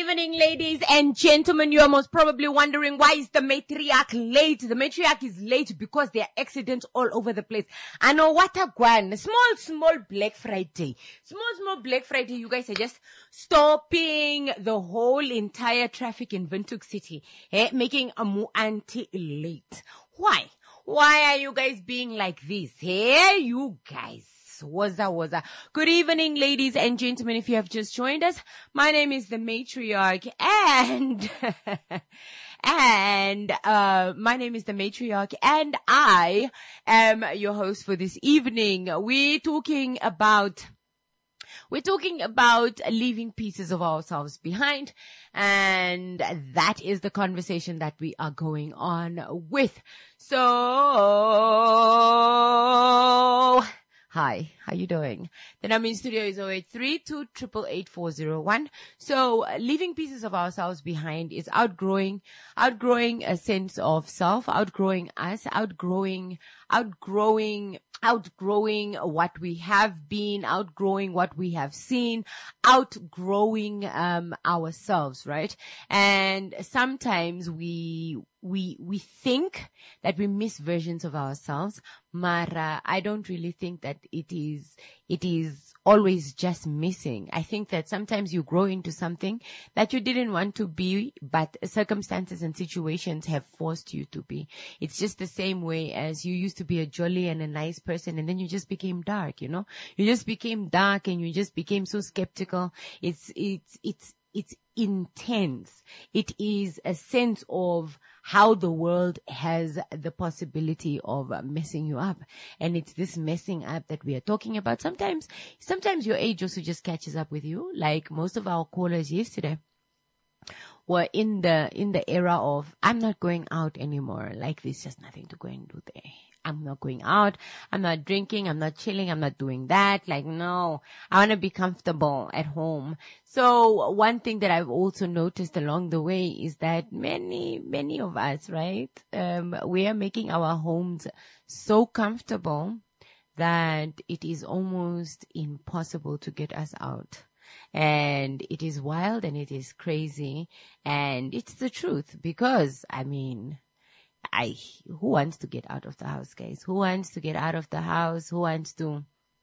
evening, ladies and gentlemen. You are most probably wondering, why is the matriarch late? The matriarch is late because there are accidents all over the place. I know what a guan. Small Black Friday. Small Black Friday. You guys are just stopping the whole entire traffic in Windhoek City, making a muanti late. Why? Why are you guys being like this? Hey, you guys. Waza. Good evening, ladies and gentlemen. If you have just joined us, my name is the matriarch and my name is the matriarch and I am your host for this evening. We're talking about leaving pieces of ourselves behind, and that is the conversation that we are going on with. So, hi, how you doing? The number in studio is 0832888401. So, leaving pieces of ourselves behind is outgrowing a sense of self, outgrowing us, outgrowing what we have been, outgrowing what we have seen, outgrowing ourselves, right? And sometimes we think that we miss versions of ourselves, Mara. I don't really think that it is always just missing. I think that sometimes you grow into something that you didn't want to be, but circumstances and situations have forced you to be. It's just the same way as you used to be a jolly and a nice person, and then you just became dark, you know? You just became dark and you just became so skeptical. It's intense. It is a sense of how the world has the possibility of messing you up. And it's this messing up that we are talking about. Sometimes your age also just catches up with you. Like most of our callers yesterday were in the era of, I'm not going out anymore. Like there's just nothing to go and do there. I'm not going out. I'm not drinking. I'm not chilling. I'm not doing that. Like, no, I want to be comfortable at home. So one thing that I've also noticed along the way is that many of us, right, we are making our homes so comfortable that it is almost impossible to get us out. And it is wild and it is crazy. And it's the truth because, I mean, who wants to get out of the house, guys? Who wants to get out of the house? Who wants to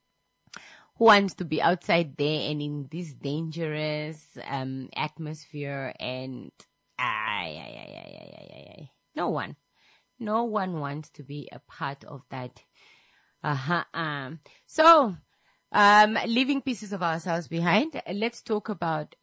be outside there and in this dangerous atmosphere? And no one wants to be a part of that. So, leaving pieces of ourselves behind. Let's talk about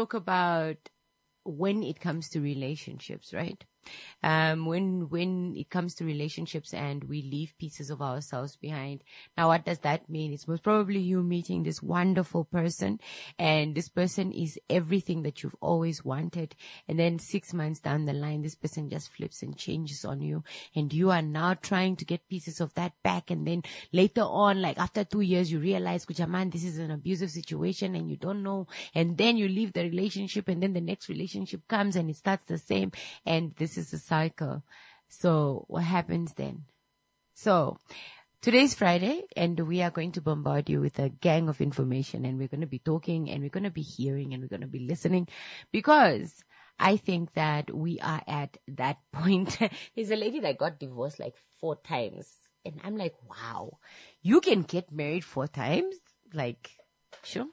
when it comes to relationships, right? When it comes to relationships and we leave pieces of ourselves behind. Now, what does that mean? It's most probably you meeting this wonderful person, and this person is everything that you've always wanted. And then 6 months down the line, this person just flips and changes on you, and you are now trying to get pieces of that back. And then later on, like after 2 years, you realize, man, this is an abusive situation, and you don't know. And then you leave the relationship, and then the next relationship comes, and it starts the same. And this is a cycle. So what happens then? So today's Friday, and we are going to bombard you with a gang of information, and we're going to be talking, and we're going to be hearing, and we're going to be listening, because I think that we are at that point. There's a lady that got divorced like 4 times, and I'm like, wow, you can get married 4 times? Like, sure.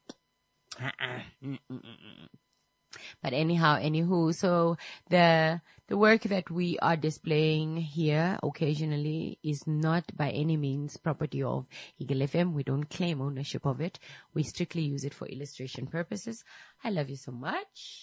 But anywho, so the work that we are displaying here occasionally is not by any means property of Eagle FM. We don't claim ownership of it. We strictly use it for illustration purposes. I love you so much.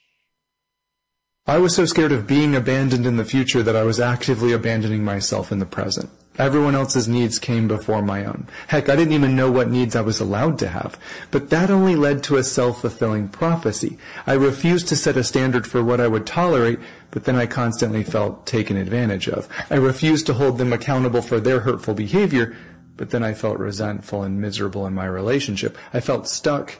I was so scared of being abandoned in the future that I was actively abandoning myself in the present. Everyone else's needs came before my own. Heck, I didn't even know what needs I was allowed to have. But that only led to a self-fulfilling prophecy. I refused to set a standard for what I would tolerate, but then I constantly felt taken advantage of. I refused to hold them accountable for their hurtful behavior, but then I felt resentful and miserable in my relationship. I felt stuck,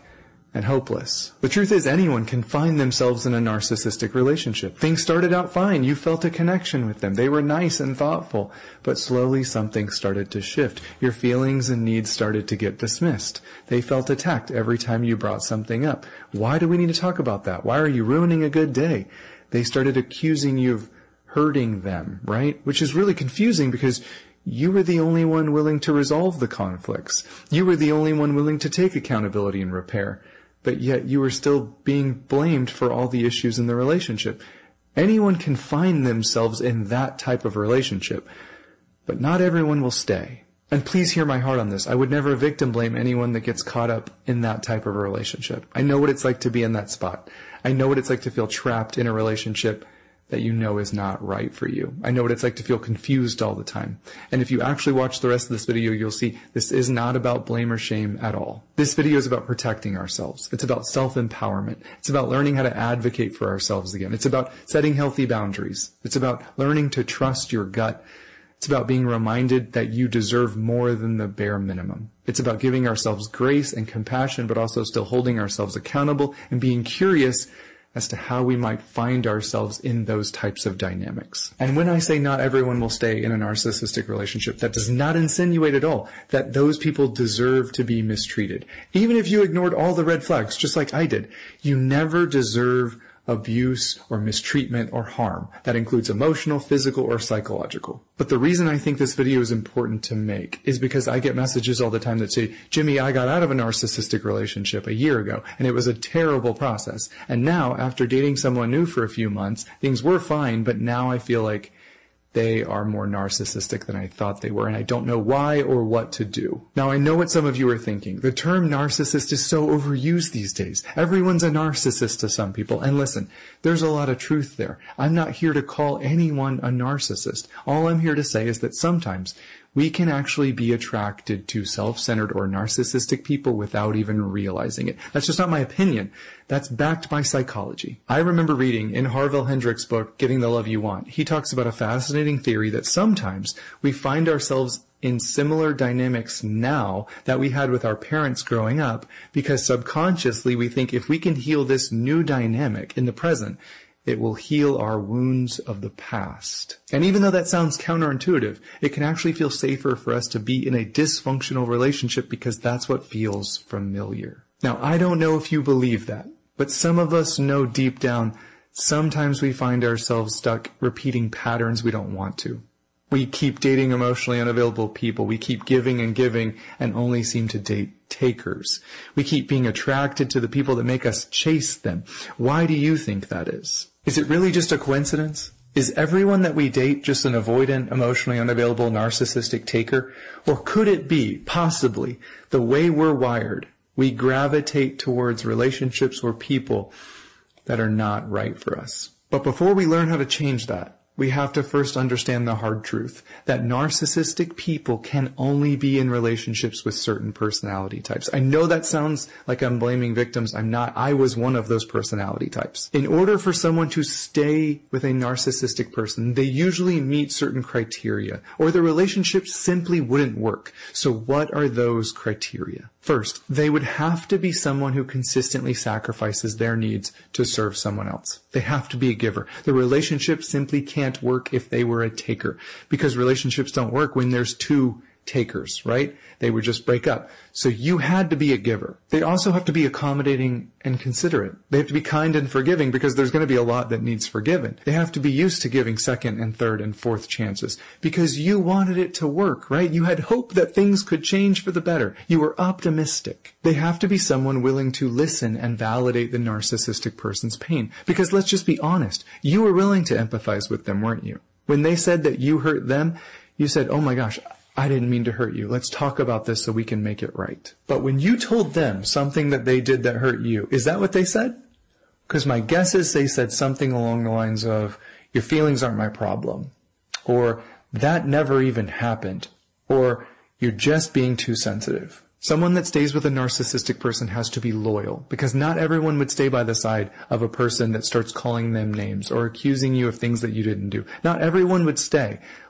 and hopeless. The truth is, anyone can find themselves in a narcissistic relationship. Things started out fine. You felt a connection with them. They were nice and thoughtful. But slowly something started to shift. Your feelings and needs started to get dismissed. They felt attacked every time you brought something up. Why do we need to talk about that? Why are you ruining a good day? They started accusing you of hurting them, right? Which is really confusing because you were the only one willing to resolve the conflicts. You were the only one willing to take accountability and repair. But yet you were still being blamed for all the issues in the relationship. Anyone can find themselves in that type of relationship, but not everyone will stay. And please hear my heart on this. I would never victim blame anyone that gets caught up in that type of a relationship. I know what it's like to be in that spot. I know what it's like to feel trapped in a relationship that you know is not right for you. I know what it's like to feel confused all the time. And if you actually watch the rest of this video, you'll see this is not about blame or shame at all. This video is about protecting ourselves. It's about self-empowerment. It's about learning how to advocate for ourselves again. It's about setting healthy boundaries. It's about learning to trust your gut. It's about being reminded that you deserve more than the bare minimum. It's about giving ourselves grace and compassion, but also still holding ourselves accountable and being curious as to how we might find ourselves in those types of dynamics. And when I say not everyone will stay in a narcissistic relationship, that does not insinuate at all that those people deserve to be mistreated. Even if you ignored all the red flags, just like I did, you never deserve abuse or mistreatment or harm. That includes emotional, physical, or psychological. But the reason I think this video is important to make is because I get messages all the time that say, Jimmy, I got out of a narcissistic relationship a year ago, and it was a terrible process. And now, after dating someone new for a few months, things were fine, but now I feel like they are more narcissistic than I thought they were, and I don't know why or what to do. Now, I know what some of you are thinking. The term narcissist is so overused these days. Everyone's a narcissist to some people. And listen, there's a lot of truth there. I'm not here to call anyone a narcissist. All I'm here to say is that sometimes we can actually be attracted to self-centered or narcissistic people without even realizing it. That's just not my opinion. That's backed by psychology. I remember reading in Harville Hendricks' book, Getting the Love You Want, he talks about a fascinating theory that sometimes we find ourselves in similar dynamics now that we had with our parents growing up because subconsciously we think if we can heal this new dynamic in the present, it will heal our wounds of the past. And even though that sounds counterintuitive, it can actually feel safer for us to be in a dysfunctional relationship because that's what feels familiar. Now, I don't know if you believe that, but some of us know deep down, sometimes we find ourselves stuck repeating patterns we don't want to. We keep dating emotionally unavailable people. We keep giving and only seem to date takers. We keep being attracted to the people that make us chase them. Why do you think that is? Is it really just a coincidence? Is everyone that we date just an avoidant, emotionally unavailable, narcissistic taker? Or could it be, possibly, the way we're wired, we gravitate towards relationships or people that are not right for us? But before we learn how to change that, we have to first understand the hard truth that narcissistic people can only be in relationships with certain personality types. I know that sounds like I'm blaming victims. I'm not. I was one of those personality types. In order for someone to stay with a narcissistic person, they usually meet certain criteria, or the relationship simply wouldn't work. So what are those criteria? First, they would have to be someone who consistently sacrifices their needs to serve someone else. They have to be a giver. The relationship simply can't work if they were a taker, because relationships don't work when there's two takers, right? They would just break up. So you had to be a giver. They also have to be accommodating and considerate. They have to be kind and forgiving because there's going to be a lot that needs forgiven. They have to be used to giving second and third and fourth chances because you wanted it to work, right? You had hope that things could change for the better. You were optimistic. They have to be someone willing to listen and validate the narcissistic person's pain because let's just be honest. You were willing to empathize with them, weren't you? When they said that you hurt them, you said, oh my gosh, I didn't mean to hurt you. Let's talk about this so we can make it right. But when you told them something that they did that hurt you, is that what they said? Because my guess is they said something along the lines of, your feelings aren't my problem, or that never even happened, or you're just being too sensitive. Someone that stays with a narcissistic person has to be loyal because not everyone would stay by the side of a person that starts calling them names or accusing you of things that you didn't do. Not everyone would stay.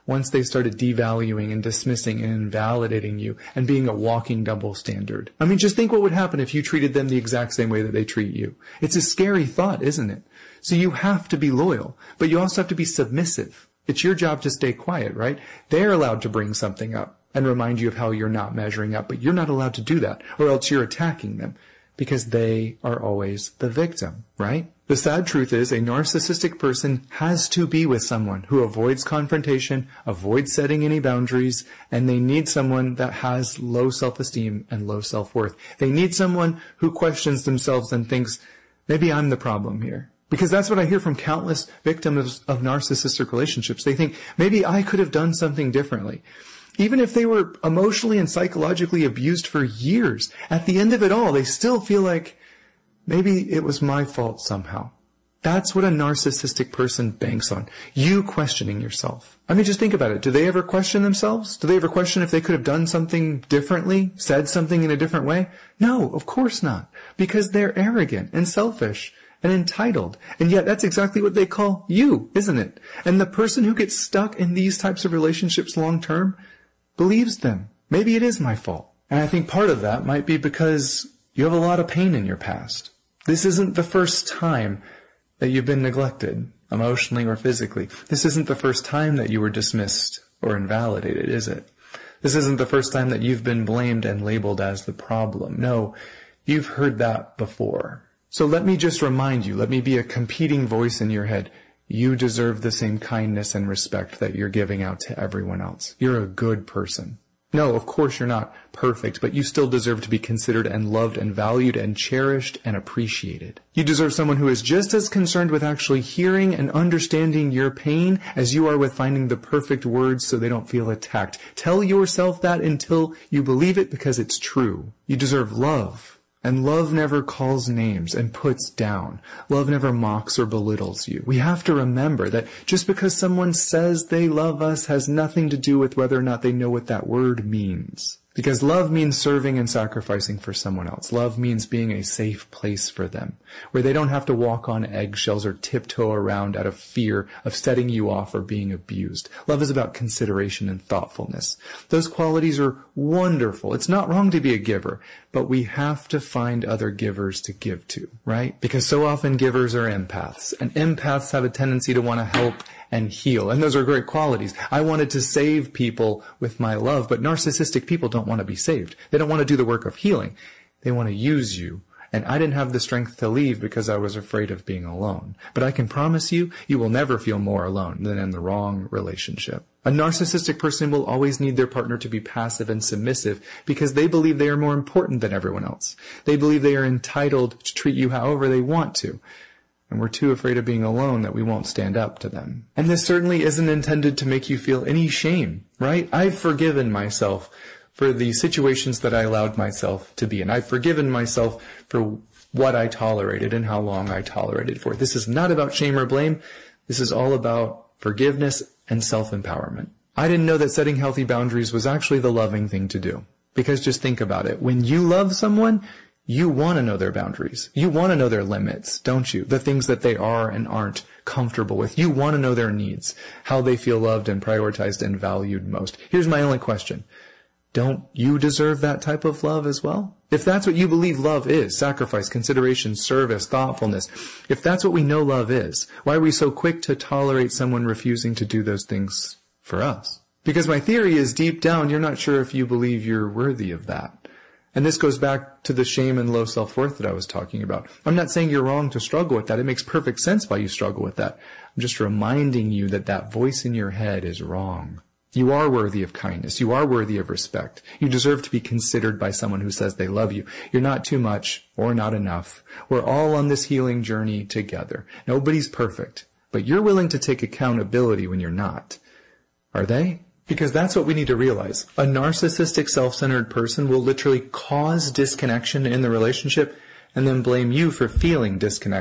once they started devaluing and dismissing and invalidating you and being a walking double standard. I mean, just think what would happen if you treated them the exact same way that they treat you. It's a scary thought, isn't it? So you have to be loyal, but you also have to be submissive. It's your job to stay quiet, right? They're allowed to bring something up and remind you of how you're not measuring up, but you're not allowed to do that, or else you're attacking them, because they are always the victim, right? The sad truth is a narcissistic person has to be with someone who avoids confrontation, avoids setting any boundaries, and they need someone that has low self-esteem and low self-worth. They need someone who questions themselves and thinks, maybe I'm the problem here. Because that's what I hear from countless victims of narcissistic relationships. They think, maybe I could have done something differently. Even if they were emotionally and psychologically abused for years, at the end of it all, they still feel like, maybe it was my fault somehow. That's what a narcissistic person banks on. You questioning yourself. I mean, just think about it. Do they ever question themselves? Do they ever question if they could have done something differently, said something in a different way? No, of course not. Because they're arrogant and selfish and entitled. And yet that's exactly what they call you, isn't it? And the person who gets stuck in these types of relationships long term believes them. Maybe it is my fault. And I think part of that might be because you have a lot of pain in your past. This isn't the first time that you've been neglected, emotionally or physically. This isn't the first time that you were dismissed or invalidated, is it? This isn't the first time that you've been blamed and labeled as the problem. No, you've heard that before. So let me just remind you, let me be a competing voice in your head. You deserve the same kindness and respect that you're giving out to everyone else. You're a good person. No, of course you're not perfect, but you still deserve to be considered and loved and valued and cherished and appreciated. You deserve someone who is just as concerned with actually hearing and understanding your pain as you are with finding the perfect words so they don't feel attacked. Tell yourself that until you believe it, because it's true. You deserve love. And love never calls names and puts down. Love never mocks or belittles you. We have to remember that just because someone says they love us has nothing to do with whether or not they know what that word means. Because love means serving and sacrificing for someone else. Love means being a safe place for them, where they don't have to walk on eggshells or tiptoe around out of fear of setting you off or being abused. Love is about consideration and thoughtfulness. Those qualities are wonderful. It's not wrong to be a giver, but we have to find other givers to give to, right? Because so often givers are empaths, and empaths have a tendency to want to help and heal. And those are great qualities. I wanted to save people with my love, but narcissistic people don't want to be saved. They don't want to do the work of healing. They want to use you. And I didn't have the strength to leave because I was afraid of being alone. But I can promise you, you will never feel more alone than in the wrong relationship. A narcissistic person will always need their partner to be passive and submissive because they believe they are more important than everyone else. They believe they are entitled to treat you however they want to. And we're too afraid of being alone that we won't stand up to them. And this certainly isn't intended to make you feel any shame, right? I've forgiven myself for the situations that I allowed myself to be in. I've forgiven myself for what I tolerated and how long I tolerated for. This is not about shame or blame. This is all about forgiveness and self-empowerment. I didn't know that setting healthy boundaries was actually the loving thing to do. Because just think about it. When you love someone, you want to know their boundaries. You want to know their limits, don't you? The things that they are and aren't comfortable with. You want to know their needs, how they feel loved and prioritized and valued most. Here's my only question. Don't you deserve that type of love as well? If that's what you believe love is, sacrifice, consideration, service, thoughtfulness, if that's what we know love is, why are we so quick to tolerate someone refusing to do those things for us? Because my theory is deep down, you're not sure if you believe you're worthy of that. And this goes back to the shame and low self-worth that I was talking about. I'm not saying you're wrong to struggle with that. It makes perfect sense why you struggle with that. I'm just reminding you that that voice in your head is wrong. You are worthy of kindness. You are worthy of respect. You deserve to be considered by someone who says they love you. You're not too much or not enough. We're all on this healing journey together. Nobody's perfect, but you're willing to take accountability when you're not. Are they? Because that's what we need to realize. A narcissistic, self-centered person will literally cause disconnection in the relationship and then blame you for feeling disconnected.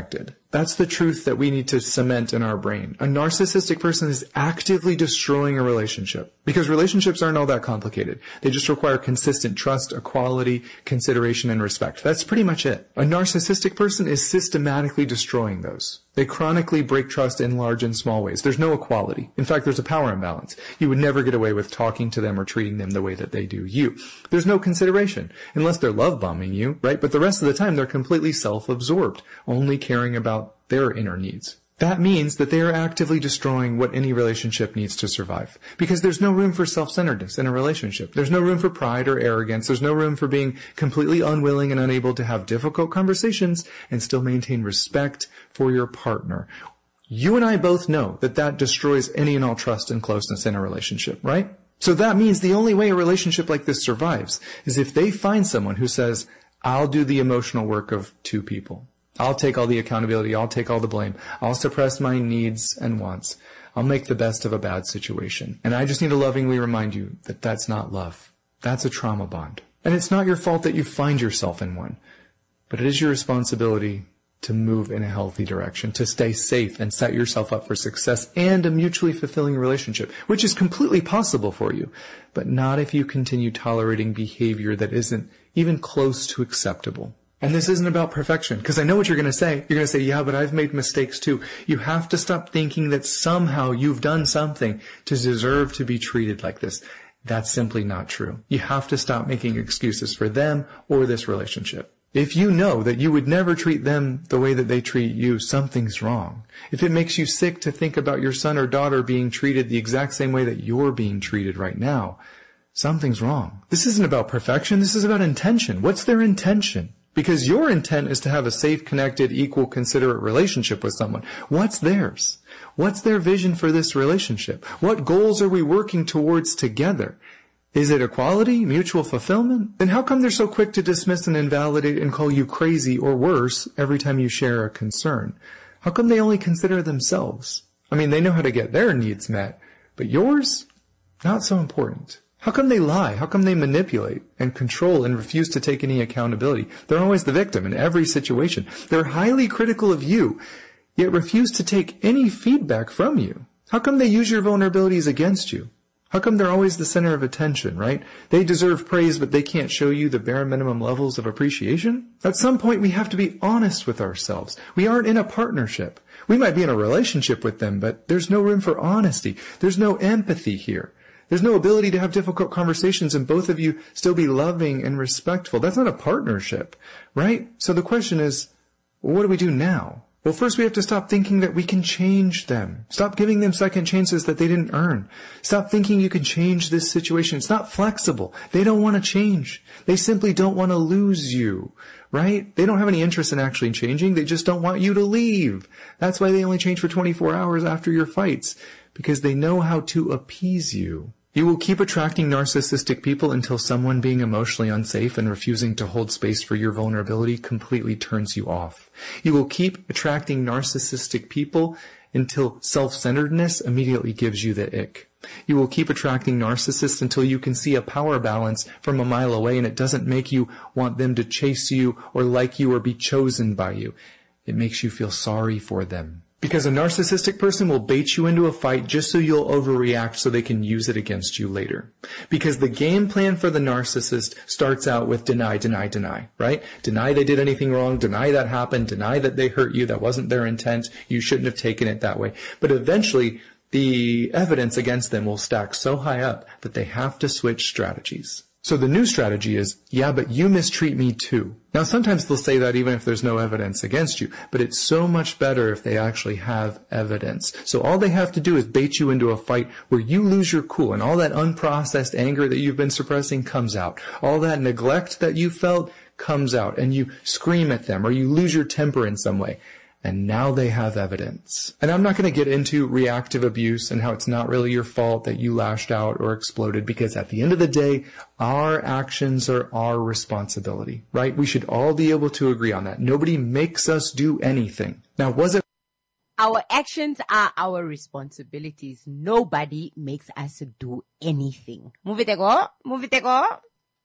That's the truth that we need to cement in our brain. A narcissistic person is actively destroying a relationship because relationships aren't all that complicated. They just require consistent trust, equality, consideration, and respect. That's pretty much it. A narcissistic person is systematically destroying those. They chronically break trust in large and small ways. There's no equality. In fact, there's a power imbalance. You would never get away with talking to them or treating them the way that they do you. There's no consideration, unless they're love bombing you, right? But the rest of the time, they're completely self-absorbed, only caring about their inner needs. That means that they are actively destroying what any relationship needs to survive. Because there's no room for self-centeredness in a relationship. There's no room for pride or arrogance. There's no room for being completely unwilling and unable to have difficult conversations and still maintain respect for your partner. You and I both know that that destroys any and all trust and closeness in a relationship, right? So that means the only way a relationship like this survives is if they find someone who says, I'll do the emotional work of two people. I'll take all the accountability. I'll take all the blame. I'll suppress my needs and wants. I'll make the best of a bad situation. And I just need to lovingly remind you that that's not love. That's a trauma bond. And it's not your fault that you find yourself in one. But it is your responsibility to move in a healthy direction, to stay safe and set yourself up for success and a mutually fulfilling relationship, which is completely possible for you, but not if you continue tolerating behavior that isn't even close to acceptable. And this isn't about perfection, because I know what you're going to say. You're going to say, yeah, but I've made mistakes too. You have to stop thinking that somehow you've done something to deserve to be treated like this. That's simply not true. You have to stop making excuses for them or this relationship. If you know that you would never treat them the way that they treat you, something's wrong. If it makes you sick to think about your son or daughter being treated the exact same way that you're being treated right now, something's wrong. This isn't about perfection. This is about intention. What's their intention? Because your intent is to have a safe, connected, equal, considerate relationship with someone. What's theirs? What's their vision for this relationship? What goals are we working towards together? Is it equality, mutual fulfillment? Then how come they're so quick to dismiss and invalidate and call you crazy or worse every time you share a concern? How come they only consider themselves? I mean, they know how to get their needs met, but yours? Not so important. How come they lie? How come they manipulate and control and refuse to take any accountability? They're always the victim in every situation. They're highly critical of you, yet refuse to take any feedback from you. How come they use your vulnerabilities against you? How come they're always the center of attention, right? They deserve praise, but they can't show you the bare minimum levels of appreciation? At some point, we have to be honest with ourselves. We aren't in a partnership. We might be in a relationship with them, but there's no room for honesty. There's no empathy here. There's no ability to have difficult conversations and both of you still be loving and respectful. That's not a partnership, right? So the question is, well, what do we do now? Well, first we have to stop thinking that we can change them. Stop giving them second chances that they didn't earn. Stop thinking you can change this situation. It's not flexible. They don't want to change. They simply don't want to lose you, right? They don't have any interest in actually changing. They just don't want you to leave. That's why they only change for 24 hours after your fights, because they know how to appease you. You will keep attracting narcissistic people until someone being emotionally unsafe and refusing to hold space for your vulnerability completely turns you off. You will keep attracting narcissistic people until self-centeredness immediately gives you the ick. You will keep attracting narcissists until you can see a power balance from a mile away and it doesn't make you want them to chase you or like you or be chosen by you. It makes you feel sorry for them. Because a narcissistic person will bait you into a fight just so you'll overreact so they can use it against you later. Because the game plan for the narcissist starts out with deny, deny, deny, right? Deny they did anything wrong, deny that happened, deny that they hurt you, that wasn't their intent, you shouldn't have taken it that way. But eventually, the evidence against them will stack so high up that they have to switch strategies. So the new strategy is, yeah, but you mistreat me too. Now, sometimes they'll say that even if there's no evidence against you, but it's so much better if they actually have evidence. So all they have to do is bait you into a fight where you lose your cool and all that unprocessed anger that you've been suppressing comes out. All that neglect that you felt comes out and you scream at them or you lose your temper in some way. And now they have evidence. And I'm not going to get into reactive abuse and how it's not really your fault that you lashed out or exploded, because at the end of the day, our actions are our responsibility, right? We should all be able to agree on that. Nobody makes us do anything. Now, was it? Our actions are our responsibilities. Nobody makes us do anything. Move it, go. Move it, go.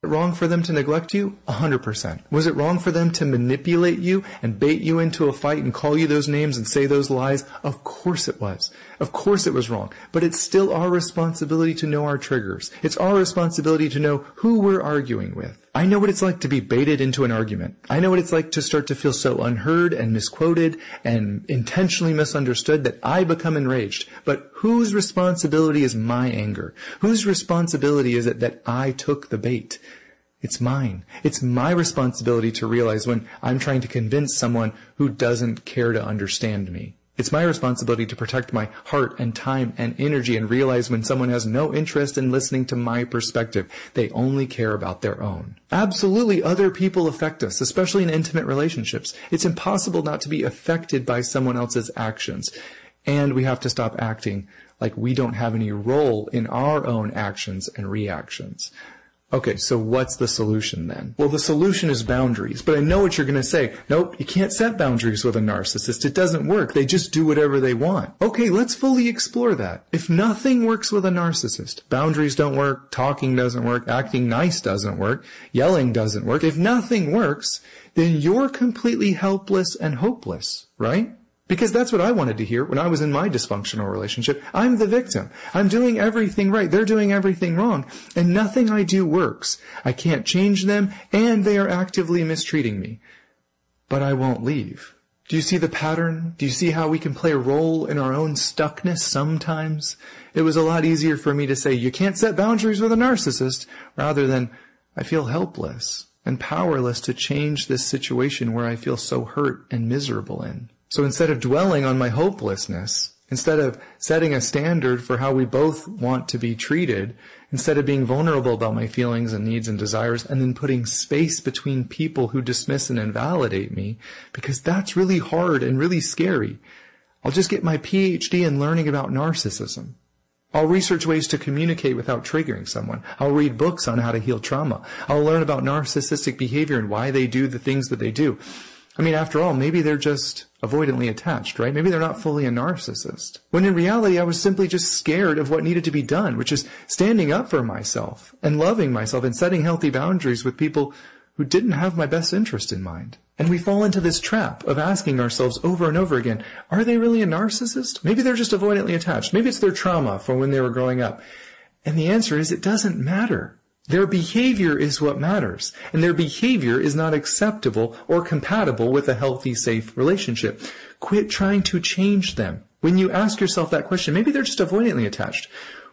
Wrong for them to neglect you? 100%. Was it wrong for them to manipulate you and bait you into a fight and call you those names and say those lies? Of course it was. Of course it was wrong. But it's still our responsibility to know our triggers. It's our responsibility to know who we're arguing with. I know what it's like to be baited into an argument. I know what it's like to start to feel so unheard and misquoted and intentionally misunderstood that I become enraged. But whose responsibility is my anger? Whose responsibility is it that I took the bait? It's mine. It's my responsibility to realize when I'm trying to convince someone who doesn't care to understand me. It's my responsibility to protect my heart and time and energy and realize when someone has no interest in listening to my perspective. They only care about their own. Absolutely, other people affect us, especially in intimate relationships. It's impossible not to be affected by someone else's actions. And we have to stop acting like we don't have any role in our own actions and reactions. Okay, so what's the solution then? Well, the solution is boundaries, but I know what you're going to say. Nope, you can't set boundaries with a narcissist. It doesn't work. They just do whatever they want. Okay, let's fully explore that. If nothing works with a narcissist, boundaries don't work, talking doesn't work, acting nice doesn't work, yelling doesn't work. If nothing works, then you're completely helpless and hopeless, right? Because that's what I wanted to hear when I was in my dysfunctional relationship. I'm the victim. I'm doing everything right. They're doing everything wrong. And nothing I do works. I can't change them, and they are actively mistreating me. But I won't leave. Do you see the pattern? Do you see how we can play a role in our own stuckness sometimes? It was a lot easier for me to say, you can't set boundaries with a narcissist, rather than, I feel helpless and powerless to change this situation where I feel so hurt and miserable in. So instead of dwelling on my hopelessness, instead of setting a standard for how we both want to be treated, instead of being vulnerable about my feelings and needs and desires, and then putting space between people who dismiss and invalidate me, because that's really hard and really scary, I'll just get my PhD in learning about narcissism. I'll research ways to communicate without triggering someone. I'll read books on how to heal trauma. I'll learn about narcissistic behavior and why they do the things that they do. I mean, after all, maybe they're just avoidantly attached, right? Maybe they're not fully a narcissist. When in reality, I was simply just scared of what needed to be done, which is standing up for myself and loving myself and setting healthy boundaries with people who didn't have my best interest in mind. And we fall into this trap of asking ourselves over and over again, are they really a narcissist? Maybe they're just avoidantly attached. Maybe it's their trauma from when they were growing up. And the answer is it doesn't matter. Their behavior is what matters, and their behavior is not acceptable or compatible with a healthy, safe relationship. Quit trying to change them. When you ask yourself that question, maybe they're just avoidantly attached.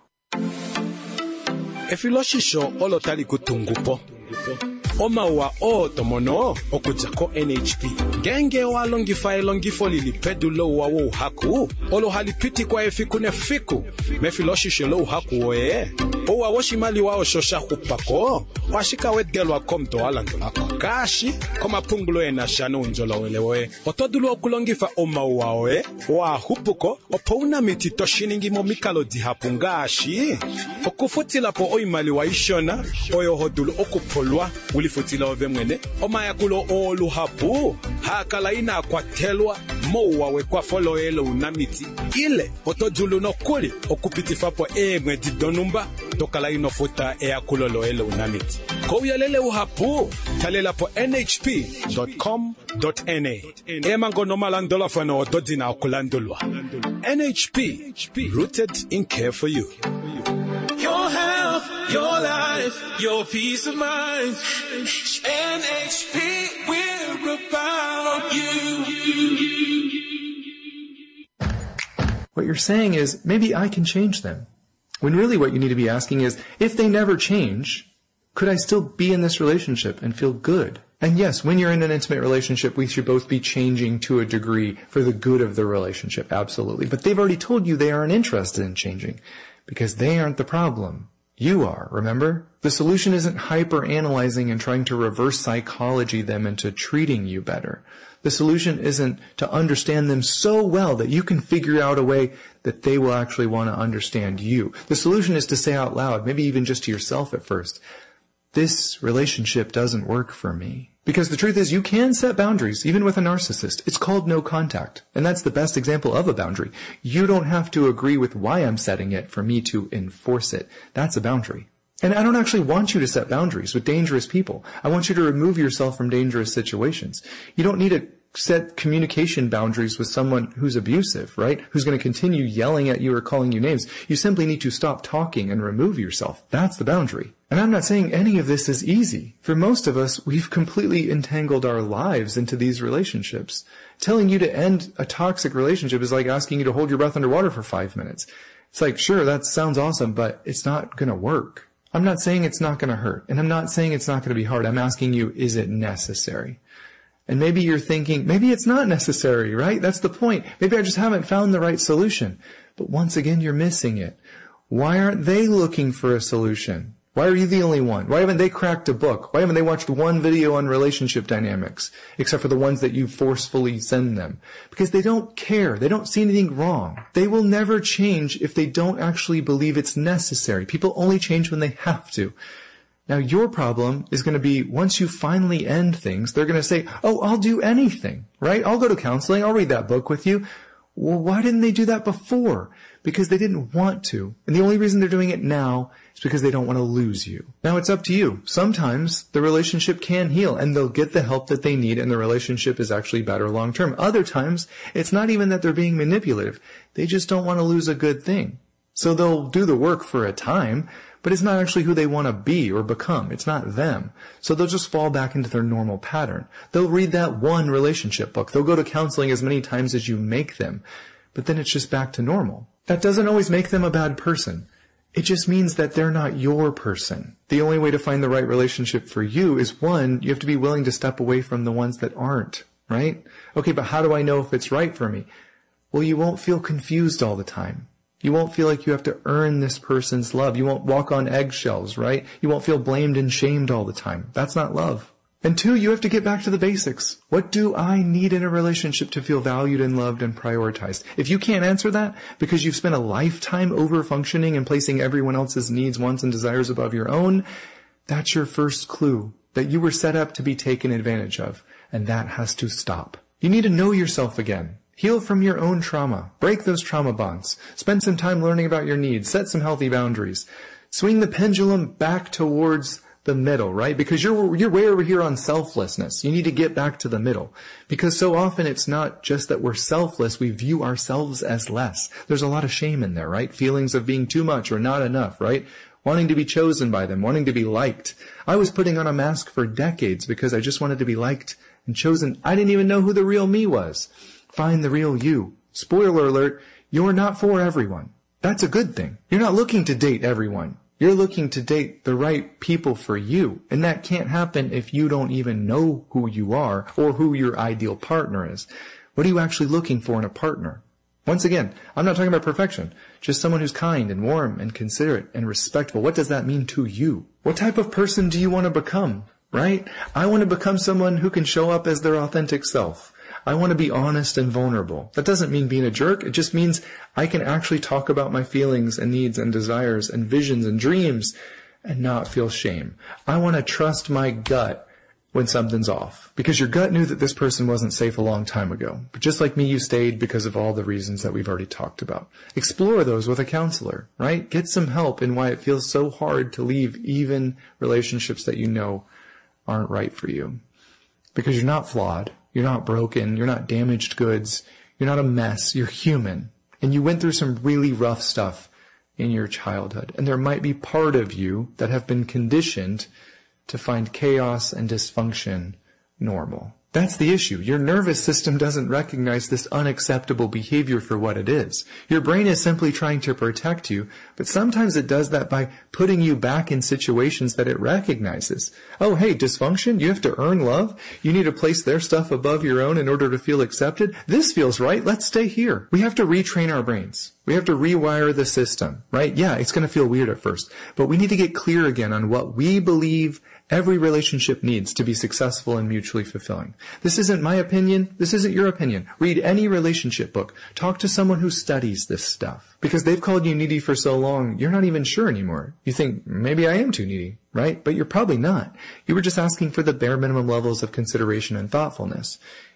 Efiloshisho olotali kutungupo. Omawa o tomono okujako NHP. Genge wa longifo lilipedulo wa wo haku. Olo halipiti kwa efikune fiku. Mefiloshisho lo haku oe. Owa woshimali wa oshosha hupako. Washika wedelwa komto alandolako. Kashi koma pungulo ena shano unjola welewe. Otodulo okulongifa omawa oe. Wa hupuko opouna mitito shiningi momikalo dihapungashi. Okufutila po oimali wa ishona. Oyo hodulu okupolwa. Ulifutila ovemwene. Omaya kulo olu hapu. Hakala ina kwatelwa. Mowa we kwa folo elo unamiti. Ile otodulu no kuli. Okupitifapo emwe didonumba. Tokala inofuta ea kulolo elo unamiti. Kouyalele uhapu. Talela po nhp.com.na. Emango nomalandola fano ododina okulandulwa. NHP. Rooted in care for you. Your health, your life, your peace of mind. NHP, we're about you. What you're saying is, maybe I can change them. When really what you need to be asking is, if they never change, could I still be in this relationship and feel good? And yes, when you're in an intimate relationship, we should both be changing to a degree for the good of the relationship, absolutely. But they've already told you they aren't interested in changing, because they aren't the problem. You are, remember? The solution isn't hyper-analyzing and trying to reverse psychology them into treating you better. The solution isn't to understand them so well that you can figure out a way that they will actually want to understand you. The solution is to say out loud, maybe even just to yourself at first, this relationship doesn't work for me. Because the truth is, you can set boundaries, even with a narcissist. It's called no contact. And that's the best example of a boundary. You don't have to agree with why I'm setting it for me to enforce it. That's a boundary. And I don't actually want you to set boundaries with dangerous people. I want you to remove yourself from dangerous situations. You don't need to set communication boundaries with someone who's abusive, right? Who's going to continue yelling at you or calling you names. You simply need to stop talking and remove yourself. That's the boundary. And I'm not saying any of this is easy. For most of us, we've completely entangled our lives into these relationships. Telling you to end a toxic relationship is like asking you to hold your breath underwater for 5 minutes. It's like, sure, that sounds awesome, but it's not going to work. I'm not saying it's not going to hurt, and I'm not saying it's not going to be hard. I'm asking you, is it necessary? And maybe you're thinking, maybe it's not necessary, right? That's the point. Maybe I just haven't found the right solution. But once again, you're missing it. Why aren't they looking for a solution? Why are you the only one? Why haven't they cracked a book? Why haven't they watched one video on relationship dynamics, except for the ones that you forcefully send them? Because they don't care. They don't see anything wrong. They will never change if they don't actually believe it's necessary. People only change when they have to. Now, your problem is going to be once you finally end things, they're going to say, oh, I'll do anything, right? I'll go to counseling. I'll read that book with you. Well, why didn't they do that before? Because they didn't want to. And the only reason they're doing it now is because they don't want to lose you. Now, it's up to you. Sometimes the relationship can heal and they'll get the help that they need and the relationship is actually better long term. Other times, it's not even that they're being manipulative. They just don't want to lose a good thing. So they'll do the work for a time, but it's not actually who they want to be or become. It's not them. So they'll just fall back into their normal pattern. They'll read that one relationship book. They'll go to counseling as many times as you make them. But then it's just back to normal. That doesn't always make them a bad person. It just means that they're not your person. The only way to find the right relationship for you is, one, you have to be willing to step away from the ones that aren't, right? Okay, but how do I know if it's right for me? Well, you won't feel confused all the time. You won't feel like you have to earn this person's love. You won't walk on eggshells, right? You won't feel blamed and shamed all the time. That's not love. And two, you have to get back to the basics. What do I need in a relationship to feel valued and loved and prioritized? If you can't answer that because you've spent a lifetime over-functioning and placing everyone else's needs, wants, and desires above your own, that's your first clue that you were set up to be taken advantage of. And that has to stop. You need to know yourself again. Heal from your own trauma. Break those trauma bonds. Spend some time learning about your needs. Set some healthy boundaries. Swing the pendulum back towards the middle, right? Because you're way over here on selflessness. You need to get back to the middle. Because so often it's not just that we're selfless, we view ourselves as less. There's a lot of shame in there, right? Feelings of being too much or not enough, right? Wanting to be chosen by them, wanting to be liked. I was putting on a mask for decades because I just wanted to be liked and chosen. I didn't even know who the real me was. Find the real you. Spoiler alert, you're not for everyone. That's a good thing. You're not looking to date everyone. You're looking to date the right people for you. And that can't happen if you don't even know who you are or who your ideal partner is. What are you actually looking for in a partner? Once again, I'm not talking about perfection. Just someone who's kind and warm and considerate and respectful. What does that mean to you? What type of person do you want to become, right? I want to become someone who can show up as their authentic self. I want to be honest and vulnerable. That doesn't mean being a jerk. It just means I can actually talk about my feelings and needs and desires and visions and dreams and not feel shame. I want to trust my gut when something's off, because your gut knew that this person wasn't safe a long time ago. But just like me, you stayed because of all the reasons that we've already talked about. Explore those with a counselor, right? Get some help in why it feels so hard to leave even relationships that you know aren't right for you. Because you're not flawed. You're not broken. You're not damaged goods. You're not a mess. You're human. And you went through some really rough stuff in your childhood. And there might be part of you that have been conditioned to find chaos and dysfunction normal. That's the issue. Your nervous system doesn't recognize this unacceptable behavior for what it is. Your brain is simply trying to protect you, but sometimes it does that by putting you back in situations that it recognizes. Oh, hey, dysfunction? You have to earn love? You need to place their stuff above your own in order to feel accepted? This feels right. Let's stay here. We have to retrain our brains. We have to rewire the system, right? Yeah, it's going to feel weird at first, but we need to get clear again on what we believe every relationship needs to be successful and mutually fulfilling. This isn't my opinion. This isn't your opinion. Read any relationship book. Talk to someone who studies this stuff. Because they've called you needy for so long, you're not even sure anymore. You think, maybe I am too needy, right? But you're probably not. You were just asking for the bare minimum levels of consideration and thoughtfulness.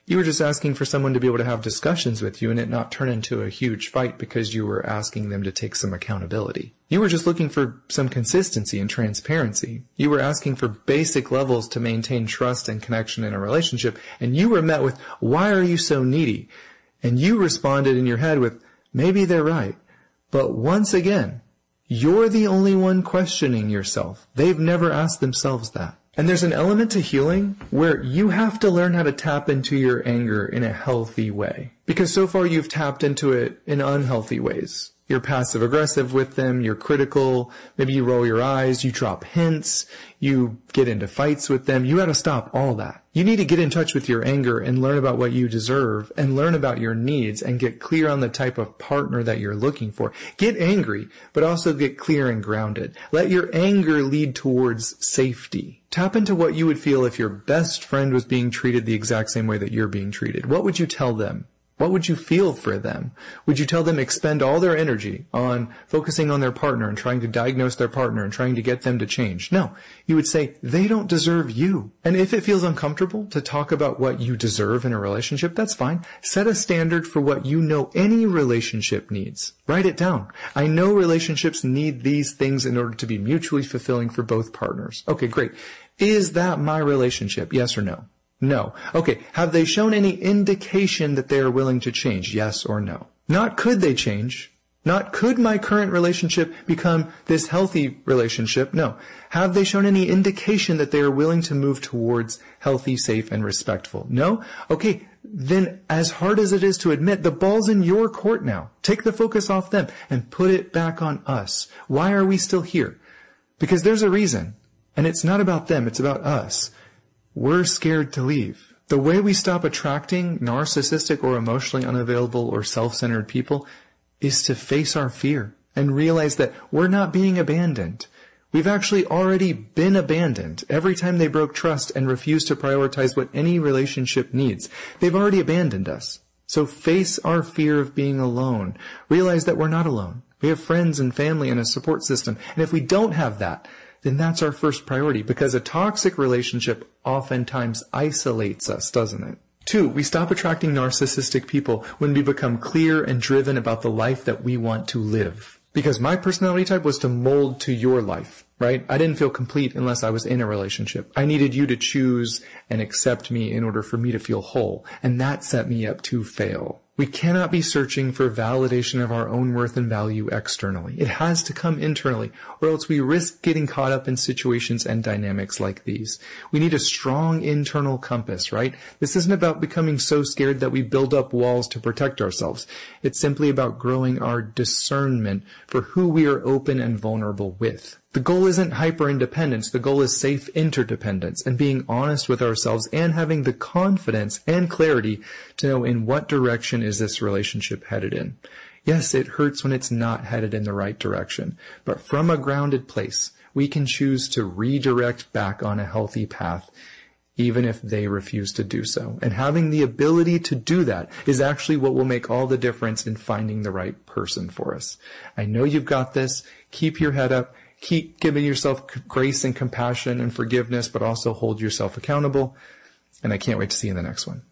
You were just asking for someone to be able to have discussions with you and it not turn into a huge fight because you were asking them to take some accountability. You were just looking for some consistency and transparency. You were asking for basic levels to maintain trust and connection in a relationship, and you were met with, why are you so needy? And you responded in your head with, maybe they're right. But once again, you're the only one questioning yourself. They've never asked themselves that. And there's an element to healing where you have to learn how to tap into your anger in a healthy way. Because so far you've tapped into it in unhealthy ways. You're passive aggressive with them, you're critical, maybe you roll your eyes, you drop hints, you get into fights with them. You gotta stop all that. You need to get in touch with your anger and learn about what you deserve and learn about your needs and get clear on the type of partner that you're looking for. Get angry, but also get clear and grounded. Let your anger lead towards safety. Tap into what you would feel if your best friend was being treated the exact same way that you're being treated. What would you tell them? What would you feel for them? Would you tell them expend all their energy on focusing on their partner and trying to diagnose their partner and trying to get them to change? No. You would say, they don't deserve you. And if it feels uncomfortable to talk about what you deserve in a relationship, that's fine. Set a standard for what you know any relationship needs. Write it down. I know relationships need these things in order to be mutually fulfilling for both partners. Okay, great. Is that my relationship? Yes or no? No. Okay, have they shown any indication that they are willing to change? Yes or no? Not could they change. Not could my current relationship become this healthy relationship. No. Have they shown any indication that they are willing to move towards healthy, safe, and respectful? No? Okay, then as hard as it is to admit, the ball's in your court now. Take the focus off them and put it back on us. Why are we still here? Because there's a reason. And it's not about them, it's about us. We're scared to leave. The way we stop attracting narcissistic or emotionally unavailable or self-centered people is to face our fear and realize that we're not being abandoned. We've actually already been abandoned every time they broke trust and refused to prioritize what any relationship needs. They've already abandoned us. So face our fear of being alone. Realize that we're not alone. We have friends and family and a support system. And if we don't have that, then that's our first priority, because a toxic relationship oftentimes isolates us, doesn't it? 2, we stop attracting narcissistic people when we become clear and driven about the life that we want to live. Because my personality type was to mold to your life, right? I didn't feel complete unless I was in a relationship. I needed you to choose and accept me in order for me to feel whole, and that set me up to fail. We cannot be searching for validation of our own worth and value externally. It has to come internally, or else we risk getting caught up in situations and dynamics like these. We need a strong internal compass, right? This isn't about becoming so scared that we build up walls to protect ourselves. It's simply about growing our discernment for who we are open and vulnerable with. The goal isn't hyper-independence. The goal is safe interdependence and being honest with ourselves and having the confidence and clarity to know in what direction is this relationship headed in. Yes, it hurts when it's not headed in the right direction, but from a grounded place, we can choose to redirect back on a healthy path, even if they refuse to do so. And having the ability to do that is actually what will make all the difference in finding the right person for us. I know you've got this. Keep your head up. Keep giving yourself grace and compassion and forgiveness, but also hold yourself accountable. And I can't wait to see you in the next one.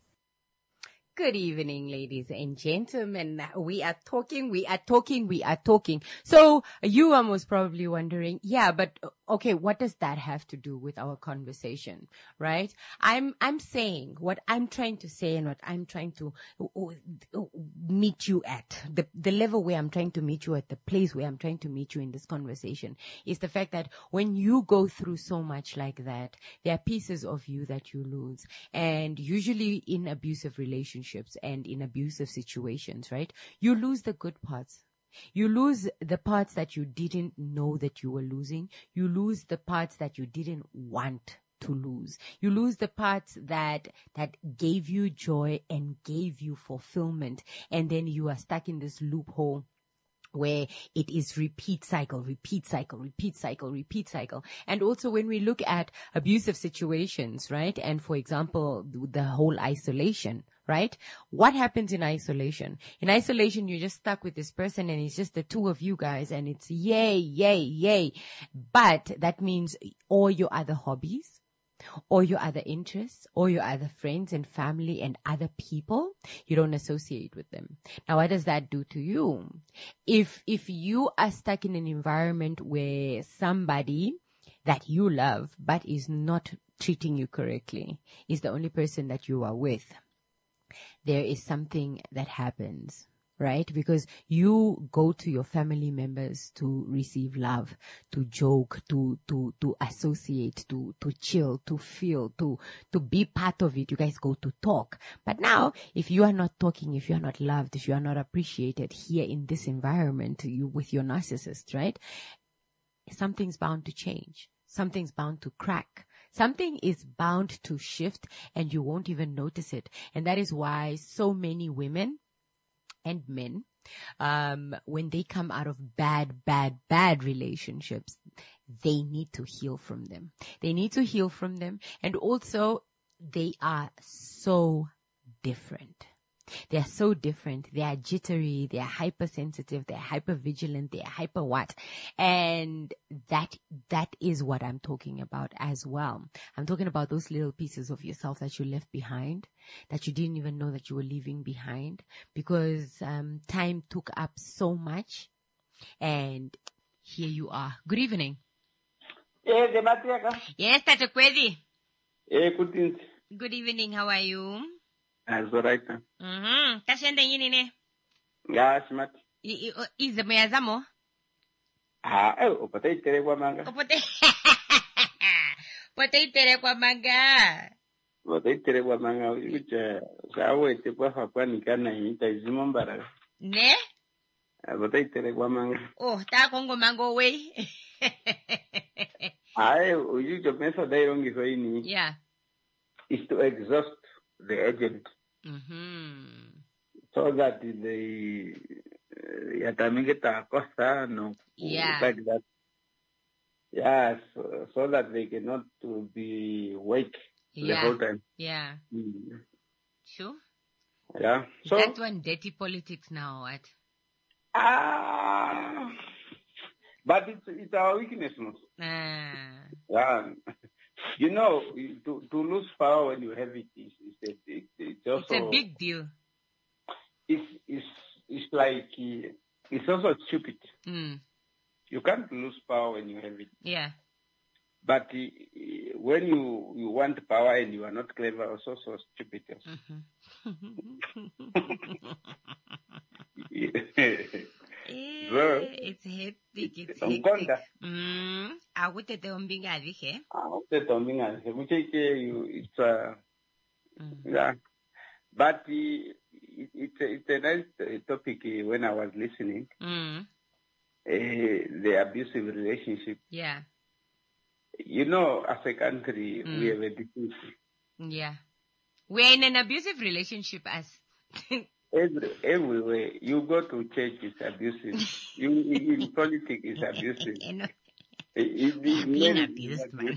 Good evening, ladies and gentlemen. We are talking. So you are most probably wondering, yeah, but okay, what does that have to do with our conversation, right? I'm saying what I'm trying to say and what I'm trying to meet you at, the level where I'm trying to meet you at, the place where I'm trying to meet you in this conversation is the fact that when you go through so much like that, there are pieces of you that you lose. And usually in abusive relationships and in abusive situations, right? You lose the good parts. You lose the parts that you didn't know that you were losing. You lose the parts that you didn't want to lose. You lose the parts that gave you joy and gave you fulfillment. And then you are stuck in this loophole where it is repeat cycle. And also when we look at abusive situations, right? And for example, the whole isolation, right? What happens in isolation? In isolation, you're just stuck with this person and it's just the two of you guys and it's yay. But that means all your other hobbies, or your other interests, or your other friends and family and other people, you don't associate with them. Now, what does that do to you? If you are stuck in an environment where somebody that you love but is not treating you correctly is the only person that you are with, there is something that happens. Right? Because you go to your family members to receive love, to joke, to associate, to chill, to feel, to be part of it. You guys go to talk. But now, if you are not talking, if you are not loved, if you are not appreciated here in this environment, you with your narcissist, right? Something's bound to change. Something's bound to crack. Something is bound to shift and you won't even notice it. And that is why so many women and men, when they come out of bad relationships, they need to heal from them. They need to heal from them. And also, they are so different. They are so different. They are jittery. They are hypersensitive. They are hypervigilant. They are hyper what? And that is what I'm talking about as well. I'm talking about those little pieces of yourself that you left behind, that you didn't even know that you were leaving behind because time took up so much. And here you are. Good evening. Yes, Tata Kwezi. Good evening. How are you? That's all right. Tashende yini ne? Yeah, smart. Izemo yazamo? Upate itere kwa manga. Upate itere kwa manga. Upate itere kwa manga. Uche, sawe te kwa hapa nikana hita izimo mbara. Ne? Upate itere kwa manga. Oh, ta kongo mango we. Uju method dai rongi kwa ini. Yeah. Is to exhaust the agent. So that they yatamingeta costa no. Yeah. Like that. Yes, so that they cannot be awake the whole time. Yeah. Sure. Yeah. Is So that one dirty politics now, what? but it's our weakness, no? Yeah. You know, to lose power when you have it is also, it's a big deal. It's like it's also stupid. You can't lose power when you have it. Yeah. But when you want power and you are not clever, it's also stupid. It's hectic. It's hectic. Agutete ombinga dije. It's yeah. But it's a nice topic when I was listening. The abusive relationship. Yeah. You know, as a country, we have a difficulty. Yeah. We're in an abusive relationship as... Everywhere. You go to church, it's abusive. In politics, it's abusive. Being abused, man.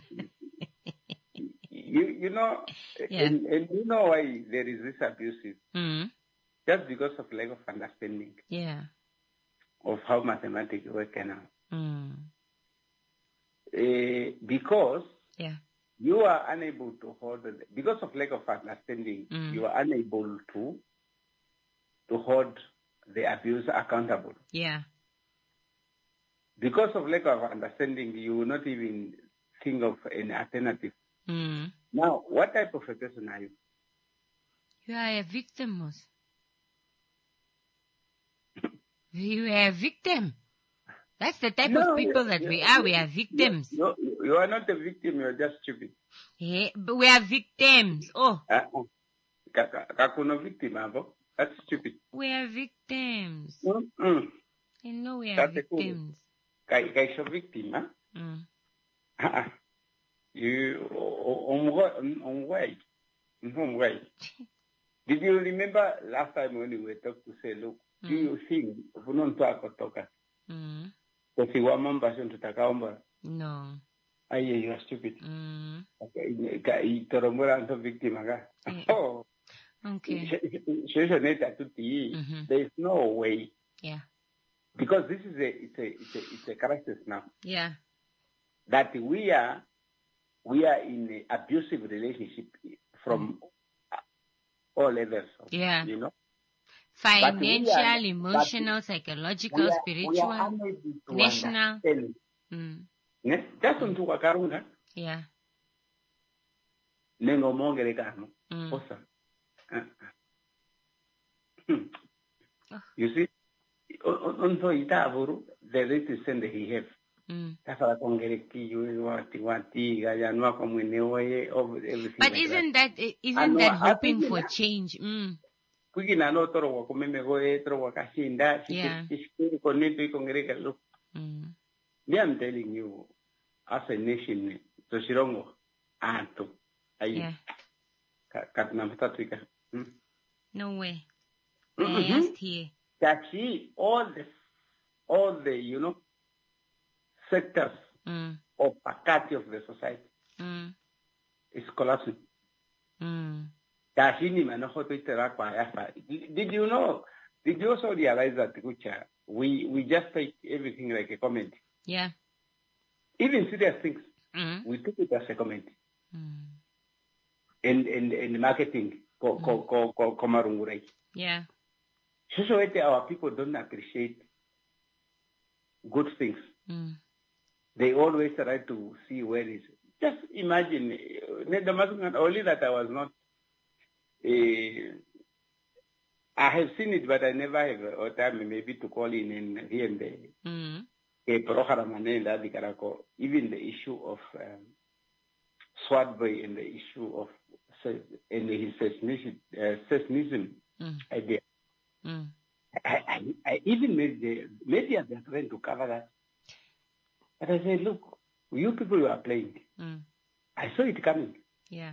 You know, Yeah. and you know why there is this abusive? Just because of lack of understanding Yeah. of how mathematics work now. Because Yeah. you are unable to hold, because of lack of understanding, you are unable to hold the abuser accountable. Yeah. Because of lack of understanding, you will not even think of an alternative. Now, what type of a person are you? You are a victim, Mos. You are a victim. That's the type of people that we are. We are victims. You are not a victim, you are just stupid. Yeah, but we are victims. Oh, Kakuno victim, abo? That's stupid. we are victims. Mm-mm. I know we are That's cool. victims. Kaisho victim, huh? You, way. Did you remember last time when we were talking to say, look, do you think, No. You are stupid. Victim. Oh, Okay. there is no way. Yeah. Because this is it's a crisis now. Yeah. That we are we are in an abusive relationship from all levels. Yeah. You know? Financial, emotional, psychological, spiritual, national. That's on to Wakaruna. Yeah. Nengo Mongerekano. Awesome. You see, on Itavuru, the latest send he have. But isn't that hoping for change? Yeah. I'm telling you, as a nation, Toshirongo, Anto, No way. I asked here. That all the sectors of faculty of the society is collapsing. Did you know? Did you also realize that we just take everything like a comment? Yeah. Even serious things, we took it as a comment. And marketing, yeah. So our people don't appreciate good things. They always try to see where it is. Just imagine, only that I was not. I have seen it, but I never have a time maybe to call in and here and there. Even the issue of Swartboy and the issue of his Sesnism idea. I even made the media they're trying to cover that. But I said, look, you people who are playing. I saw it coming. Yeah.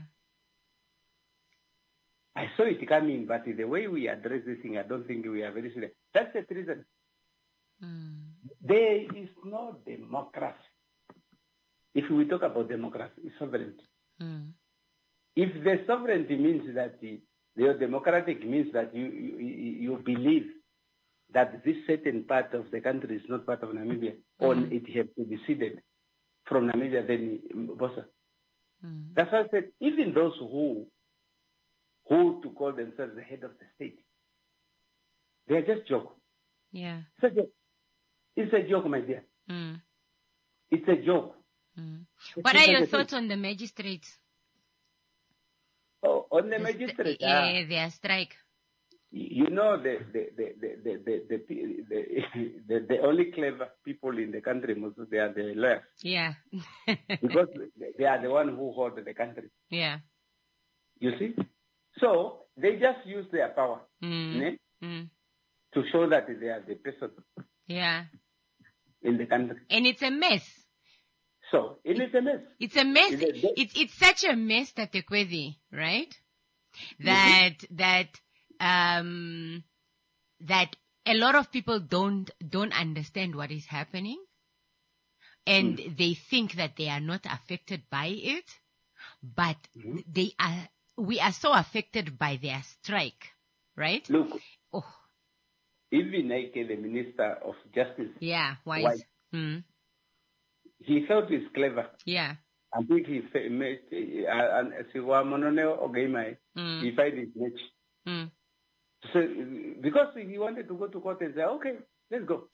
I saw it coming, but the way we address this thing, I don't think we are very serious. That's the reason. There is no democracy. If we talk about democracy, it's sovereignty. If the sovereignty means that the democratic means that you believe that this certain part of the country is not part of Namibia, or it has to be ceded from Namibia, then Bosa. That's why I said, even those who to call themselves the head of the state, they are just joke. Yeah. It's a joke, my dear. It's a joke. What are your thoughts on the magistrates? Oh, on the magistrates? Yeah, their strike. You know, the only clever people in the country, they are the lawyers. Yeah. Because they are the one who hold the country. Yeah. You see? So they just use their power to show that they are the person. Yeah. In the country. And it's a mess. So it is a mess. It's a mess. It's such a mess that Tekwezi, right? That a lot of people don't understand what is happening, and they think that they are not affected by it, but we are so affected by their strike, right? Look, even like the Minister of Justice, Wise. He thought he's clever. Yeah. I think he find his niche. So, because he wanted to go to court and say, okay, let's go.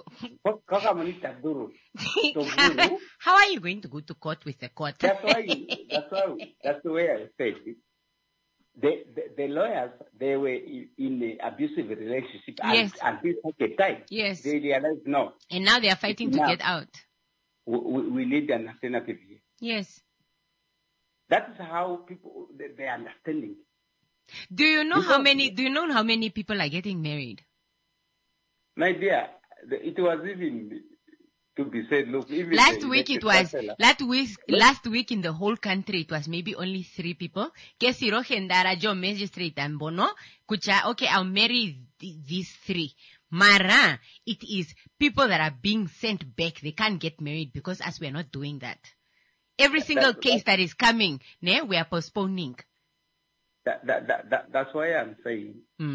How are you going to go to court with the court? That's the way I said it. The lawyers, they were in an abusive relationship until such a time. Yes. They realized no. And now they are fighting to get out. We need an alternative here. Yes. That is how people, they are understanding. Do you know how many people are getting married? My dear, it was even to be said, look, even last week in the whole country it was maybe only 3 people. Magistrate and Bono, okay, I'll marry these 3. Mara, it is people that are being sent back. They can't get married because as we are not doing that. Every single case that is coming, we are postponing. That's why I'm saying,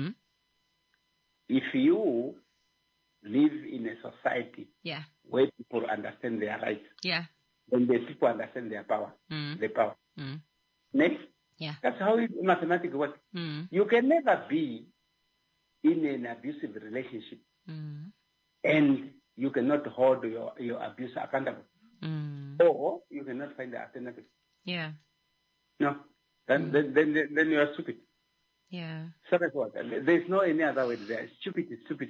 if you live in a society where people understand their rights, when the people understand their power, the power. Next, that's how mathematics works. You can never be in an abusive relationship and you cannot hold your abuse accountable. Or you cannot find the alternative. Yeah. No. Then you are stupid. Yeah. So that's what. There's no any other way there. Stupid.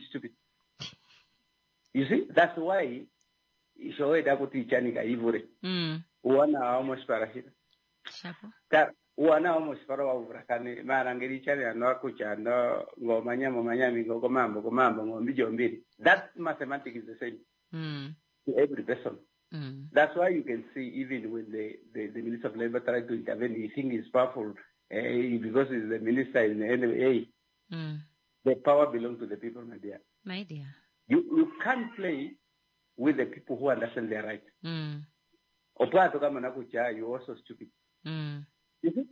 You see? That's why ishoeda kuti chanika ivure. Uwana almost parashita. Shapo. Uwana almost para uvrakane marangeri chani anokucha no ngomanyami ngomambo ngombijombiri. That mathematics is the same to every person. That's why you can see even when the Minister of Labour tried to intervene, he thinks he's powerful because he's the minister in the NMA. The power belongs to the people, my dear. My dear. You can't play with the people who understand their right. Oplato kama nakucha, you're also stupid. You see?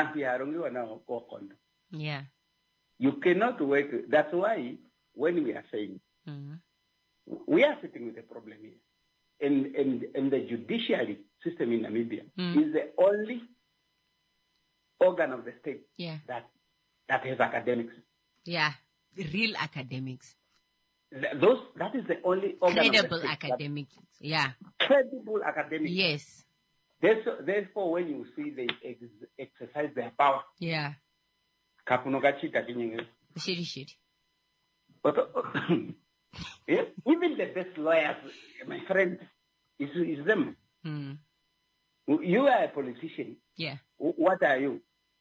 Yeah. You cannot work. That's why when we are saying, we are sitting with a problem here. And the judiciary system in Namibia is the only organ of the state that has academics. Yeah, real academics. That is the only organ credible of the state academics. Yeah. Credible academics. Yes. Therefore, when you see they exercise their power, yeah. Shiri. Yeah? Even the best lawyers, my friend, is them. You are a politician. Yeah. What are you?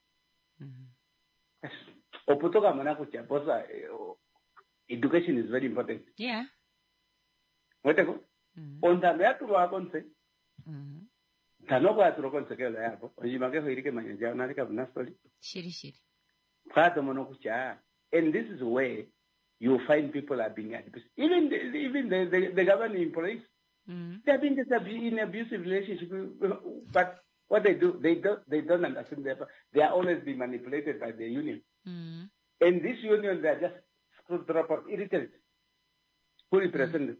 Education is very important. Yeah. What go? On the way to work on say. Tanoko atrokonse ke la yapo. Ojimake hoirike manyanja unalika bunastoli. Shiri. And this is where you find people are being abused. Even the governing employees, they are being in abusive relationship. But what they do, they don't understand. They are always being manipulated by the union. And this union, they are just screwed drop of irritated, fully present.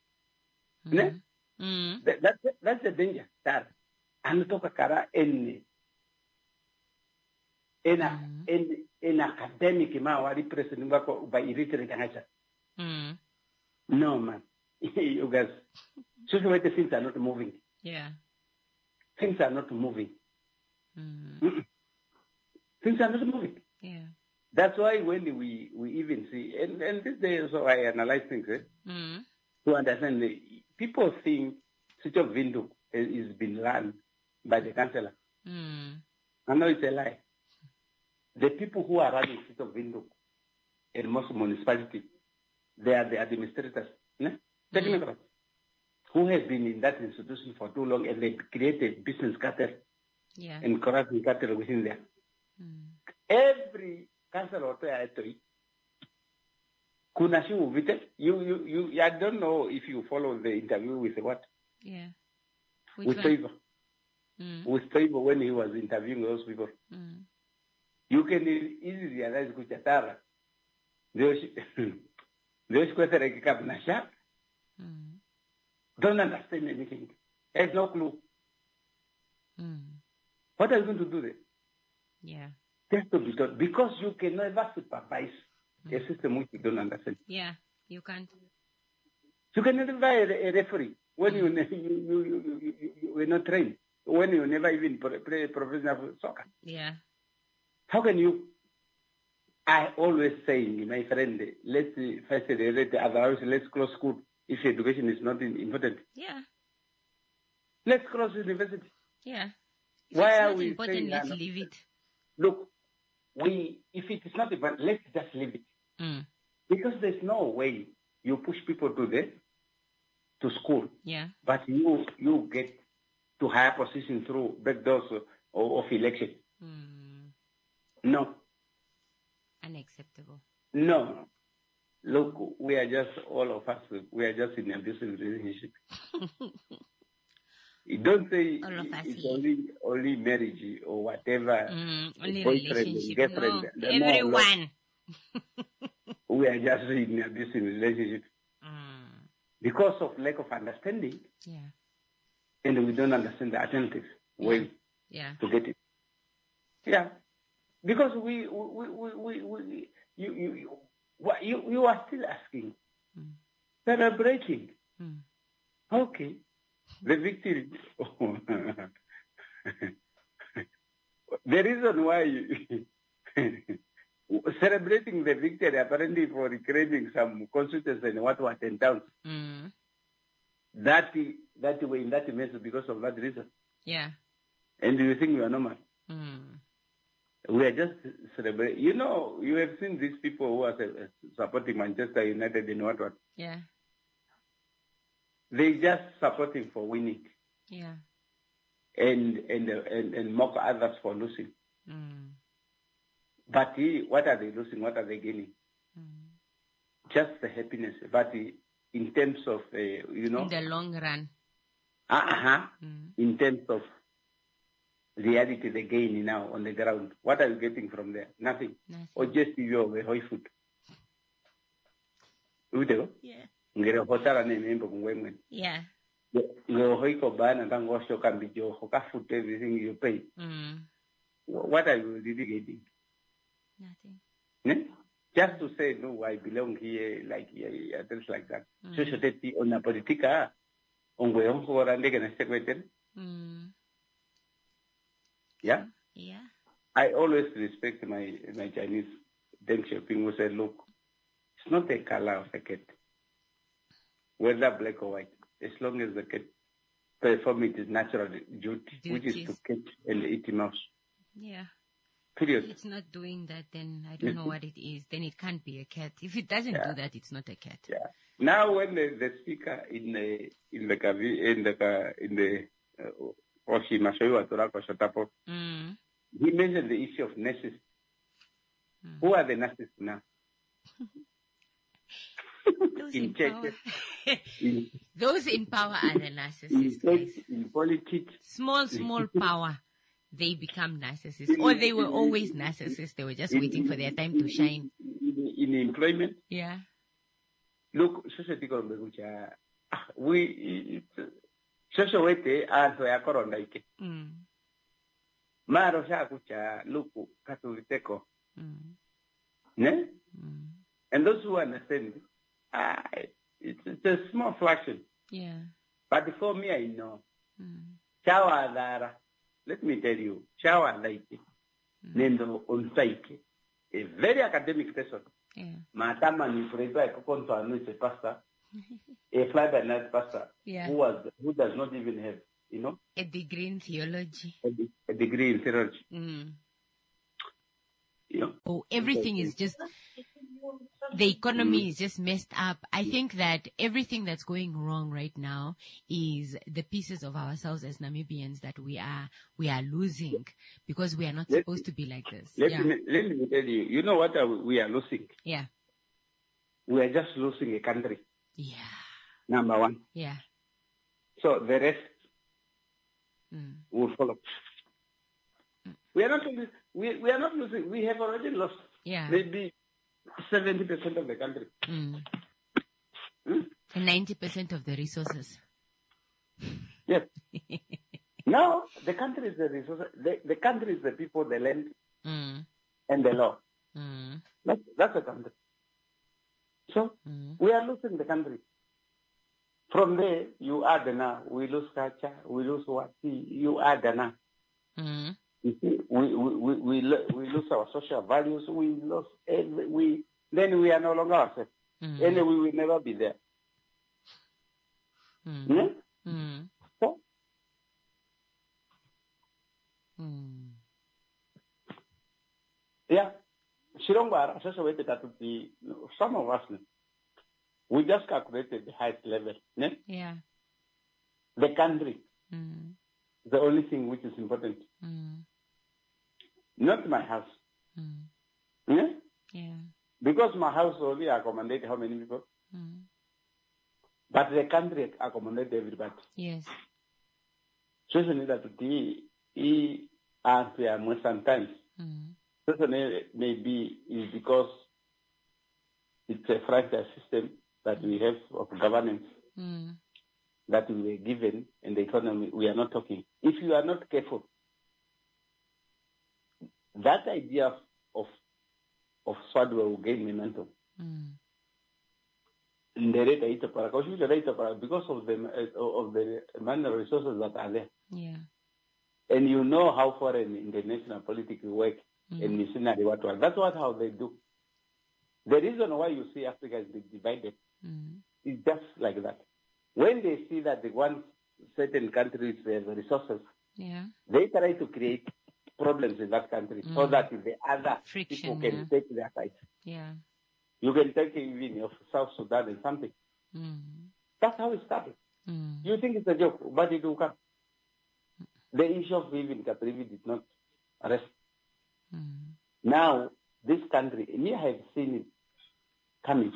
That's the danger. That anatoka kara in academic ma wali president by irritated angasa. No man, you guys. So things are not moving. Yeah. Things are not moving. Things are not moving. Yeah. That's why when we even see, and this day also I analyze things to understand. People think City of Windhoek is been run by the councillor. I know it's a lie. The people who are running City of Windhoek in most municipalities, they are the administrators, technical, who have been in that institution for too long, and they created business cartel and corruption cartel within there. Every councillor you I don't know if you follow the interview with what? Yeah. With Favor. With Favor when he was interviewing those people. You can easily realize Kuchatara. Don't understand anything. Has no clue. What are you going to do there? Yeah. Just to be taught. Because you can never supervise a system which you don't understand. Yeah, you can't. You can never buy a referee when you were not trained. When you never even play professional soccer. Yeah. How can you? I always say, my friend, let's facilitate, otherwise let's close school if education is not important. Yeah. Let's close university. Yeah. If Why it's are not we important, saying let's that? leave it. Look, if it is not important, let's just leave it. Because there's no way you push people to school. Yeah. But you get to higher position through backdoors of election. No. Unacceptable. No. Look, we are just, all of us, we are just in an abusive relationship. You don't say it's only marriage or whatever. Only boyfriend relationship. girlfriend. No, everyone. We are just in an abusive relationship. Because of lack of understanding, yeah. and we don't understand the alternative way to get it. Yeah, because you are still asking, celebrating. Okay, the victory. The reason why celebrating the victory apparently for recreating some constituencies in what 10 towns. That way in that mess because of that reason. Yeah. And do you think we are normal? We are just celebrating. You know, you have seen these people who are supporting Manchester United in what? Yeah. They just supporting for winning. Yeah. And mock others for losing. But what are they losing? What are they gaining? Just the happiness. But in terms of, in the long run. In terms of reality, the gain now on the ground. What are you getting from there? Nothing. Or just your hoi food. Yeah. Yeah. Everything you pay. What are you really getting? Nothing. Just to say, no, I belong here, like here, things like that. So that on a politica, on where yeah? Yeah. I always respect my Chinese Deng Xiaoping who said, look, it's not the color of the cat, whether black or white, as long as the cat perform its natural duty, which is to catch and eat a mouse. Yeah. Period. If it's not doing that, then I don't know what it is. Then it can't be a cat. If it doesn't do that, it's not a cat. Yeah. Now, when the speaker in the he mentioned the issue of nurses. Who are the nurses now? Those in power. Those in power are the narcissists. In politics. Small power. They become narcissists. Or they were always narcissists. They were just waiting for their time to shine. In employment? Yeah. Look, Maro shakucha luku katuliteko. And those who understand, it's a small fraction. Yeah. But for me, I know. Chawa Dara, let me tell you, Chawa Laiki, Nendo Unsaiki, a very academic person. Yeah. Matama Nipreba Kokonto Anuche pastor, a fly by night pastor, who does not even have, a degree in theology. A degree in theology. Oh, everything is just, the economy is just messed up. I think that everything that's going wrong right now is the pieces of ourselves as Namibians that we are losing because we are not supposed to be like this. Let me tell you, you know what we are losing? Yeah. We are just losing a country. Yeah. Number one. Yeah. So the rest will follow. We are not losing. We have already lost. Yeah. Maybe 70% of the country. And 90% of the resources. Yes. No, the country is the resources. The country is the people, the land, and the law. That's the country. So we are losing the country. From there, you add now. We lose culture. We lose what? You add now. You see, we lose our social values. We lose then we are no longer ourselves. And we will never be there. So, yeah. Shirongwara, some of us, we just calculated the highest level. Yeah. The country. The only thing which is important. Not my house. Yeah? Because my house only accommodates how many people? But the country accommodates everybody. Yes. So that he answer sometimes. Maybe is because it's a fragile system that we have of governance. that we were given in the economy, we are not talking. If you are not careful, that idea of SWADWA will gain momentum. Because of the mineral resources that are there. Yeah. And you know how foreign international politics work and missionary what. That's how they do. The reason why you see Africa is divided is just like that. When they see that they want certain countries have resources, they try to create problems in that country so that the other people can take their side. Yeah. You can take even of South Sudan and something. That's how it started. You think it's a joke, but it will come. The issue of even Katrivi did not arrest. Now, this country, me, I have seen it coming.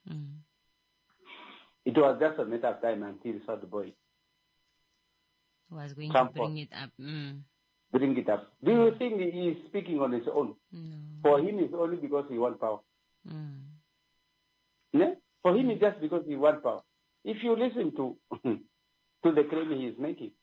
It was just a matter of time until South Boy was going to bring it up. Bring it up. Do you think he is speaking on his own? No. For him, it's only because he wants power. Yeah? For him, it's just because he wants power. If you listen to the claim he is making,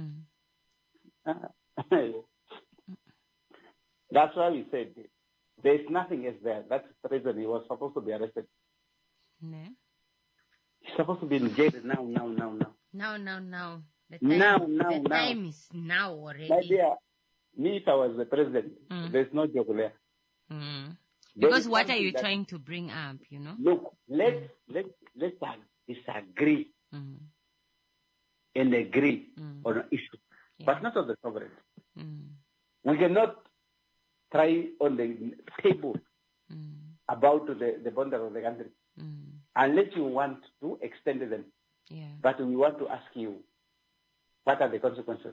that's why we said there's nothing else there. That's the reason he was supposed to be arrested. No. He's supposed to be in jail now. Now. The time is now already. My dear, me, if I was the president, there's no joke there. Because what are you trying to bring up, you know? Look, let's disagree and agree on an issue, but not on the sovereignty. We cannot try on the table about the boundary of the country unless you want to extend them. Yeah. But we want to ask you, what are the consequences?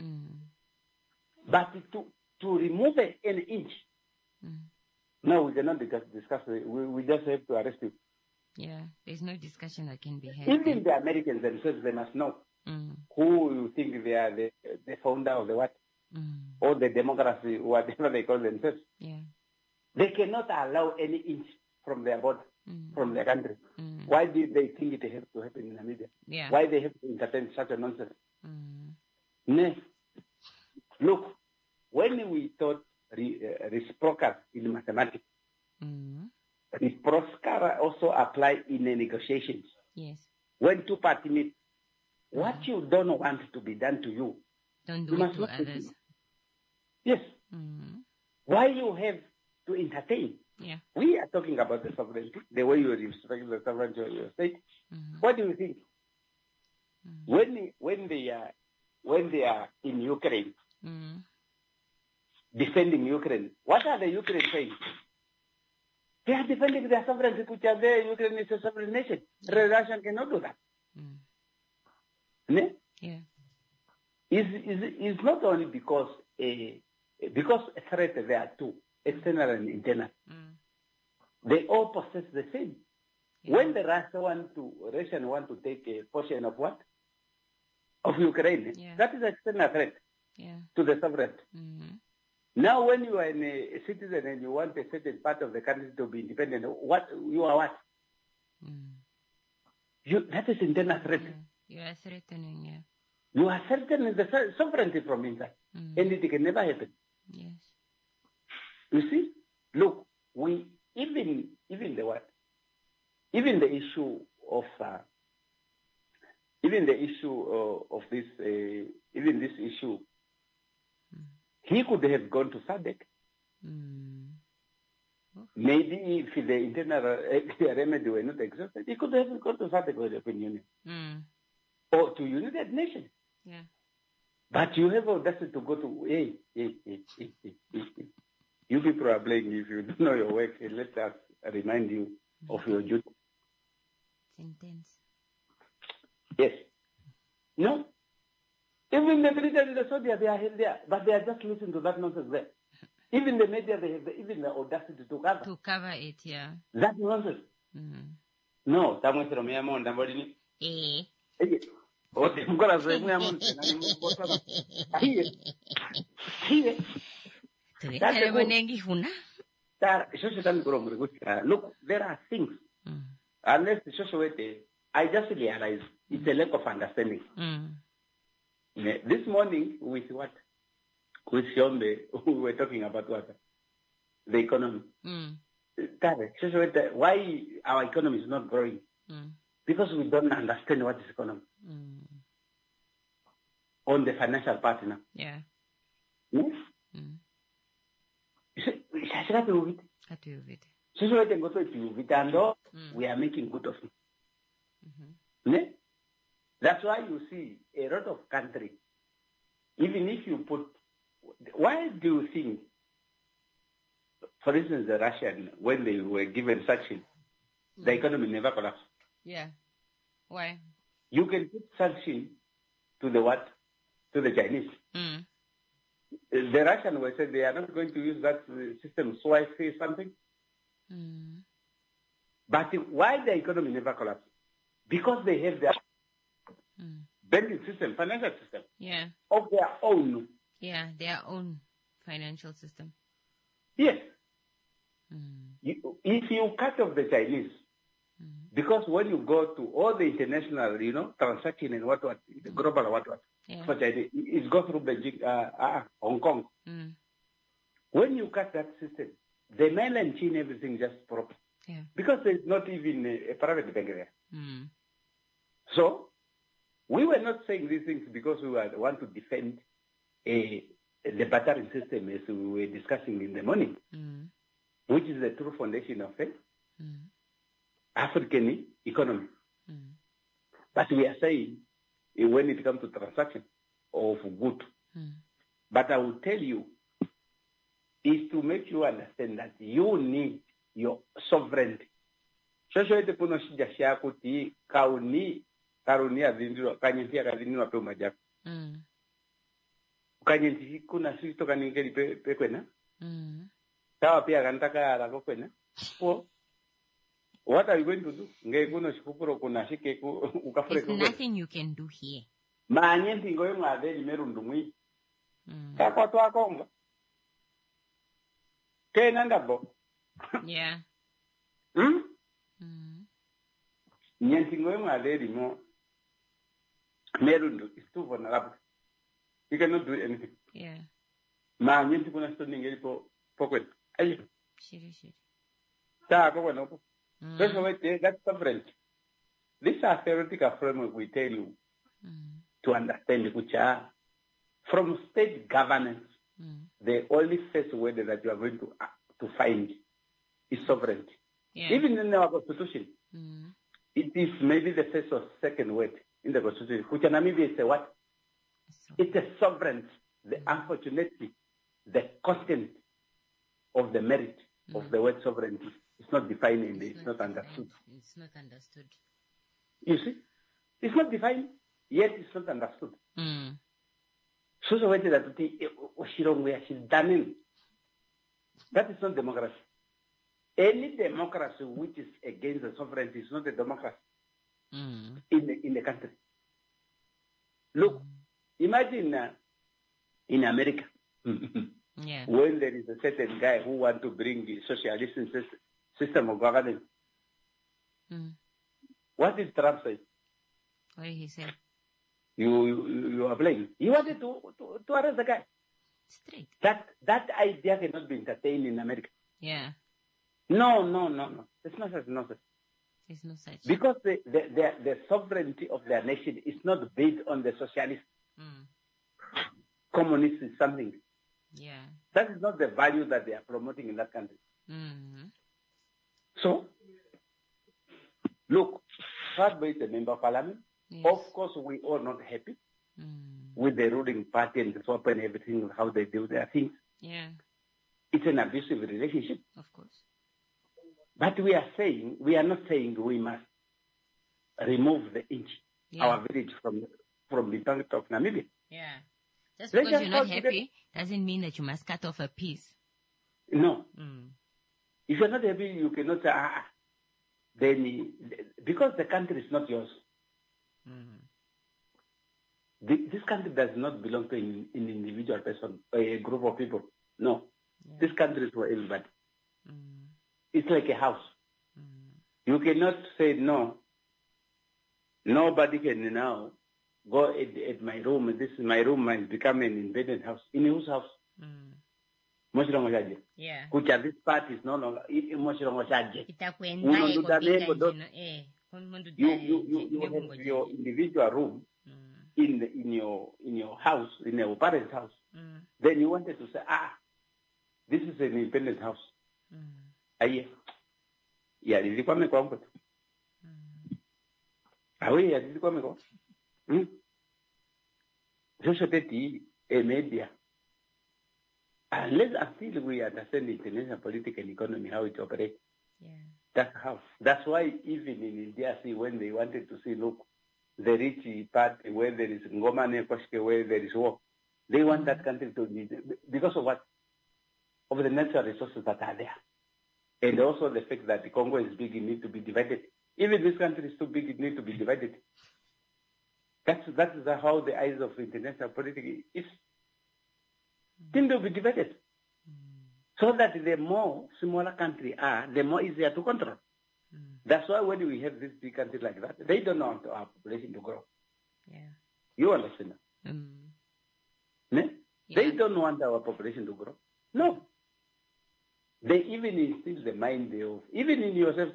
But to remove an inch, no, we cannot discuss it. We just have to arrest you. Yeah, there's no discussion that can be had. Even the Americans themselves, they must know who you think they are the founder of the what, or the democracy, whatever they call themselves. Yeah. They cannot allow any inch from their border, from their country. Why did they think it has to happen in Namibia? Yeah. Why they have to entertain such a nonsense? Look, when we taught reciprocal in mathematics, reciprocal also apply in the negotiations. Yes. When two parties meet, what you don't want to be done to you, don't do it to others. Yes. Why you have to entertain? Yeah. We are talking about the sovereignty, the way you respect the sovereignty of your state. What do you think? When they are in Ukraine, defending Ukraine, what are the Ukraine saying? They are defending their sovereignty, which are there. Ukraine is a sovereign nation. Russia cannot do that. Yeah. It's not only because a threat there are two, external and internal. They all possess the same. Yeah. When the Russian want to take a portion of what? Of Ukraine, that is an external threat to the sovereignty. Now, when you are a citizen and you want a certain part of the country to be independent, you are what? That is internal threat. You are threatening, You are threatening the sovereignty from inside, and it can never happen. Yes. You see, look, even the issue of this issue. He could have gone to SADC. Maybe if the internal remedy were not exhausted, he could have gone to SADC or the European Union. Or to United Nations. Yeah. But you have audacity to go to, you people are playing if you don't know your work. Let us remind you of your duty. It's intense. Yes. No. Even the military and the soldiers, they are there, but they are just listening to that nonsense there. Even the media, they have even the audacity to cover. To cover it, yeah. That nonsense. No, estamos en mi amor, estamos en Ote, ancora se mi amor, look, there are things. Unless the social I just realized it's a lack of understanding. This morning with what? With Shombe, we were talking about what? The economy. Why our economy is not growing? Because we don't understand what is economy. On the financial part now. Yeah. Yes? We are making good of it. That's why you see a lot of countries, even if you put, why do you think, for instance, the Russian, when they were given sanction, the economy never collapsed? Yeah. Why? You can put sanction to the what? To the Chinese. The Russian will say they are not going to use that system, so I say something. But why the economy never collapsed? Because they have their banking system, financial system of their own. Yeah, their own financial system. Yes. If you cut off the Chinese, because when you go to all the international, transaction and what, the global for China, it goes through Beijing, Hong Kong. When you cut that system, the mainland China, everything just broke. Yeah. Because there's not even a private bank there. So, we were not saying these things because we want to defend the bartering system as we were discussing in the morning, which is the true foundation of African economy. But we are saying when it comes to transaction of good. But I will tell you, is to make you understand that you need your sovereignty. Shoshete kuno shija kuti kauni adindiro kanyenti akadindiro pe majako. Kanyenti kuna sito kaningeli pe kwena. Tawa pia kantaka alako kwena. What are you going to do? There's nothing you can do here. Yeah. Merundu is too vulnerable. You cannot do anything. Yeah. That's sovereignty. These are theoretical framework we tell you to understand, which are from state governance. The only first word that you are going to find is sovereignty. Yeah. Even in our constitution, it is maybe the first or second word in the constitution, which in Namibia is a what? It's a sovereignty. Unfortunately, the content of the merit of the word sovereignty is not defined and it's not understood. It's not understood. You see? It's not defined, yet it's not understood. So the way that that is not democracy. Any democracy which is against the sovereignty is not a democracy in the country. Look, imagine in America, when there is a certain guy who wants to bring the socialist system of governance. What did Trump say? What did he say? You are playing. He wanted to arrest the guy. Straight. That idea cannot be entertained in America. Yeah. No. There's no such. There's no such. Because the sovereignty of their nation is not based on the socialist. Communist is something. Yeah. That is not the value that they are promoting in that country. So, look, Fadba is a member of parliament. Yes. Of course, we all not happy with the ruling party and the swap and everything, how they do their things. Yeah. It's an abusive relationship. Of course. But we are not saying we must remove the inch, our village from the tongue of Namibia. Yeah. Just because you're not happy doesn't mean that you must cut off a piece. No. If you're not happy, you cannot say, then, because the country is not yours. This country does not belong to an individual person or a group of people. No. Yeah. This country is for everybody. It's like a house. You cannot say, no, Nobody can now go at my room. This is my room has become an independent house. In whose house? Moshilongo Shaje. Yeah. Kucha, this part is no longer in Moshilongo Shaje. You have your individual room in your house, in your parents' house. Then you wanted to say, this is an independent house. Aye. Yeah, this is what me come. Aye, this is what me come. Society, a media. Unless until we understand the international political economy, how it operates. Yeah. That's why even in India, when they wanted to see, look, the rich part where there is Ngoma Nekoshke, where there is war, they want that country to be, because of what? Of the natural resources that are there. And also the fact that the Congo is big, it needs to be divided. Even this country is too big, it needs to be divided. That is how the eyes of international politics is. Then they'll be divided. So that the more smaller countries are, the more easier to control. That's why when we have this big country like that, they don't want our population to grow. Yeah. You understand? Yeah. They don't want our population to grow. No. They even instill the mind of, even in yourself,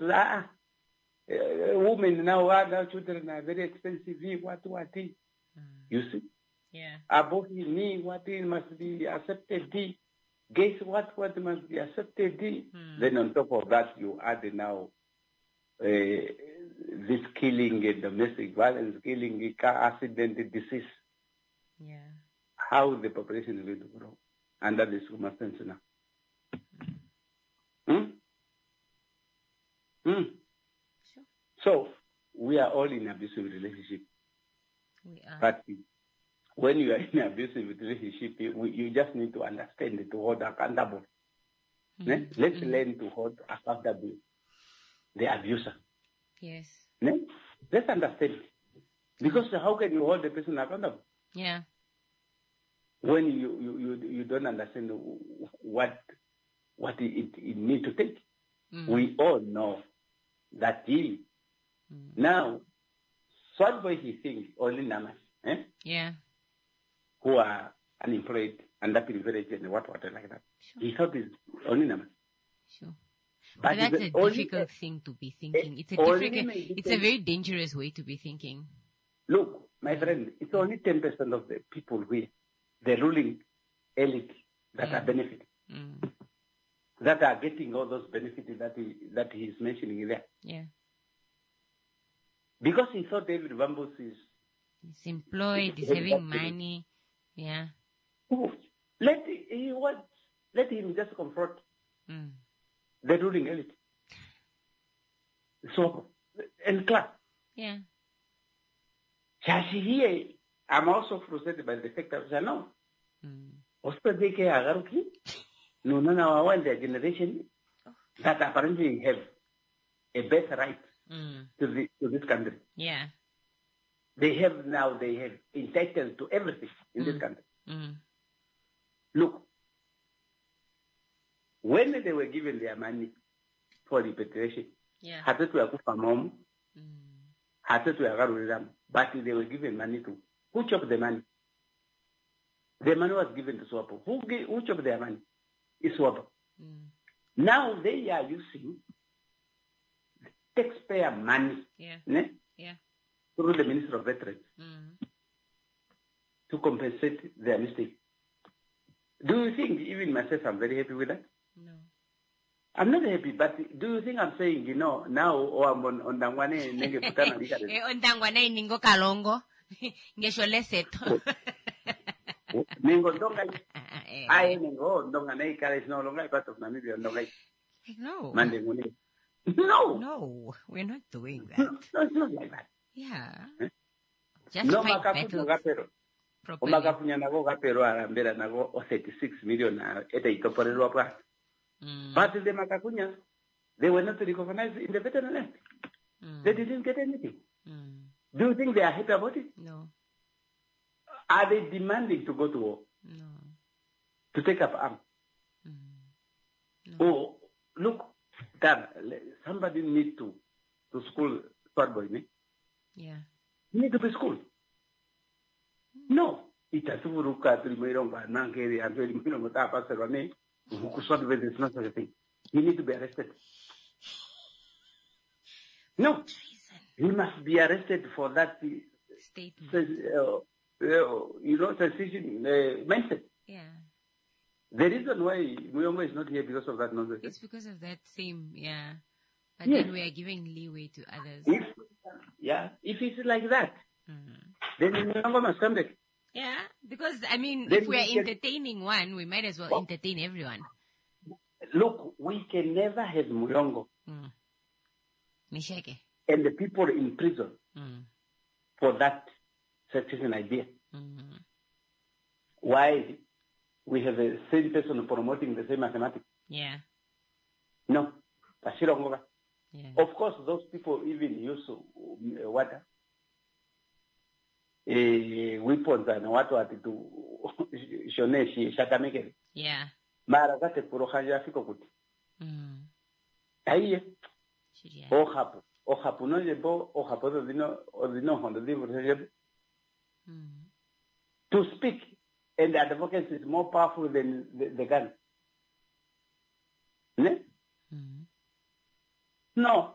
women now, children are very expensive, what. You see? Yeah. Above me, what must be accepted. Guess what must be accepted. Then on top of that, you add now this killing, domestic violence, killing, car accident, disease. Yeah. How the population is going to grow under this circumstance now. Sure. So we are all in abusive relationship. We are. But when you are in an abusive relationship, you just need to understand to hold accountable. Let's learn to hold accountable the abuser. Yes. Let's understand. Because how can you hold the person accountable? Yeah. When you don't understand what it needs to take. We all know that he now Swat Boy he thinks only Namas. Yeah. Who are unemployed, underprivileged, and what like that. Sure. He thought it's only numbers. Sure. But that's a difficult thing to be thinking. It's a very dangerous way to be thinking. Look, my friend, it's only 10% of the people here, the ruling elite, that are benefiting. That are getting all those benefits that he is mentioning there. Yeah. Because he thought David Wambus is employed, he's having money. Yeah. Let him just confront the ruling elite. So, and class. Yeah. Here, I'm also frustrated by the fact that no. No, the generation that apparently have a better right to this country. Yeah. They have entitled to everything in this country. Look, when they were given their money for repatriation, but they were given money to who took the money? The money was given to SWAPO. Who took their money? It's SWAPO. Now they are using taxpayer money. Through the Minister of Veterans to compensate their mistake. Do you think, even myself, I'm very happy with that? No. I'm not happy, but do you think I'm saying, now, I'm on Dangwane, Nenge Putana, on Dangwane, Ningo Kalongo, Ngesho Leseto. Ningo Dongai. I Ningo, Dongane, is no longer part of Namibia, Dongai. No. No. No, we're not doing that. No, it's not like that. Yeah. Just fight battles properly. 36 million But the Makakunya, they were not recognized in the veteran land. They didn't get anything. Do you think they are happy about it? No. Are they demanding to go to war? No. To take up arms? No. Oh, look, Dad, somebody needs to school Swat Boy, yeah. You need to be schooled. No. Itasuruka Trimirong, Nankeri, and Mutapa Servane, it's not such a thing. He need to be arrested. No. He must be arrested for that statement. Sensation mindset. Yeah. The reason why Muyongo is not here because of that nonsense. It's because of that same, yeah. But Yes. then we are giving leeway to others. If it's like that, then Muyongo must come back. Yeah, because, I mean, Then if we are we can- entertaining one, we might as well entertain everyone. Look, we can never have Muyongo Nisheke. and the people in prison for that certain idea. Why we have the same person promoting the same mathematics? Yeah. No. Tashirongoga. Yeah. Of course, those people even use water. Weapons and what to shoneshi shatameke. Yeah. Mara zake kurohanja fiko kuti. Aiye. Yeah. Ohapu no jebo ohapu odino hondo divo jebo. To speak and advocacy is more powerful than the gun. Ne? No.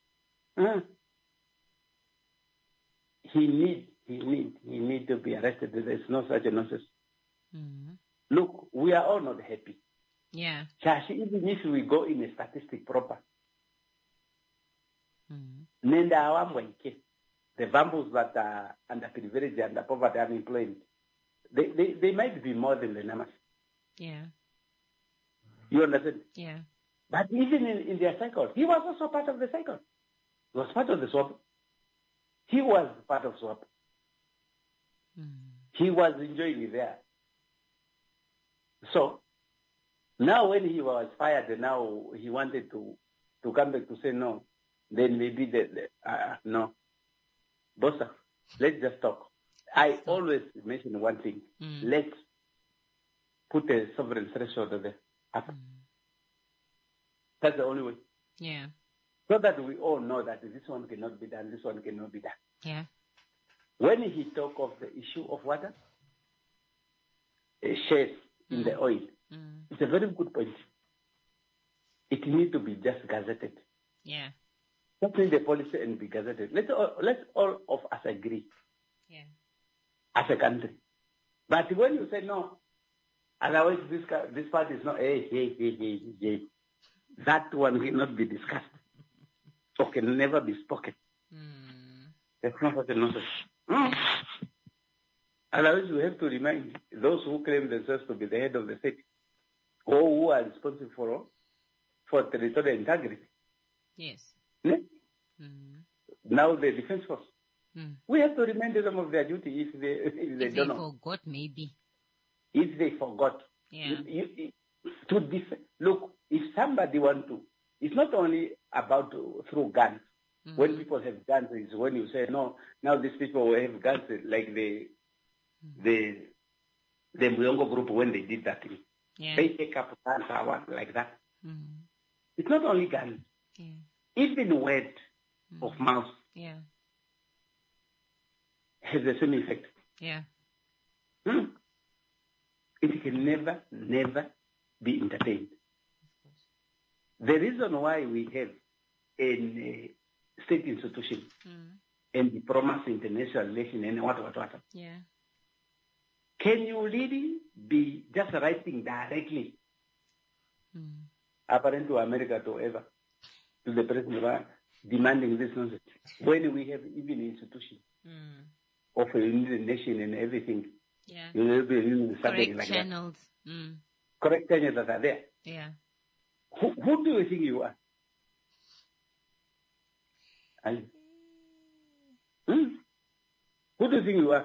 He need to be arrested. There's no such a nonsense. Look, we are all not happy. Yeah. Chashi, even if we go in a statistic proper, Nenda awamweke, the bamboos that are underprivileged, under poverty, unemployed, they might be more than the numbers. Yeah. You understand? Yeah. But even in their cycle, he was also part of the cycle. He was part of the swap. He was part of swap. He was enjoying it there. So, now when he was fired, and now he wanted to come back to say no, then maybe no. Bossa, let's just talk. I always mention one thing. Let's put a sovereign threshold there. That's the only way. Yeah. So that we all know that this one cannot be done, this one cannot be done. Yeah. When he talk of the issue of water, shares in the oil, it's a very good point. It needs to be just gazetted. Yeah. Just need the policy and be gazetted. Let's all of us agree. Yeah. As a country. But when you say no, otherwise this part is not, hey. That one will not be discussed. Or can never be spoken. That's not such a nonsense. Otherwise, we have to remind those who claim themselves to be the head of the state, or who are responsible for territorial integrity. Yes. Yeah? Now the defense force. We have to remind them of their duty if they don't know. Forgot, maybe. If they forgot. Yeah. Look, if somebody want to, it's not only about through guns. When people have guns, is when you say, no, now these people will have guns, like the Muyongo group when they did that thing. Yeah. They take up guns like that. It's not only guns. Yeah. Even word of mouth has the same effect. Yeah. It can never be entertained. The reason why we have a state institution and diplomacy, international relations, and what. Yeah. Can you really be just writing directly apparent to America to ever, to the president, demanding this nonsense, when we have even institutions of a United Nation and everything? Yeah. You will be using something Correct like channels. that. Correct channels that are there. Yeah. Who do you think you are? Who do you think you are?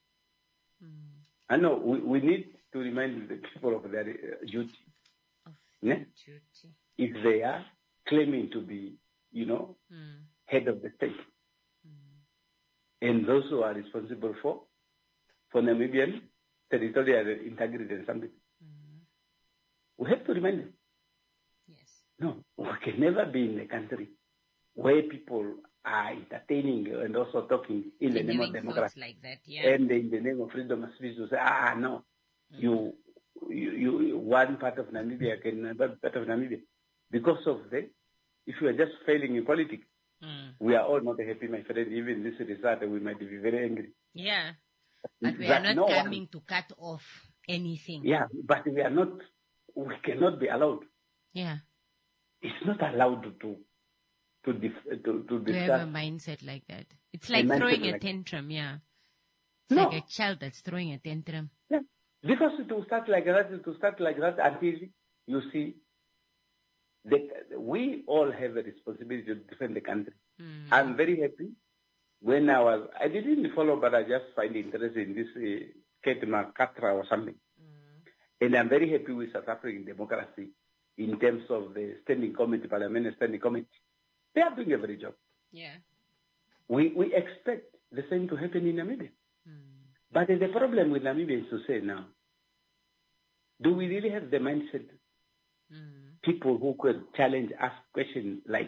I know we need to remind the people of their duty. Duty. If they are claiming to be, head of the state, and those who are responsible for Namibian territorial integrity and something, we have to remind them. Yes. No, we can never be in a country where people are entertaining and also talking in the name of democracy, like that, yeah. and in the name of freedom of speech to say, no, you one part of Namibia can another part of Namibia. Because of that, if you are just failing in politics, we are all not happy, my friend. Even this result, we might be very angry. Yeah. But we are not coming to cut off anything. Yeah, but we cannot be allowed. Yeah. It's not allowed to have a mindset like that. It's like throwing a tantrum, yeah. It's like a child that's throwing a tantrum. Yeah. Because it will start like that, until you see that we all have a responsibility to defend the country. I'm very happy when I didn't follow, but I just find interest in this Ketma Katra or something. And I'm very happy with South African democracy in terms of the standing committee, parliamentary standing committee. They are doing a very job. Yeah. We expect the same to happen in Namibia. But the problem with Namibia is to say now, do we really have the mindset? People who could challenge, ask questions like,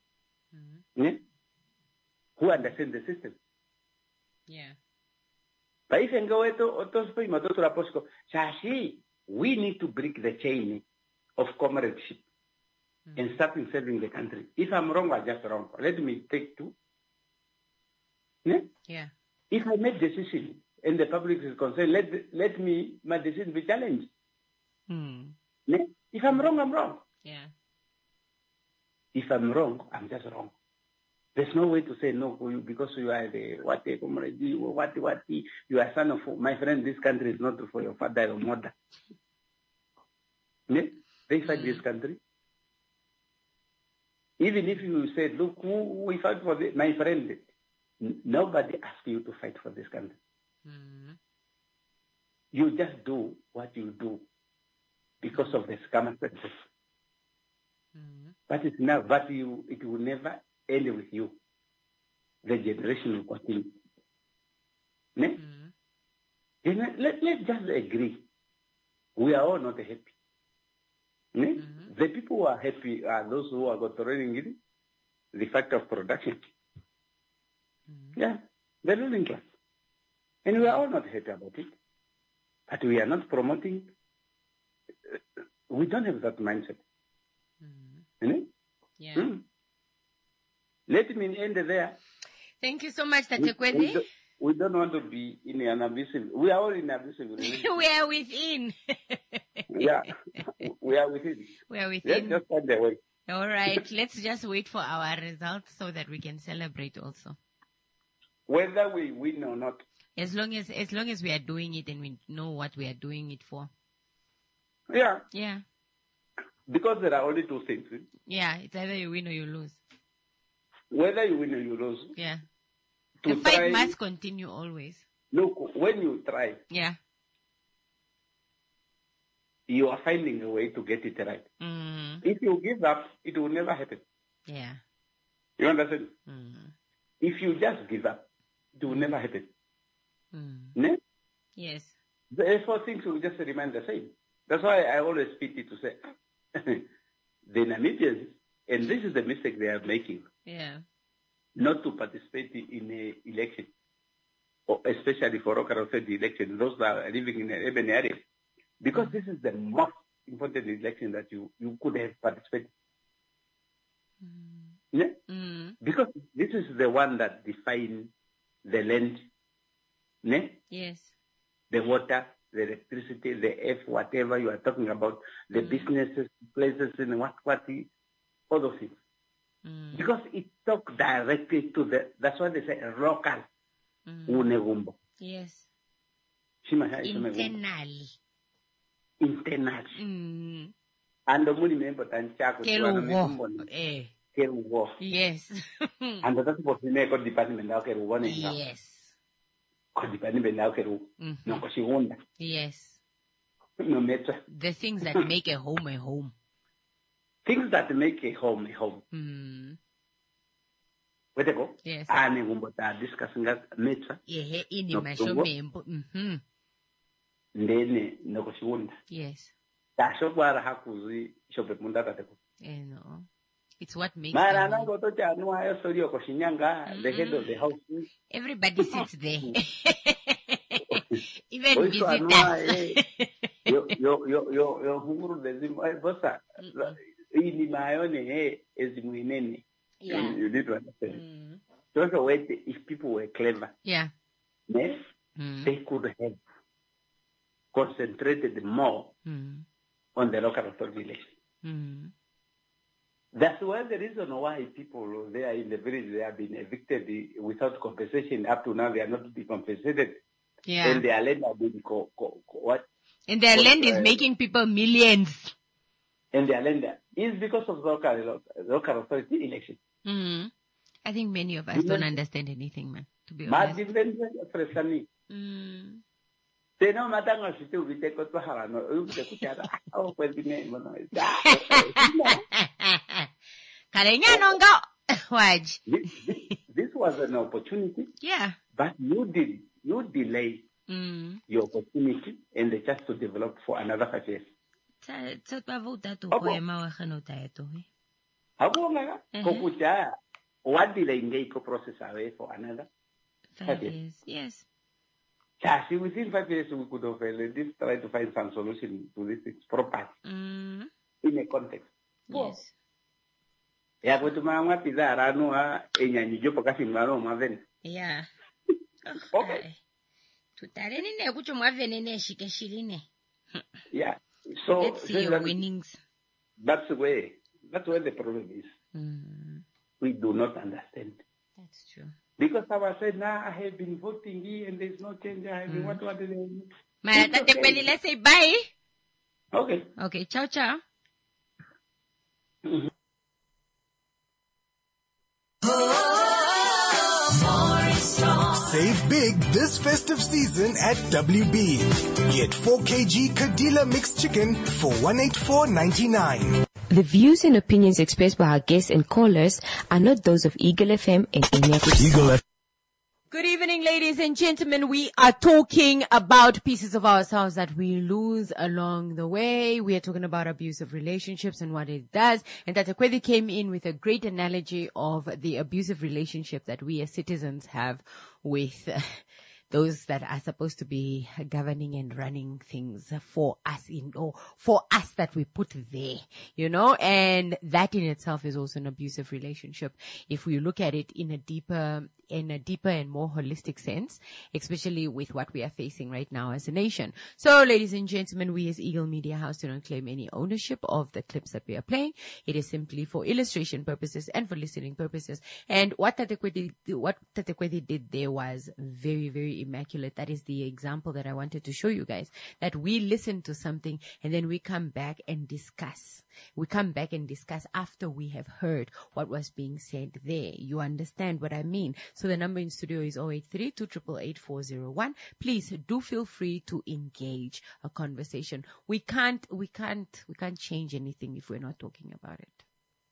who understand the system? Yeah. But if you go we need to break the chain of comradeship and start serving the country. If I'm wrong, I'm just wrong. Let me take two. Yeah. If I make decision and the public is concerned, let my decision be challenged. If I'm wrong, I'm wrong. Yeah. If I'm wrong, I'm just wrong. There's no way to say no because you are you are son of my friend. This country is not for your father or mother. They fight this country. Even if you say, look, who we fight for this, my friend, nobody asked you to fight for this country. You just do what you do because of the circumstances. But it will never end with you. The generation will continue. Let's just agree. We are all not happy. The people who are happy are those who are controlling the fact of production. Yeah, the ruling class. And we are all not happy about it. But we are not promoting. We don't have that mindset. Yeah. Let me end there. Thank you so much, Tatekwede. We don't want to be in an abusive. We are all in abusive relationship. We are within. Yeah, we are within. We are within. Let's just find the way. All right, let's just wait for our results so that we can celebrate also. Whether we win or not. As long as we are doing it and we know what we are doing it for. Yeah. Yeah. Because there are only two things. Yeah, it's either you win or you lose. Whether you win or you lose. Yeah. The fight must continue always. Look, when you try. Yeah. You are finding a way to get it right. If you give up, it will never happen. Yeah. You understand? If you just give up, it will never happen. Yes. Therefore, things will just remain the same. That's why I always pity to say, the Namibians, and this is the mistake they are making. Yeah. Not to participate in an election, or especially for the election, those that are living in urban areas, because this is the most important election that you could have participated. Because this is the one that defines the land, yes, the water, the electricity, the air, whatever you are talking about, the businesses, places, and what all those things. Because it talks directly to that's why they say local. Yes. Internal. And the money member and yes. And that's what we make department now. Yes. Yes. The things that make a home a home. Things that make a home a home. Yes. Discussing that nature. Yes. No. It's what makes the head of the house. Everybody sits there. Even visitors. Yeah. You need to understand. Don't wait. If people were clever, Yeah. yes, they could have concentrated more on the local authority election. That's why the reason why people there in the village, they have been evicted without compensation. Up to now, they are not being compensated. Yeah. And their land have been what? And their land is making people millions. And their land is because of local authority election. I think many of us don't understand anything, man, to be honest. This was an opportunity. Yeah. But you delay your opportunity and the chance to develop for another 5 years. What delay in process away for another 5 years? Yes. Within 5 years, we could have at least tried to find some solution to this properly in a context. Yes. Yeah. Okay. Yeah. So let's see your winnings. That's where the problem is. We do not understand. That's true. Because I said, I have been voting here and there's no change. I have been what do they mean? Let's say bye. Okay. Okay. Ciao, ciao. Save big this festive season at WB. Get 4 kg Kadila mixed chicken for $184.99. The views and opinions expressed by our guests and callers are not those of Eagle FM and Eagle FM. Good evening, ladies and gentlemen. We are talking about pieces of ourselves that we lose along the way. We are talking about abusive relationships and what it does. And Tata Kwedi came in with a great analogy of the abusive relationship that we as citizens have with those that are supposed to be governing and running things for us for us that we put there, and that in itself is also an abusive relationship. If we look at it in a deeper and more holistic sense, especially with what we are facing right now as a nation. So, ladies and gentlemen, we as Eagle Media House do not claim any ownership of the clips that we are playing. It is simply for illustration purposes and for listening purposes. And what Tata Kwedi did there was very, very immaculate. That is the example that I wanted to show you guys, that we listen to something and then we come back and discuss. We come back and discuss after we have heard what was being said there. You understand what I mean? So the number in studio is 083-288-8401. Please do feel free to engage a conversation. We can't change anything if we're not talking about it.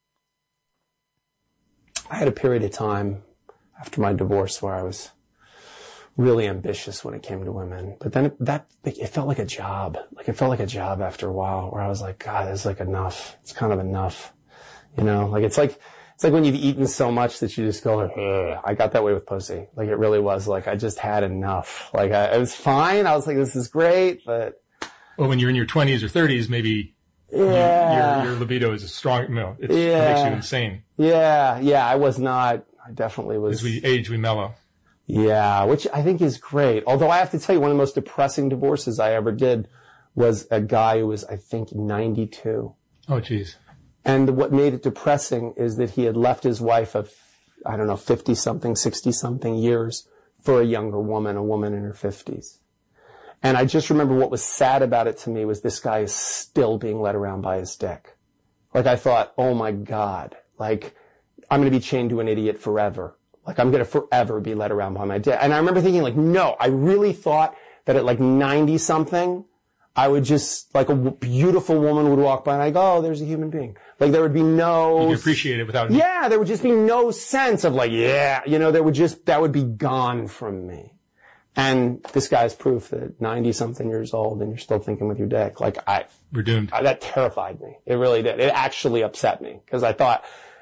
I had a period of time after my divorce where I was really ambitious when it came to women. But then it felt like a job. Like it felt like a job after a while where I was like, God, it's like enough. It's kind of enough. Like it's like when you've eaten so much that you just go like, ugh. I got that way with pussy. Like it really was like, I just had enough. Like it was fine. I was like, this is great, but. Well, when you're in your 20s or 30s, maybe your libido is strong. It makes you insane. Yeah. I was not. I definitely was. As we age, we mellow. Yeah, which I think is great. Although I have to tell you, one of the most depressing divorces I ever did was a guy who was, I think, 92. Oh, geez. And what made it depressing is that he had left his wife of, 50-something, 60-something years for a younger woman, a woman in her 50s. And I just remember what was sad about it to me was this guy is still being led around by his dick. Like I thought, oh my God, like I'm going to be chained to an idiot forever. Like I'm going to forever be led around by my dick. And I remember thinking like, no, I really thought that at like 90 something, I would just, like a beautiful woman would walk by and I go, oh, there's a human being. Like there would be no. You could appreciate it without. Yeah, there would just be no sense of like, that would be gone from me. And this guy's proof that 90 something years old and you're still thinking with your dick. Like we're doomed. That terrified me. It really did. It actually upset me because I thought,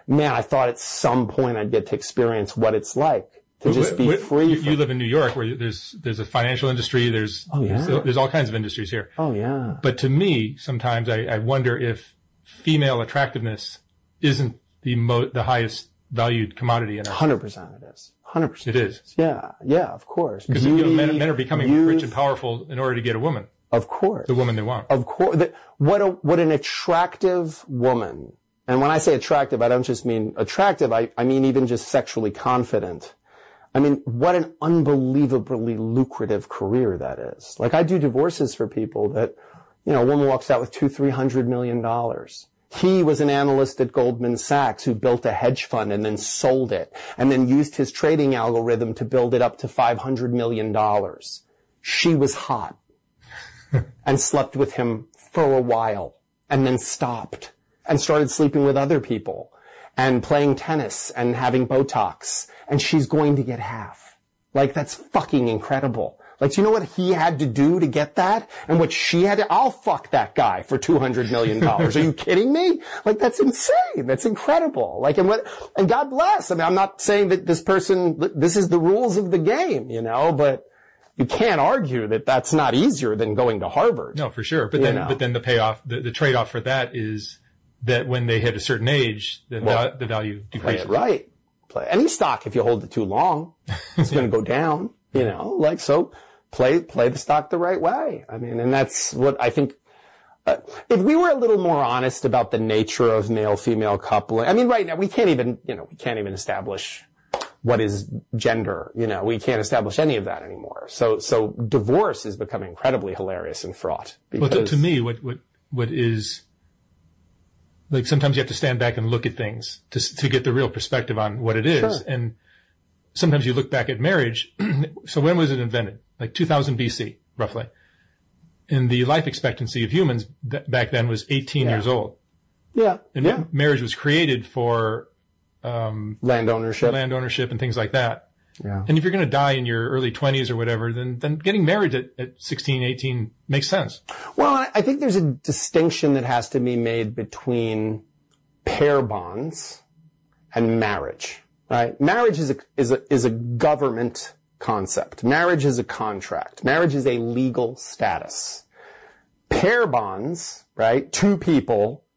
man, I thought at some point I'd get to experience what it's like to just be free. You live in New York, where there's a financial industry. There's all kinds of industries here. Oh yeah. But to me, sometimes I wonder if female attractiveness isn't the highest valued commodity in our 100% it is. 100%. It is. Yeah, of course. Because men are becoming rich and powerful in order to get a woman. Of course. The woman they want. Of course. What an attractive woman, and when I say attractive, I don't just mean attractive, I mean even just sexually confident. I mean, what an unbelievably lucrative career that is. Like, I do divorces for people that, a woman walks out with $200-300 million. He was an analyst at Goldman Sachs who built a hedge fund and then sold it and then used his trading algorithm to build it up to $500 million. She was hot and slept with him for a while and then stopped and started sleeping with other people and playing tennis and having Botox, and she's going to get half. Like, that's fucking incredible. Like, do you know what he had to do to get that? And what she had to, I'll fuck that guy for $200 million. Are you kidding me? Like, that's insane. That's incredible. Like, and God bless. I mean, I'm not saying that this is the rules of the game, but you can't argue that that's not easier than going to Harvard. No, for sure. But then the payoff, the trade-off for that is that when they hit a certain age, the value decreases. Play it right. Any stock, if you hold it too long, it's going to go down, so play the stock the right way. I mean, and that's what I think, if we were a little more honest about the nature of male-female coupling, I mean, right now we can't even establish what is gender, we can't establish any of that anymore. So divorce is becoming incredibly hilarious and fraught. Well, to me, what is, like, sometimes you have to stand back and look at things to get the real perspective on what it is. Sure. And sometimes you look back at marriage. So when was it invented? Like 2000 BC, roughly. And the life expectancy of humans back then was 18 years old. Yeah. And marriage was created for land ownership and things like that. Yeah. And if you're going to die in your early 20s or whatever, then getting married at 16, 18 makes sense. Well, I think there's a distinction that has to be made between pair bonds and marriage, right? Marriage is a government concept. Marriage is a contract. Marriage is a legal status. Pair bonds, right? Two people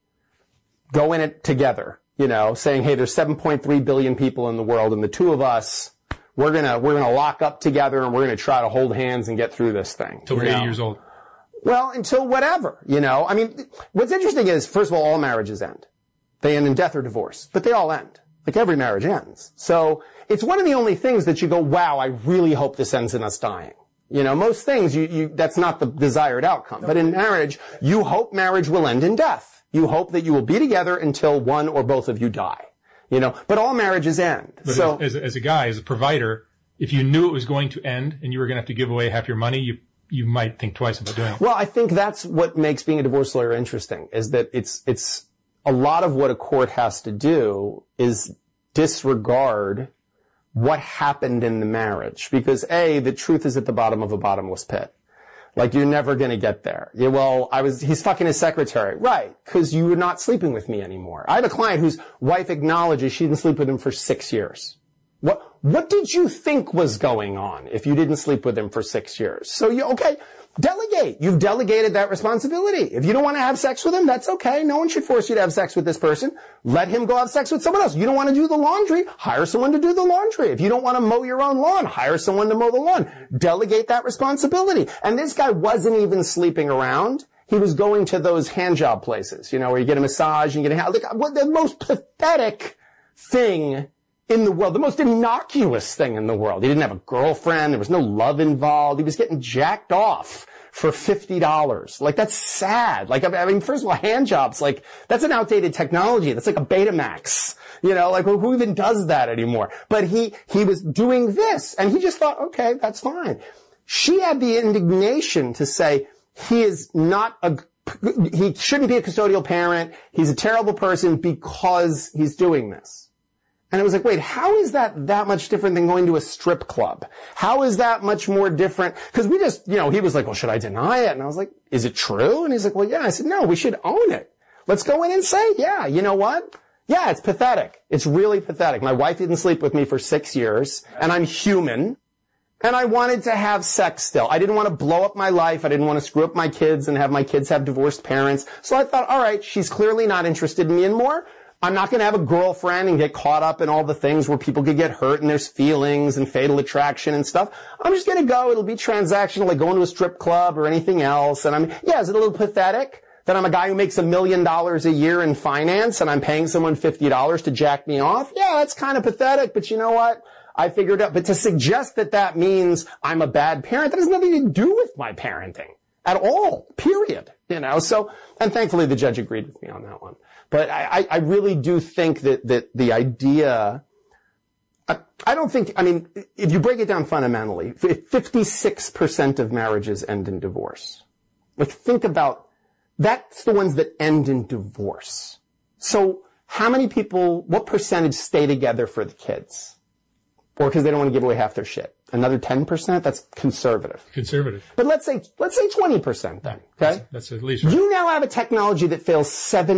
go in it together, saying, hey, there's 7.3 billion people in the world, and the two of us, we're gonna lock up together and we're gonna try to hold hands and get through this thing. Until we're 80 years old. Well, until whatever, I mean, what's interesting is, first of all marriages end. They end in death or divorce, but they all end. Like, every marriage ends. So it's one of the only things that you go, wow, I really hope this ends in us dying. Most things that's not the desired outcome. But in marriage, you hope marriage will end in death. You hope that you will be together until one or both of you die. But all marriages end. But so as a guy, as a provider, if you knew it was going to end and you were going to have to give away half your money, you might think twice about doing it. Well, I think that's what makes being a divorce lawyer interesting, is that it's a lot of what a court has to do is disregard what happened in the marriage, because the truth is at the bottom of a bottomless pit. Like, you're never going to get there. He's fucking his secretary. Right. Cause you were not sleeping with me anymore. I have a client whose wife acknowledges she didn't sleep with him for 6 years. What did you think was going on if you didn't sleep with him for 6 years? So delegate. You've delegated that responsibility. If you don't want to have sex with him, that's okay. No one should force you to have sex with this person. Let him go have sex with someone else. You don't want to do the laundry, hire someone to do the laundry. If you don't want to mow your own lawn, hire someone to mow the lawn. Delegate that responsibility. And this guy wasn't even sleeping around. He was going to those hand job places, where you get a massage and you get a hand. The most pathetic thing in the world, the most innocuous thing in the world. He didn't have a girlfriend. There was no love involved. He was getting jacked off for $50. Like, that's sad. Like, I mean, first of all, hand jobs, like, that's an outdated technology. That's like a Betamax. Who even does that anymore? But he was doing this, and he just thought, okay, that's fine. She had the indignation to say, he shouldn't be a custodial parent. He's a terrible person because he's doing this. And it was like, wait, how is that much different than going to a strip club? How is that much more different? Because we just, he was like, well, should I deny it? And I was like, is it true? And he's like, well, yeah. I said, no, we should own it. Let's go in and say, yeah, you know what? Yeah, it's pathetic. It's really pathetic. My wife didn't sleep with me for 6 years, and I'm human, and I wanted to have sex still. I didn't want to blow up my life. I didn't want to screw up my kids and have my kids have divorced parents. So I thought, all right, she's clearly not interested in me anymore. I'm not going to have a girlfriend and get caught up in all the things where people could get hurt and there's feelings and fatal attraction and stuff. I'm just going to go. It'll be transactional, like going to a strip club or anything else. And is it a little pathetic that I'm a guy who makes $1 million a year in finance and I'm paying someone $50 to jack me off? Yeah, that's kind of pathetic, but you know what? I figured out. But to suggest that that means I'm a bad parent, that has nothing to do with my parenting at all, period. So, and thankfully the judge agreed with me on that one. But I really do think that the idea, I don't think, if you break it down fundamentally, 56% of marriages end in divorce. Like, think about, that's the ones that end in divorce. So how many people, what percentage stay together for the kids? Or because they don't want to give away half their shit. Another 10%? That's conservative. But let's say 20% then, okay? That's at least right. You now have a technology that fails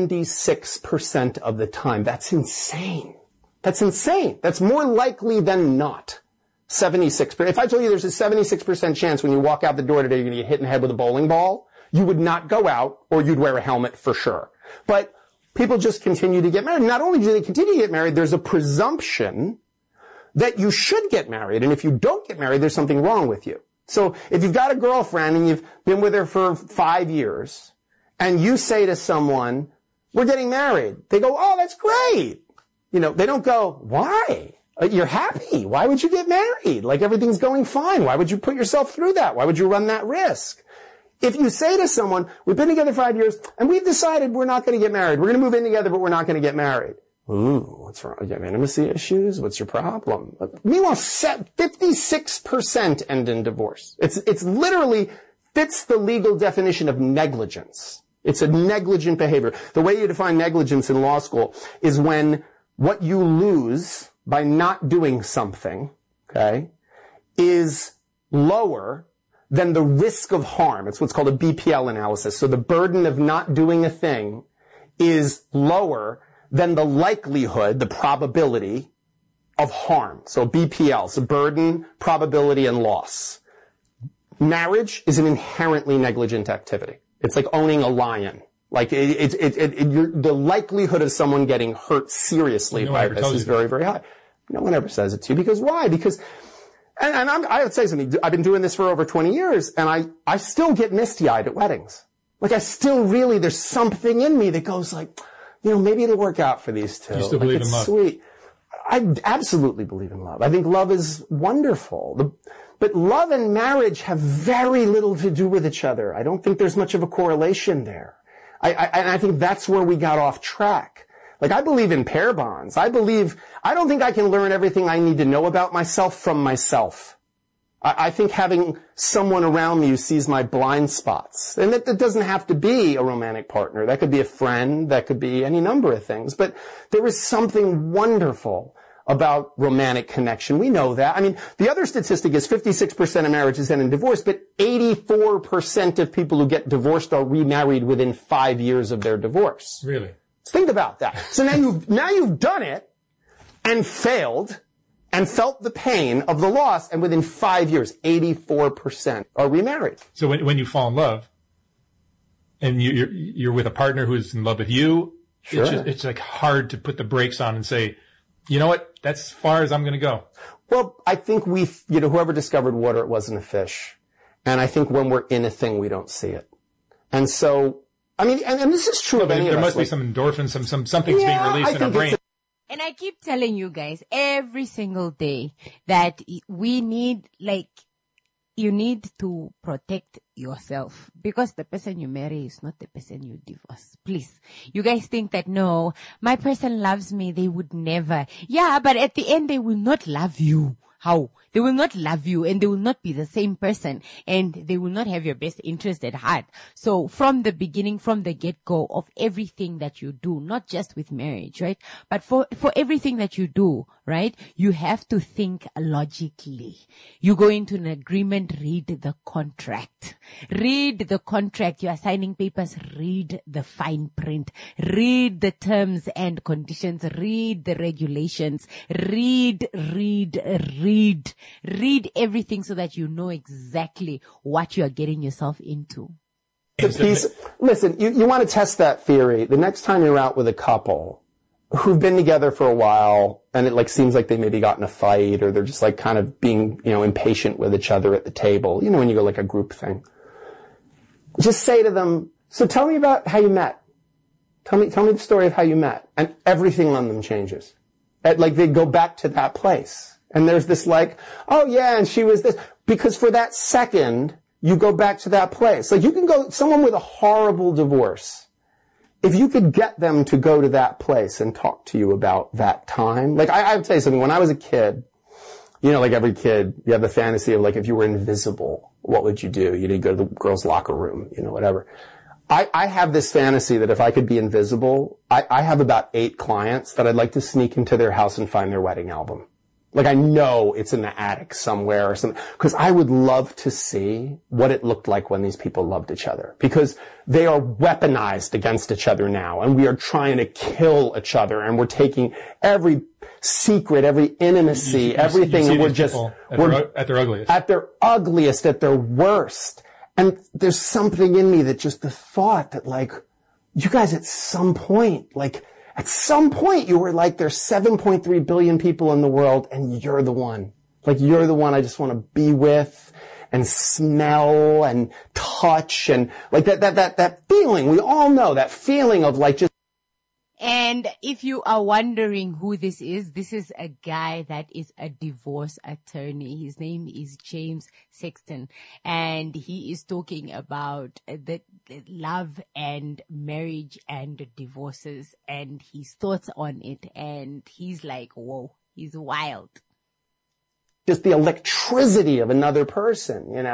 76% of the time. That's insane. That's more likely than not. 76%. If I told you there's a 76% chance when you walk out the door today you're going to get hit in the head with a bowling ball, you would not go out, or you'd wear a helmet for sure. But people just continue to get married. Not only do they continue to get married, there's a presumption that you should get married. And if you don't get married, there's something wrong with you. So if you've got a girlfriend and you've been with her for 5 years and you say to someone, we're getting married, they go, oh, that's great. They don't go, why? You're happy. Why would you get married? Like, everything's going fine. Why would you put yourself through that? Why would you run that risk? If you say to someone, we've been together 5 years and we've decided we're not going to get married. We're going to move in together, but we're not going to get married. Ooh, what's wrong? You have intimacy issues? What's your problem? Meanwhile, 56% end in divorce. It's literally fits the legal definition of negligence. It's a negligent behavior. The way you define negligence in law school is when what you lose by not doing something, okay, is lower than the risk of harm. It's what's called a BPL analysis. So the burden of not doing a thing is lower than the likelihood, the probability of harm. So BPL, so burden, probability, and loss. Marriage is an inherently negligent activity. It's like owning a lion. Like, the likelihood of someone getting hurt seriously by this is very, very high. No one ever says it to you. Because why? Because, I would say something. I've been doing this for over 20 years, and I still get misty-eyed at weddings. Like, there's something in me that goes like, maybe it'll work out for these two. You still believe in love? Sweet. I absolutely believe in love. I think love is wonderful. But love and marriage have very little to do with each other. I don't think there's much of a correlation there. I think that's where we got off track. Like, I believe in pair bonds. I don't think I can learn everything I need to know about myself from myself. I think having someone around me who sees my blind spots, and that doesn't have to be a romantic partner. That could be a friend. That could be any number of things. But there is something wonderful about romantic connection. We know that. The other statistic is 56% of marriages end in divorce, but 84% of people who get divorced are remarried within 5 years of their divorce. Really? Think about that. So now you've done it and failed and felt the pain of the loss, and within 5 years, 84% are remarried. So when you fall in love, and you're with a partner who's in love with you, sure. It's like hard to put the brakes on and say, you know what, that's as far as I'm going to go. Well, I think whoever discovered water, it wasn't a fish. And I think when we're in a thing, we don't see it. And so, and this is true of any of us. There must be some endorphins, something's being released in our brain. And I keep telling you guys every single day that we need, you need to protect yourself, because the person you marry is not the person you divorce. Please. You guys think that, no, my person loves me, they would never. Yeah, but at the end, they will not love you. How? They will not love you, and they will not be the same person, and they will not have your best interest at heart. So from the beginning, from the get-go of everything that you do, not just with marriage, right? But for everything that you do, right? You have to think logically. You go into an agreement, read the contract. Read the contract. You are signing papers, read the fine print. Read the terms and conditions. Read the regulations. Read everything so that you know exactly what you are getting yourself into. Listen, you want to test that theory. The next time you're out with a couple who've been together for a while and it like seems like they maybe got in a fight or they're just like kind of being, impatient with each other at the table, when you go like a group thing, just say to them, so tell me about how you met. Tell me the story of how you met. And everything on them changes. Like they go back to that place. And there's this like, oh yeah, and she was this. Because for that second, you go back to that place. Like you can go, someone with a horrible divorce, if you could get them to go to that place and talk to you about that time. Like I would tell you something, when I was a kid, like every kid, you have the fantasy of like, if you were invisible, what would you do? You'd go to the girls' locker room, whatever. I have this fantasy that if I could be invisible, I have about 8 clients that I'd like to sneak into their house and find their wedding album. Like I know it's in the attic somewhere or something, because I would love to see what it looked like when these people loved each other, because they are weaponized against each other now, and we are trying to kill each other, and we're taking every secret, every intimacy, everything, and we're at their ugliest. At their ugliest, at their worst. And there's something in me that just the thought that like, you guys at some point you were like, there's 7.3 billion people in the world and you're the one. Like you're the one I just want to be with and smell and touch and like that feeling. We all know that feeling of like just. And if you are wondering who this is a guy that is a divorce attorney. His name is James Sexton, and he is talking about the love and marriage and divorces and his thoughts on it. And he's like, whoa, he's wild. Just the electricity of another person, and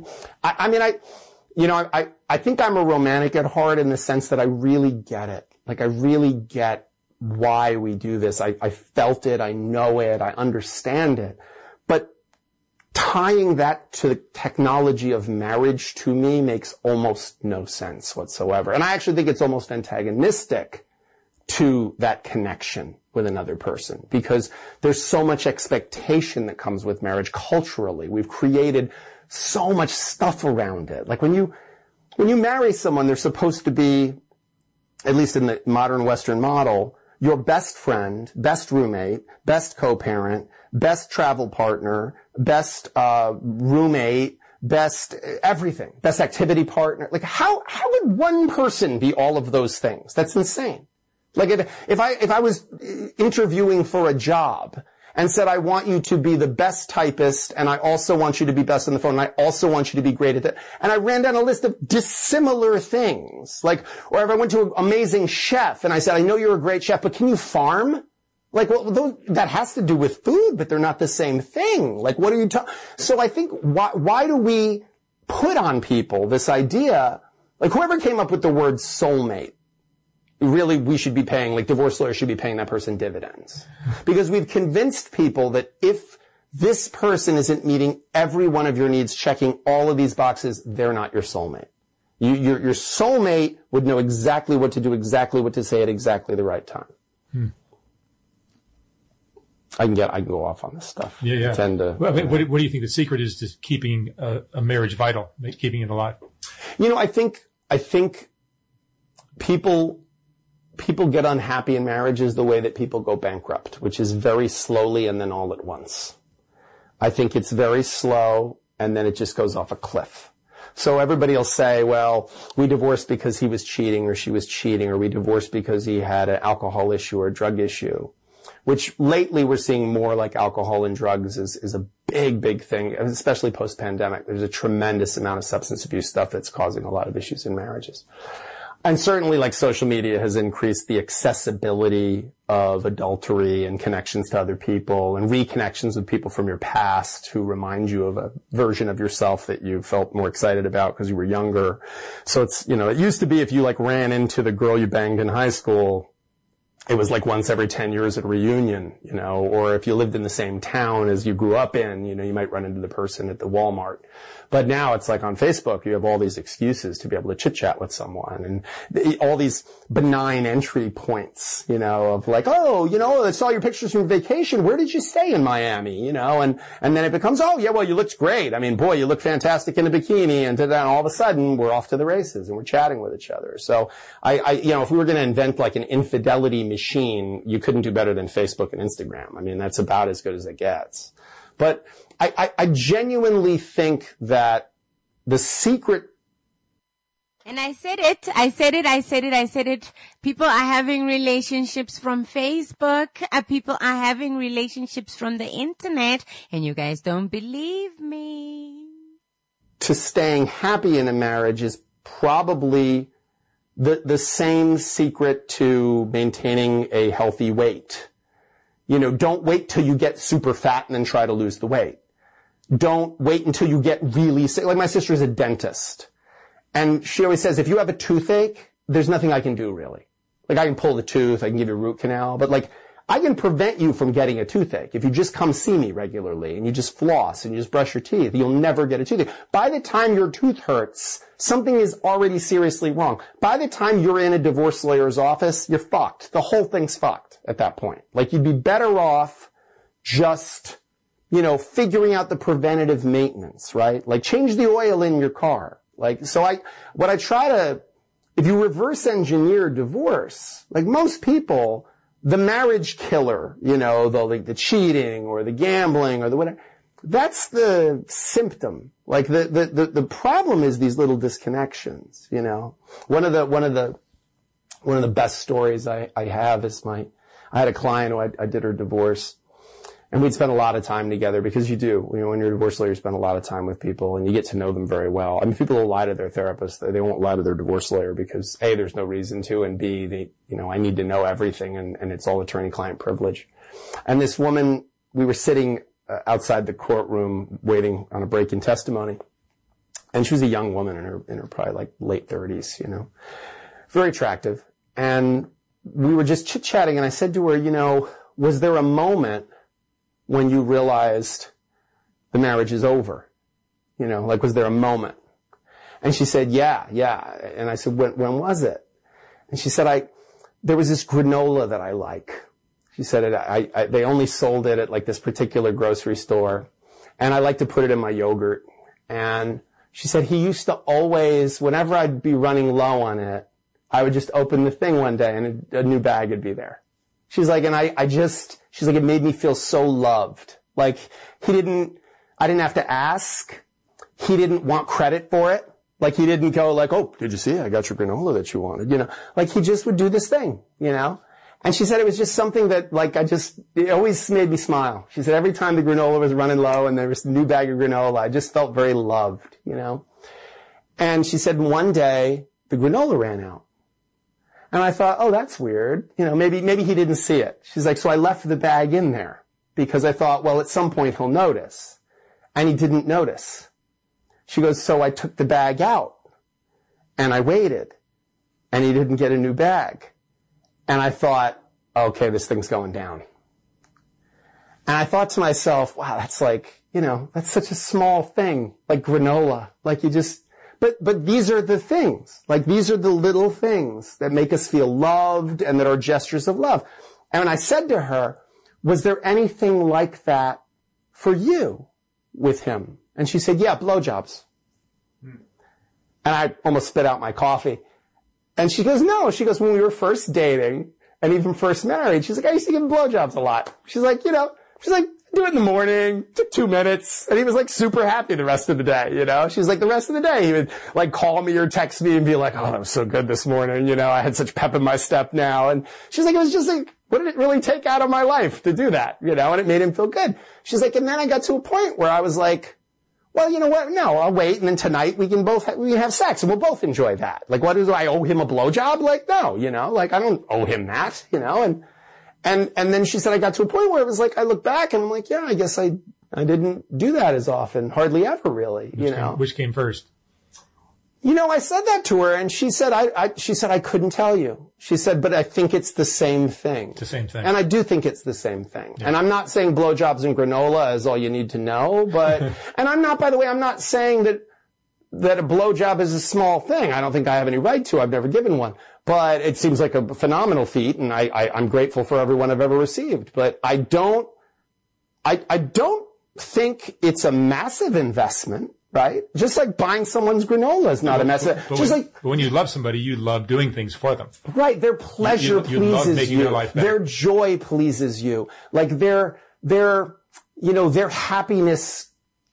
I think I'm a romantic at heart in the sense that I really get it. Like I really get why we do this. I felt it. I know it. I understand it. But tying that to the technology of marriage to me makes almost no sense whatsoever. And I actually think it's almost antagonistic to that connection with another person, because there's so much expectation that comes with marriage culturally. We've created so much stuff around it. Like when you marry someone, they're supposed to be, at least in the modern Western model, your best friend, best roommate, best co-parent, best travel partner, best roommate, best everything, best activity partner. Like how would one person be all of those things? That's insane. Like if I was interviewing for a job and said, I want you to be the best typist, and I also want you to be best on the phone, and I also want you to be great at that. And I ran down a list of dissimilar things. Like, or if I went to an amazing chef, and I said, I know you're a great chef, but can you farm? Like, well, that has to do with food, but they're not the same thing. Like, what are you talking? So I think, why do we put on people this idea, like whoever came up with the word soulmate, really, we should be paying, like divorce lawyers should be paying that person dividends. Because we've convinced people that if this person isn't meeting every one of your needs, checking all of these boxes, they're not your soulmate. Your soulmate would know exactly what to do, exactly what to say at exactly the right time. I can go off on this stuff. Yeah. What do you think the secret is to keeping a marriage vital, keeping it alive? I think people get unhappy in marriages the way that people go bankrupt, which is very slowly and then all at once. I think it's very slow and then it just goes off a cliff. So everybody will say, well, we divorced because he was cheating or she was cheating, or we divorced because he had an alcohol issue or a drug issue, which lately we're seeing more like alcohol and drugs is a big thing, especially post-pandemic. There's a tremendous amount of substance abuse stuff that's causing a lot of issues in marriages. And certainly, like, social media has increased the accessibility of adultery and connections to other people and reconnections with people from your past who remind you of a version of yourself that you felt more excited about because you were younger. So it's, you know, it used to be if you, like, ran into the girl you banged in high school, it was like once every 10 years at a reunion, you know, or if you lived in the same town as you grew up in, you know, you might run into the person at the Walmart. But now it's like on Facebook, you have all these excuses to be able to chit-chat with someone and all these benign entry points, you know, of like, oh, you know, I saw your pictures from vacation. Where did you stay in Miami? You know, and then it becomes, oh, yeah, well, you looked great. I mean, boy, you look fantastic in a bikini. And then all of a sudden we're off to the races and we're chatting with each other. So you know, if we were going to invent like an infidelity machine, you couldn't do better than Facebook and Instagram. I mean, that's about as good as it gets. But I genuinely think that the secret. And I said it. People are having relationships from Facebook. People are having relationships from the internet. And you guys don't believe me. To staying happy in a marriage is probably the same secret to maintaining a healthy weight. You know, don't wait till you get super fat and then try to lose the weight. Don't wait until you get really sick. Like my sister's a dentist. And she always says, if you have a toothache, there's nothing I can do really. Like I can pull the tooth, I can give you a root canal, but like I can prevent you from getting a toothache. If you just come see me regularly and you just floss and you just brush your teeth, you'll never get a toothache. By the time your tooth hurts, something is already seriously wrong. By the time you're in a divorce lawyer's office, you're fucked. The whole thing's fucked at that point. Like you'd be better off just, you know, figuring out the preventative maintenance, right? Like change the oil in your car. Like, so if you reverse engineer divorce, like most people, the marriage killer, you know, the cheating or the gambling or the whatever, that's the symptom. Like the problem is these little disconnections, you know. One of the best stories I have is I had a client who I did her divorce. And we'd spend a lot of time together because you do. You know, when you're a divorce lawyer, you spend a lot of time with people and you get to know them very well. I mean, people will lie to their therapist. They won't lie to their divorce lawyer because A, there's no reason to, and B, I need to know everything and it's all attorney-client privilege. And this woman, we were sitting outside the courtroom waiting on a break in testimony. And she was a young woman in her probably like late 30s, you know, very attractive. And we were just chit-chatting and I said to her, you know, was there a moment when you realized the marriage is over? You know, like, was there a moment? And she said, yeah. And I said, when was it? And she said, there was this granola that I like. She said, they only sold it at like this particular grocery store. And I like to put it in my yogurt. And she said, he used to always, whenever I'd be running low on it, I would just open the thing one day and a new bag would be there. She's like, and she's like, it made me feel so loved. Like, I didn't have to ask. He didn't want credit for it. Like, he didn't go like, oh, did you see? I got your granola that you wanted, you know. Like, he just would do this thing, you know. And she said it was just something that, like, it always made me smile. She said every time the granola was running low and there was a new bag of granola, I just felt very loved, you know. And she said one day the granola ran out. And I thought, oh, that's weird. You know, maybe he didn't see it. She's like, so I left the bag in there because I thought, well, at some point he'll notice. And he didn't notice. She goes, so I took the bag out and I waited and he didn't get a new bag. And I thought, okay, this thing's going down. And I thought to myself, wow, that's like, you know, that's such a small thing, like granola. Like you just, But these are the things, like these are the little things that make us feel loved and that are gestures of love. And I said to her, was there anything like that for you with him? And she said, yeah, blowjobs. And I almost spit out my coffee. And she goes, no. She goes, when we were first dating and even first married, she's like, I used to give him blowjobs a lot. She's like, you know, do it in the morning, took 2 minutes, and he was like super happy the rest of the day, you know? She's like, the rest of the day, he would like call me or text me and be like, oh, that was so good this morning, you know, I had such pep in my step now. And she's like, it was just like, what did it really take out of my life to do that, you know? And it made him feel good. She's like, and then I got to a point where I was like, well, you know what? No, I'll wait, and then tonight we can have sex, and we'll both enjoy that. Like, what do I owe him a blowjob? Like, no, you know, like I don't owe him that, you know. And then she said I got to a point where it was like I look back and I'm like, yeah, I guess I didn't do that as often, hardly ever, really, Which came first? You know, I said that to her, and she said, I couldn't tell you. She said, but I think it's the same thing. It's the same thing. And I do think it's the same thing. Yeah. And I'm not saying blowjobs and granola is all you need to know, but, and I'm not saying that a blowjob is a small thing. I don't think I have any right to. I've never given one. But it seems like a phenomenal feat, and I'm grateful for every one I've ever received. But I don't think it's a massive investment. Right? Just like buying someone's granola is not a mess. But when you love somebody, you love doing things for them. Right. Their pleasure pleases you. Love making their life better. Their joy pleases you. Like their happiness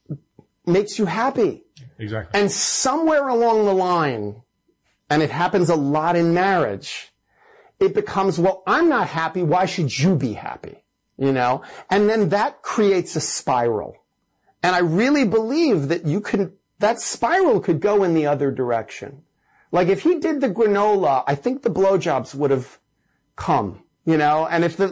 makes you happy. Exactly. And somewhere along the line, and it happens a lot in marriage, it becomes, well, I'm not happy. Why should you be happy? You know? And then that creates a spiral. And I really believe that that spiral could go in the other direction. Like if he did the granola, I think the blowjobs would have come, you know, and if the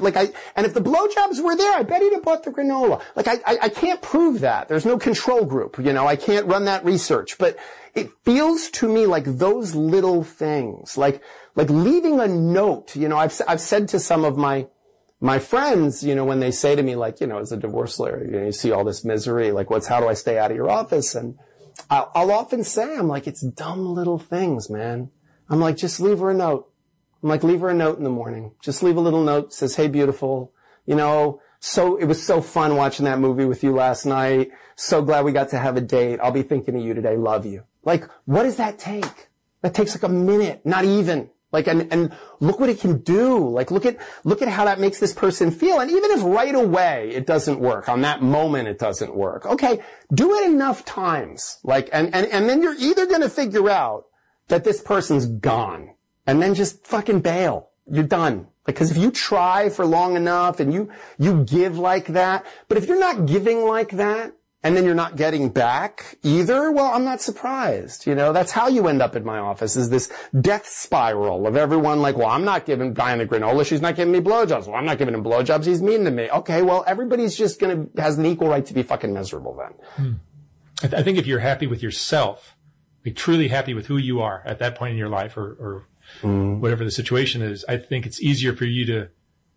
blowjobs were there, I bet he'd have bought the granola. Like I can't prove that. There's no control group, you know, I can't run that research, but it feels to me like those little things, like leaving a note, you know, I've said to some of my friends, you know, when they say to me, like, you know, as a divorce lawyer, you know, you see all this misery, like, how do I stay out of your office? And I'll often say, I'm like, it's dumb little things, man. I'm like, just leave her a note. I'm like, leave her a note in the morning. Just leave a little note, says, hey, beautiful, you know, it was so fun watching that movie with you last night. So glad we got to have a date. I'll be thinking of you today. Love you. Like, what does that take? That takes like a minute, not even. Like, and look what it can do. Like, look at how that makes this person feel. And even if right away it doesn't work, on that moment it doesn't work. Okay, do it enough times. Like, and then you're either gonna figure out that this person's gone, and then just fucking bail. You're done. Because if you try for long enough and you give like that, but if you're not giving like that, and then you're not getting back either, well, I'm not surprised. You know, that's how you end up in my office, is this death spiral of everyone like, well, I'm not giving Diana granola, she's not giving me blowjobs. Well, I'm not giving him blowjobs, he's mean to me. Okay, well, everybody's just has an equal right to be fucking miserable then. I think if you're happy with yourself, be truly happy with who you are at that point in your life or whatever the situation is, I think it's easier for you to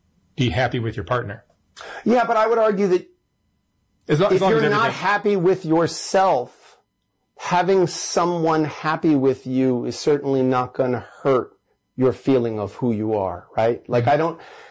be happy with your partner. Yeah, but I would argue that if you're not happy with yourself, having someone happy with you is certainly not going to hurt your feeling of who you are, right? Like I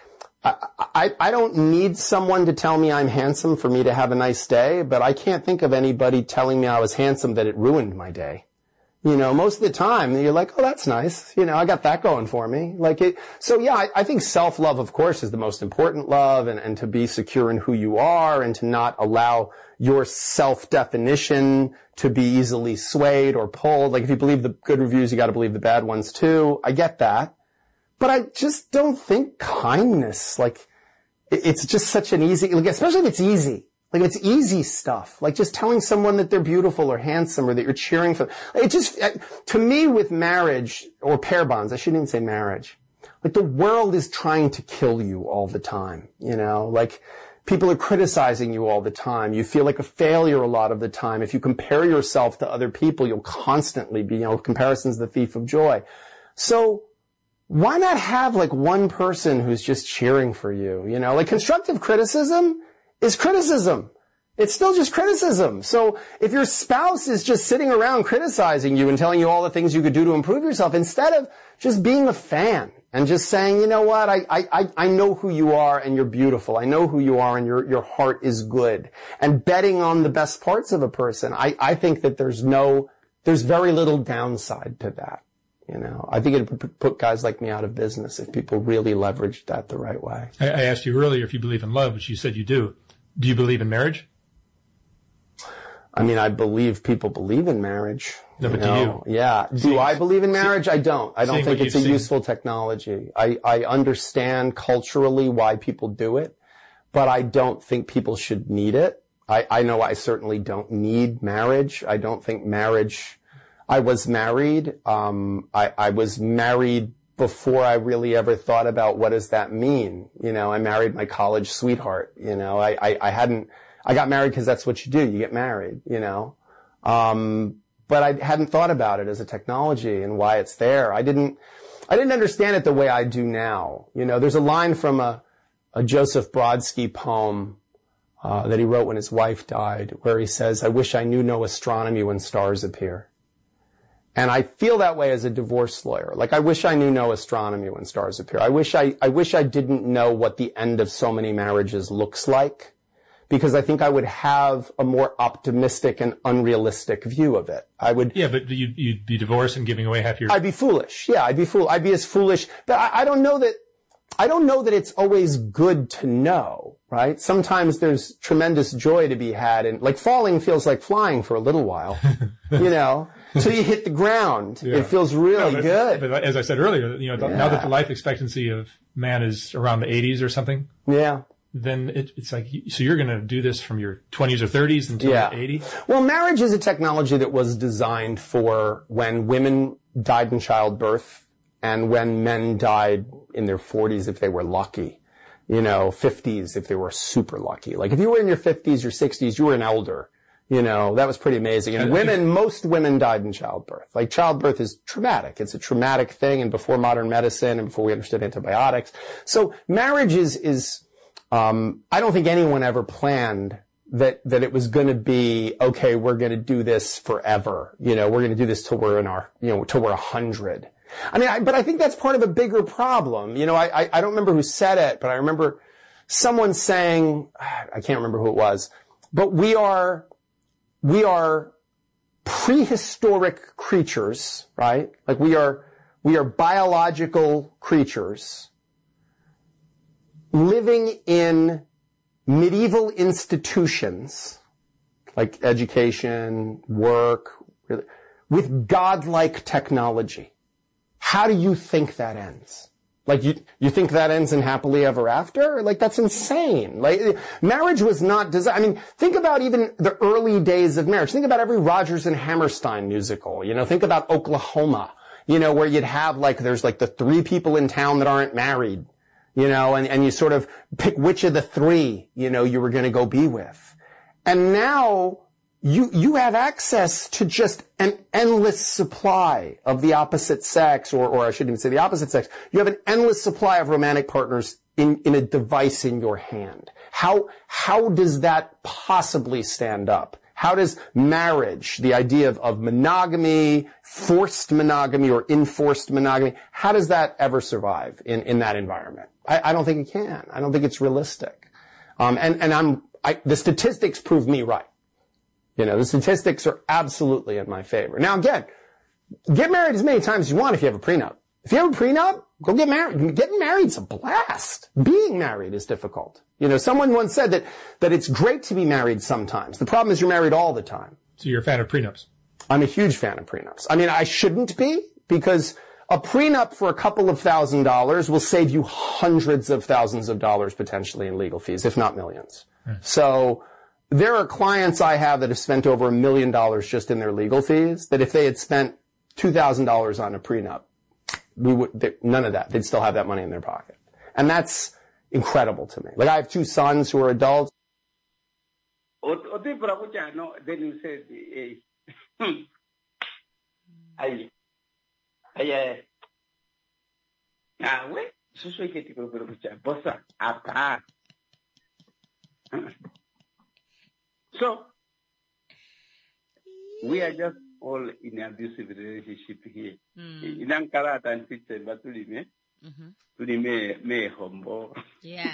don't need someone to tell me I'm handsome for me to have a nice day, but I can't think of anybody telling me I was handsome that it ruined my day. You know, most of the time you're like, oh, that's nice. You know, I got that going for me. So yeah, I think self-love, of course, is the most important love, and to be secure in who you are and to not allow your self-definition to be easily swayed or pulled. Like if you believe the good reviews, you got to believe the bad ones too. I get that. But I just don't think kindness, like it's just such an easy, like especially if it's easy. Like it's easy stuff. Like just telling someone that they're beautiful or handsome or that you're cheering for them. It just, to me with marriage or pair bonds, I shouldn't even say marriage. Like the world is trying to kill you all the time, you know? Like people are criticizing you all the time. You feel like a failure a lot of the time. If you compare yourself to other people, you'll constantly be, you know, comparison's the thief of joy. So why not have like one person who's just cheering for you, you know? Like constructive criticism is criticism. It's still just criticism. So if your spouse is just sitting around criticizing you and telling you all the things you could do to improve yourself, instead of just being a fan and just saying, you know what, I know who you are and you're beautiful. I know who you are and your heart is good. And betting on the best parts of a person, I think that there's very little downside to that. You know, I think it would put guys like me out of business if people really leveraged that the right way. I asked you earlier if you believe in love, which you said you do. Do you believe in marriage? I mean, I believe people believe in marriage. No, but do you? Yeah. Do I believe in marriage? I don't. I don't think it's a useful technology. I understand culturally why people do it, but I don't think people should need it. I know I certainly don't need marriage. I don't think marriage, I was married. I was married before I really ever thought about what does that mean. You know, I married my college sweetheart. You know, I got married because that's what you do. You get married, you know. But I hadn't thought about it as a technology and why it's there. I didn't understand it the way I do now. You know, there's a line from a Joseph Brodsky poem that he wrote when his wife died, where he says, "I wish I knew no astronomy when stars appear." And I feel that way as a divorce lawyer. Like, I wish I knew no astronomy when stars appear. I wish I didn't know what the end of so many marriages looks like, because I think I would have a more optimistic and unrealistic view of it. I would. Yeah, but you'd be divorced and giving away half your. I'd be foolish. Yeah, I'd be as foolish. But I don't know that it's always good to know, right? Sometimes there's tremendous joy to be had, and like falling feels like flying for a little while, you know. Till you hit the ground. Yeah. It feels really good. But as I said earlier, you know, now that the life expectancy of man is around the 80s or something. Yeah. Then it's like, so you're going to do this from your 20s or 30s until you're 80? Well, marriage is a technology that was designed for when women died in childbirth and when men died in their 40s if they were lucky. You know, 50s if they were super lucky. Like, if you were in your 50s, your 60s, you were an elder. You know, that was pretty amazing. And most women died in childbirth. Like, childbirth is traumatic. It's a traumatic thing, and before modern medicine and before we understood antibiotics. So marriage is I don't think anyone ever planned that it was going to be, okay, we're going to do this forever. You know, we're going to do this till we're till we're 100. I mean, but I think that's part of a bigger problem. You know, I don't remember who said it, but I remember someone saying, I can't remember who it was, but we are prehistoric creatures, right? Like, we are biological creatures living in medieval institutions like education, work, with godlike technology. How do you think that ends? Like, you think that ends in happily ever after? Like, that's insane. Like, marriage was not designed. I mean, think about even the early days of marriage. Think about every Rodgers and Hammerstein musical. You know, think about Oklahoma, you know, where you'd have, like, there's like the 3 people in town that aren't married, you know, and you sort of pick which of the 3, you know, you were going to go be with. And now you have access to just an endless supply of the opposite sex, or I shouldn't even say the opposite sex. You have an endless supply of romantic partners in a device in your hand. How does that possibly stand up? How does marriage, the idea of monogamy, forced monogamy or enforced monogamy, how does that ever survive in that environment? I don't think it can. I don't think it's realistic. The statistics prove me right. You know, the statistics are absolutely in my favor. Now, again, get married as many times as you want if you have a prenup. If you have a prenup, go get married. Getting married is a blast. Being married is difficult. You know, someone once said that it's great to be married sometimes. The problem is you're married all the time. So you're a fan of prenups? I'm a huge fan of prenups. I mean, I shouldn't be, because a prenup for a couple of $1,000s will save you hundreds of thousands of dollars potentially in legal fees, if not millions. Right. So there are clients I have that have spent over $1 million just in their legal fees, that if they had spent $2,000 on a prenup, none of that. They'd still have that money in their pocket. And that's incredible to me. Like, I have 2 sons who are adults. Then you said, so we are just all in an abusive relationship here. In Ankara and September to me humble. Yeah.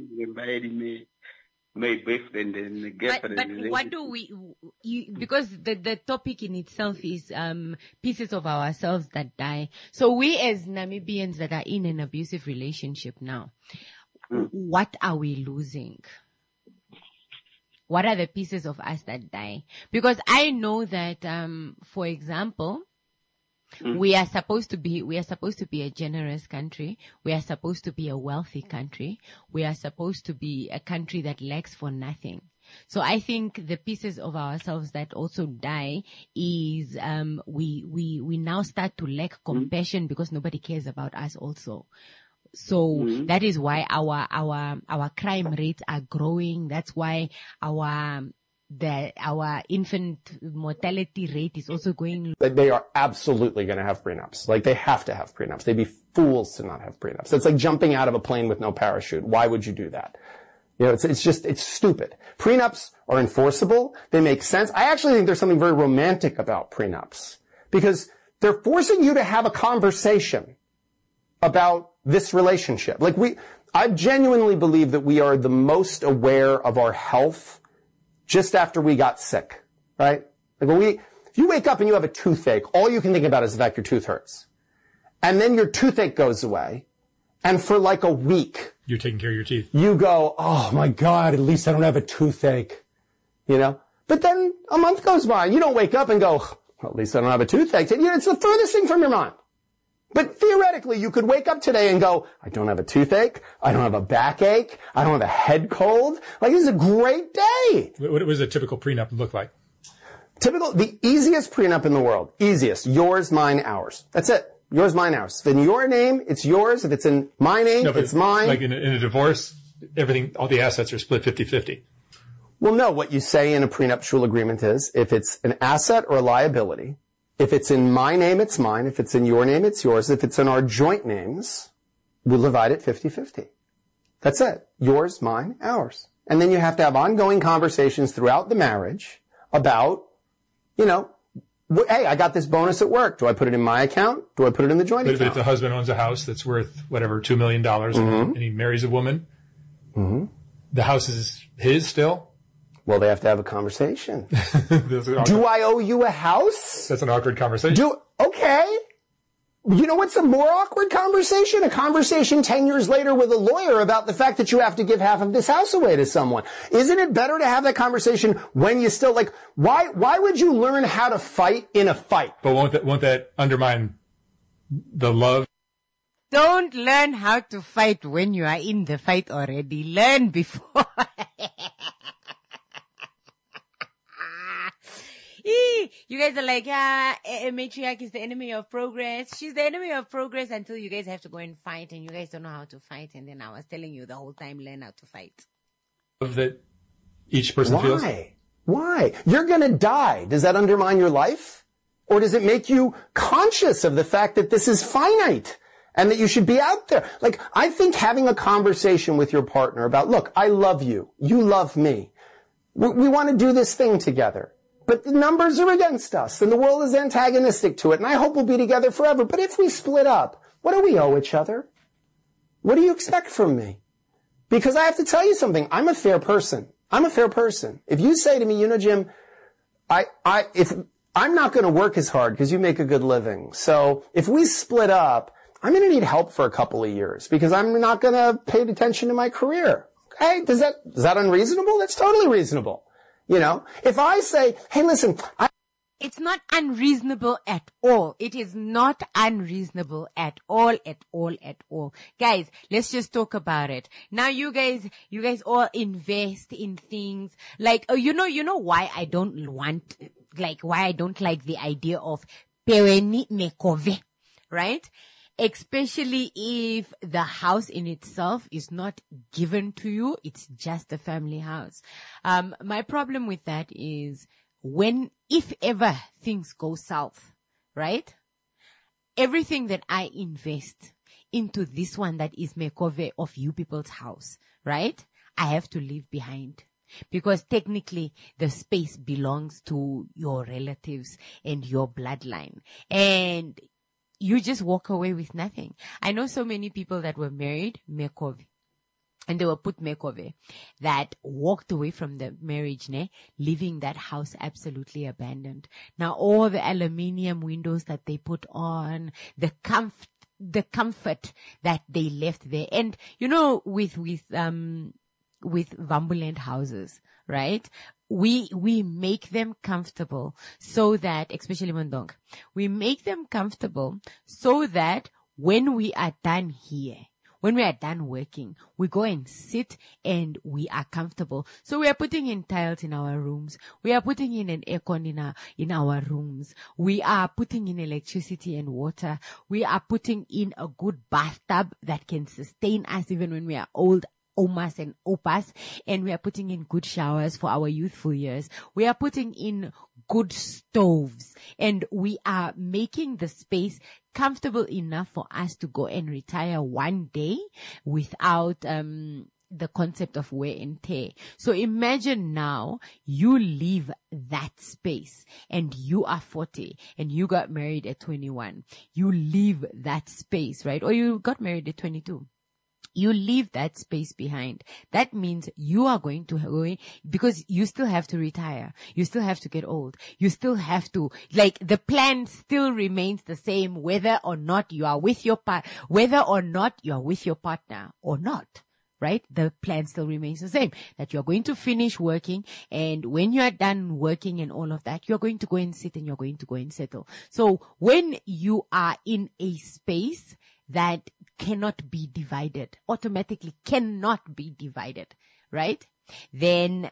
My boyfriend and girlfriend. But what do because the topic in itself is pieces of ourselves that die. So we as Namibians that are in an abusive relationship now, what are we losing? What are the pieces of us that die? Because I know that, for example, we are supposed to be a generous country. We are supposed to be a wealthy country. We are supposed to be a country that lacks for nothing. So I think the pieces of ourselves that also die is, we now start to lack compassion because nobody cares about us also. So that is why our crime rates are growing. That's why our infant mortality rate is also going. They are absolutely going to have prenups. Like, they have to have prenups. They'd be fools to not have prenups. It's like jumping out of a plane with no parachute. Why would you do that? You know, it's stupid. Prenups are enforceable. They make sense. I actually think there's something very romantic about prenups because they're forcing you to have a conversation about this relationship. Like, I genuinely believe that we are the most aware of our health just after we got sick, right? Like, if you wake up and you have a toothache, all you can think about is the fact your tooth hurts. And then your toothache goes away. And for like a week, you're taking care of your teeth. You go, oh my God, at least I don't have a toothache, you know? But then a month goes by. You don't wake up and go, well, at least I don't have a toothache. You know, it's the furthest thing from your mind. But theoretically, you could wake up today and go, I don't have a toothache. I don't have a backache. I don't have a head cold. Like, this is a great day. What does a typical prenup look like? The easiest prenup in the world. Easiest. Yours, mine, ours. That's it. Yours, mine, ours. If in your name, it's yours. If it's in my name, it's mine. Like in a divorce, everything, all the assets are split 50-50. Well, no, what you say in a prenuptial agreement is, if it's an asset or a liability, if it's in my name, it's mine. If it's in your name, it's yours. If it's in our joint names, we'll divide it 50-50. That's it. Yours, mine, ours. And then you have to have ongoing conversations throughout the marriage about, you know, hey, I got this bonus at work. Do I put it in my account? Do I put it in the joint account? But if the husband owns a house that's worth, whatever, $2 million, and he marries a woman, the house is his still? Well, they have to have a conversation. Do I owe you a house? That's an awkward conversation. Okay. You know what's a more awkward conversation? A conversation 10 years later with a lawyer about the fact that you have to give half of this house away to someone. Isn't it better to have that conversation when you still, like, why would you learn how to fight in a fight? But won't that undermine the love? Don't learn how to fight when you are in the fight already. Learn before. You guys are like, yeah, a matriarch is the enemy of progress. She's the enemy of progress until you guys have to go and fight and you guys don't know how to fight. And then I was telling you the whole time, learn how to fight. That each person feels? Why? You're going to die. Does that undermine your life? Or does it make you conscious of the fact that this is finite and that you should be out there? Like, I think having a conversation with your partner about, look, I love you. You love me. We want to do this thing together. But the numbers are against us, and the world is antagonistic to it, and I hope we'll be together forever. But if we split up, what do we owe each other? What do you expect from me? Because I have to tell you something. I'm a fair person. I'm a fair person. If you say to me, you know, Jim, if I'm not going to work as hard because you make a good living. So if we split up, I'm going to need help for a couple of years because I'm not going to pay attention to my career. Okay? Is that unreasonable? That's totally reasonable. You know, if I say, hey, listen, it's not unreasonable at all. It is not unreasonable at all, at all, at all. Guys, let's just talk about it. Now you guys all invest in things like, you know why I don't like the idea of peweni mekove, right? Especially if the house in itself is not given to you, it's just a family house. My problem with that is if ever things go south, right? Everything that I invest into this one that is mekove of you people's house, right? I have to leave behind. Because technically the space belongs to your relatives and your bloodline. And you just walk away with nothing. I know so many people that were married, mekove, and they were put mekove, that walked away from the marriage, leaving that house absolutely abandoned. Now all the aluminium windows that they put on, the comfort that they left there. And you know, with Vambuland houses, right? We make them comfortable so that, especially Mondong, we make them comfortable so that when we are done here, when we are done working, we go and sit and we are comfortable. So we are putting in tiles in our rooms. We are putting in an aircon in our rooms. We are putting in electricity and water. We are putting in a good bathtub that can sustain us even when we are old, omas and opas, and we are putting in good showers for our youthful years. We are putting in good stoves, and we are making the space comfortable enough for us to go and retire one day without the concept of wear and tear. So imagine now you leave that space and you are 40 and you got married at 21. You leave that space, right? Or you got married at 22. You leave that space behind. That means you are going to go, because you still have to retire. You still have to get old. You still have to, like, the plan still remains the same whether or not you are with your partner or not. Right? The plan still remains the same, that you're going to finish working, and when you are done working and all of that, you're going to go and sit and you're going to go and settle. So when you are in a space that cannot be divided, automatically cannot be divided, right? Then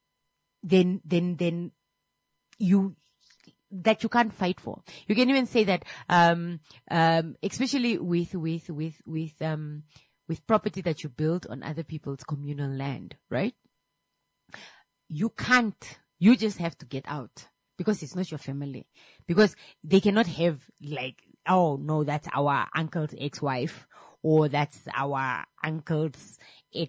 you can't fight for. You can even say that, especially with property that you build on other people's communal land, right? You just have to get out because it's not your family. Because they cannot have, like, oh no, that's our uncle's ex-wife, or that's our uncle's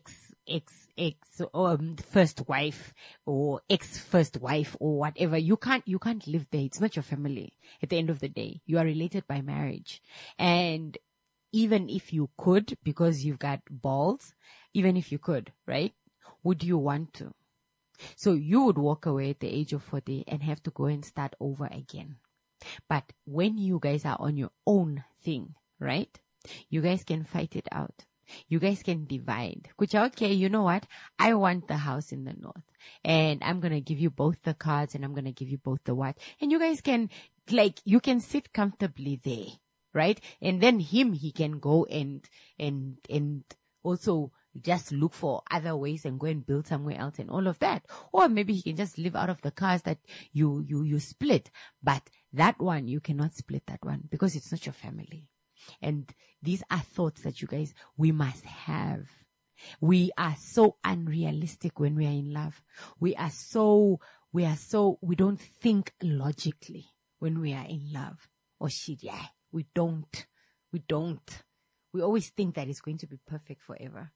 first wife, or ex-first wife, or whatever. You can't live there. It's not your family. At the end of the day, you are related by marriage. And even if you could, because you've got balls, even if you could, right? Would you want to? So you would walk away at the age of 40 and have to go and start over again. But when you guys are on your own thing, right? You guys can fight it out. You guys can divide. Okay, you know what? I want the house in the north, and I'm going to give you both the cards, and I'm going to give you both the what. And you guys can, like, you can sit comfortably there. Right? And then he can go and also just look for other ways and go and build somewhere else and all of that. Or maybe he can just live out of the cars that you split. But that one, you cannot split that one because it's not your family. And these are thoughts that we must have. We are so unrealistic when we are in love. We don't think logically when we are in love. Oh shit, yeah. We don't. We always think that it's going to be perfect forever.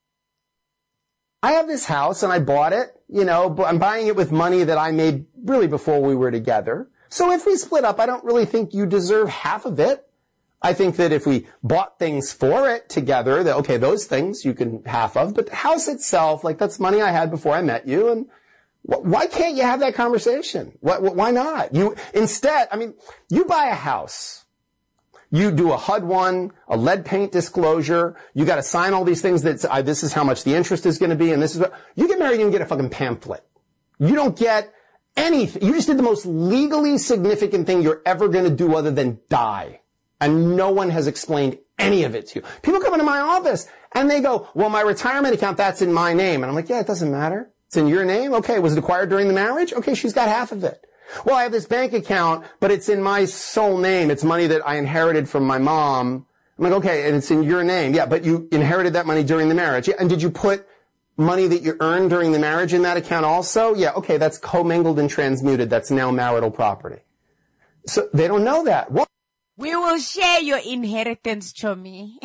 I have this house and I bought it, but I'm buying it with money that I made really before we were together. So if we split up, I don't really think you deserve half of it. I think that if we bought things for it together, that, okay, those things you can half of, but the house itself, like, that's money I had before I met you, and why can't you have that conversation? Why not? You buy a house. You do a HUD-1, a lead paint disclosure. You got to sign all these things that this is how much the interest is going to be, and this is what you get married and you get a fucking pamphlet. You don't get anything. You just did the most legally significant thing you're ever going to do other than die, and no one has explained any of it to you. People come into my office and they go, "Well, my retirement account, that's in my name," and I'm like, "Yeah, it doesn't matter. It's in your name. Okay, was it acquired during the marriage? Okay, she's got half of it." Well, I have this bank account, but it's in my sole name. It's money that I inherited from my mom. I'm like, okay, and it's in your name. Yeah, but you inherited that money during the marriage. Yeah, and did you put money that you earned during the marriage in that account also? Yeah, okay, that's commingled and transmuted. That's now marital property. So they don't know that. What? We will share your inheritance, Chomi.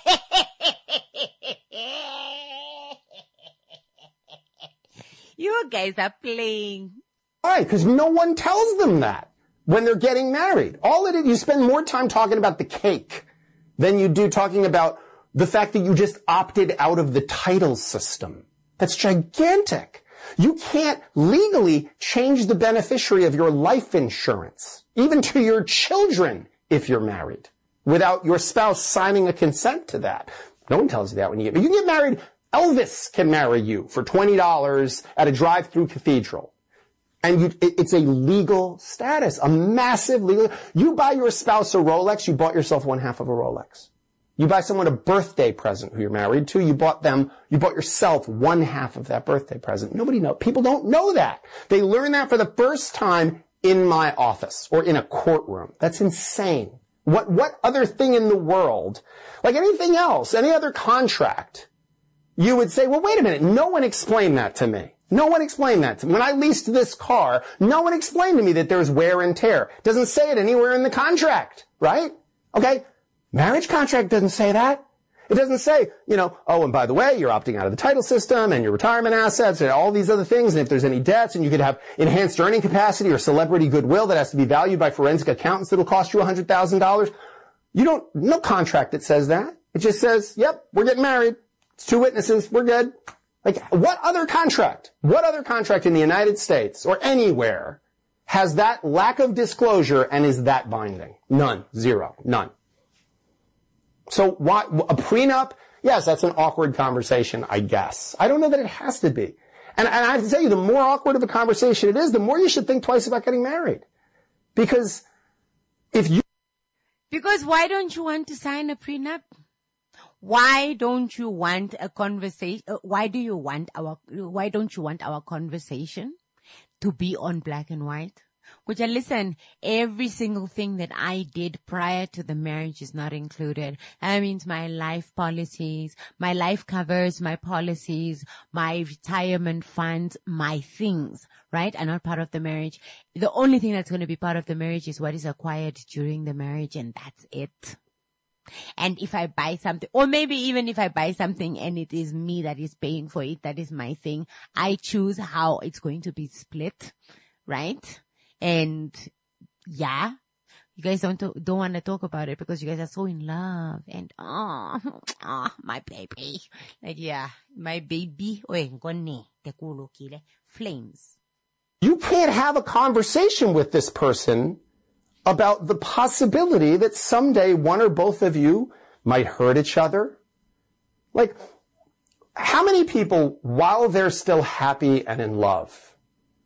You guys are playing. Why? Because no one tells them that when they're getting married. You spend more time talking about the cake than you do talking about the fact that you just opted out of the title system. That's gigantic. You can't legally change the beneficiary of your life insurance, even to your children if you're married, without your spouse signing a consent to that. No one tells you that when you get married. Elvis can marry you for $20 at a drive-through cathedral. And it's a legal status, a massive legal. You buy your spouse a Rolex, you bought yourself one half of a Rolex. You buy someone a birthday present who you're married to. You bought yourself one half of that birthday present. Nobody knows. People don't know that. They learn that for the first time in my office or in a courtroom. That's insane. What other thing in the world, like anything else, any other contract, you would say, well, wait a minute, no one explained that to me. No one explained that to me. When I leased this car, no one explained to me that there's wear and tear. It doesn't say it anywhere in the contract, right? Okay? Marriage contract doesn't say that. It doesn't say, oh, and by the way, you're opting out of the title system and your retirement assets and all these other things. And if there's any debts and you could have enhanced earning capacity or celebrity goodwill that has to be valued by forensic accountants that'll cost you $100,000. No contract that says that. It just says, yep, we're getting married. It's 2 witnesses. We're good. Like, what other contract in the United States or anywhere has that lack of disclosure and is that binding? None. Zero. None. So why, a prenup? Yes, that's an awkward conversation, I guess. I don't know that it has to be. And I have to tell you, the more awkward of a conversation it is, the more you should think twice about getting married. Because why don't you want to sign a prenup? Why don't you want a conversation? Why don't you want our conversation to be on black and white? Which, listen, every single thing that I did prior to the marriage is not included. That means my life policies, my life covers, my policies, my retirement funds, my things, right, are not part of the marriage. The only thing that's going to be part of the marriage is what is acquired during the marriage, and that's it. And if I buy something, or maybe even if I buy something and it is me that is paying for it, that is my thing, I choose how it's going to be split, right? And yeah, you guys don't want to talk about it because you guys are so in love and my baby. Like, yeah, my baby. Flames. You can't have a conversation with this person about the possibility that someday one or both of you might hurt each other. Like, how many people, while they're still happy and in love,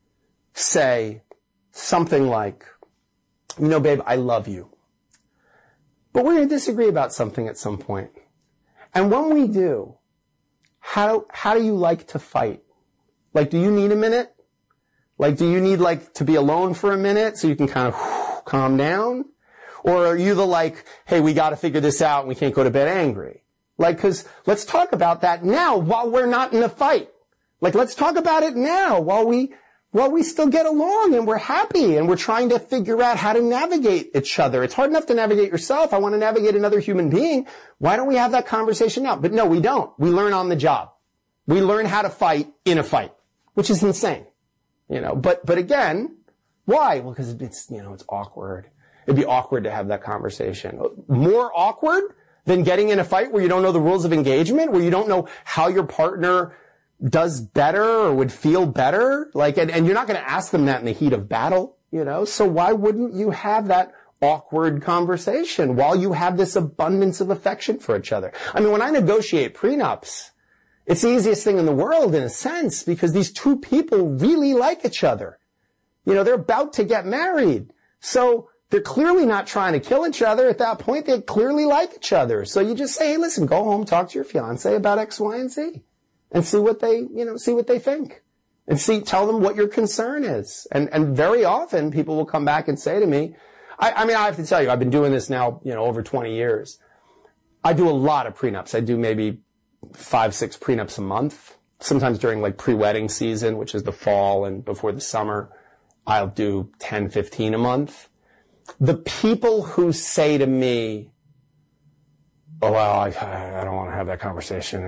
say something like, babe, I love you, but we're going to disagree about something at some point. And when we do, how do you like to fight? Like, do you need a minute? Like, do you need, to be alone for a minute so you can kind of calm down? Or are you hey, we got to figure this out and we can't go to bed angry? Because let's talk about that now while we're not in a fight. Let's talk about it now while we still get along and we're happy and we're trying to figure out how to navigate each other. It's hard enough to navigate yourself. I want to navigate another human being. Why don't we have that conversation now? But no, we don't. We learn on the job. We learn how to fight in a fight, which is insane. But again, why? Well, because it's awkward. It'd be awkward to have that conversation. More awkward than getting in a fight where you don't know the rules of engagement, where you don't know how your partner does better or would feel better. And you're not going to ask them that in the heat of battle, So why wouldn't you have that awkward conversation while you have this abundance of affection for each other? I mean, when I negotiate prenups, it's the easiest thing in the world in a sense because these two people really like each other. They're about to get married. So they're clearly not trying to kill each other. At that point, they clearly like each other. So you just say, hey, listen, go home, talk to your fiance about X, Y, and Z and see what they think and tell them what your concern is. And very often people will come back and say to me, I have to tell you, I've been doing this now, over 20 years. I do a lot of prenups. I do maybe 5-6 prenups a month. Sometimes during pre-wedding season, which is the fall and before the summer, I'll do 10, 15 a month. The people who say to me, oh, well, I don't want to have that conversation.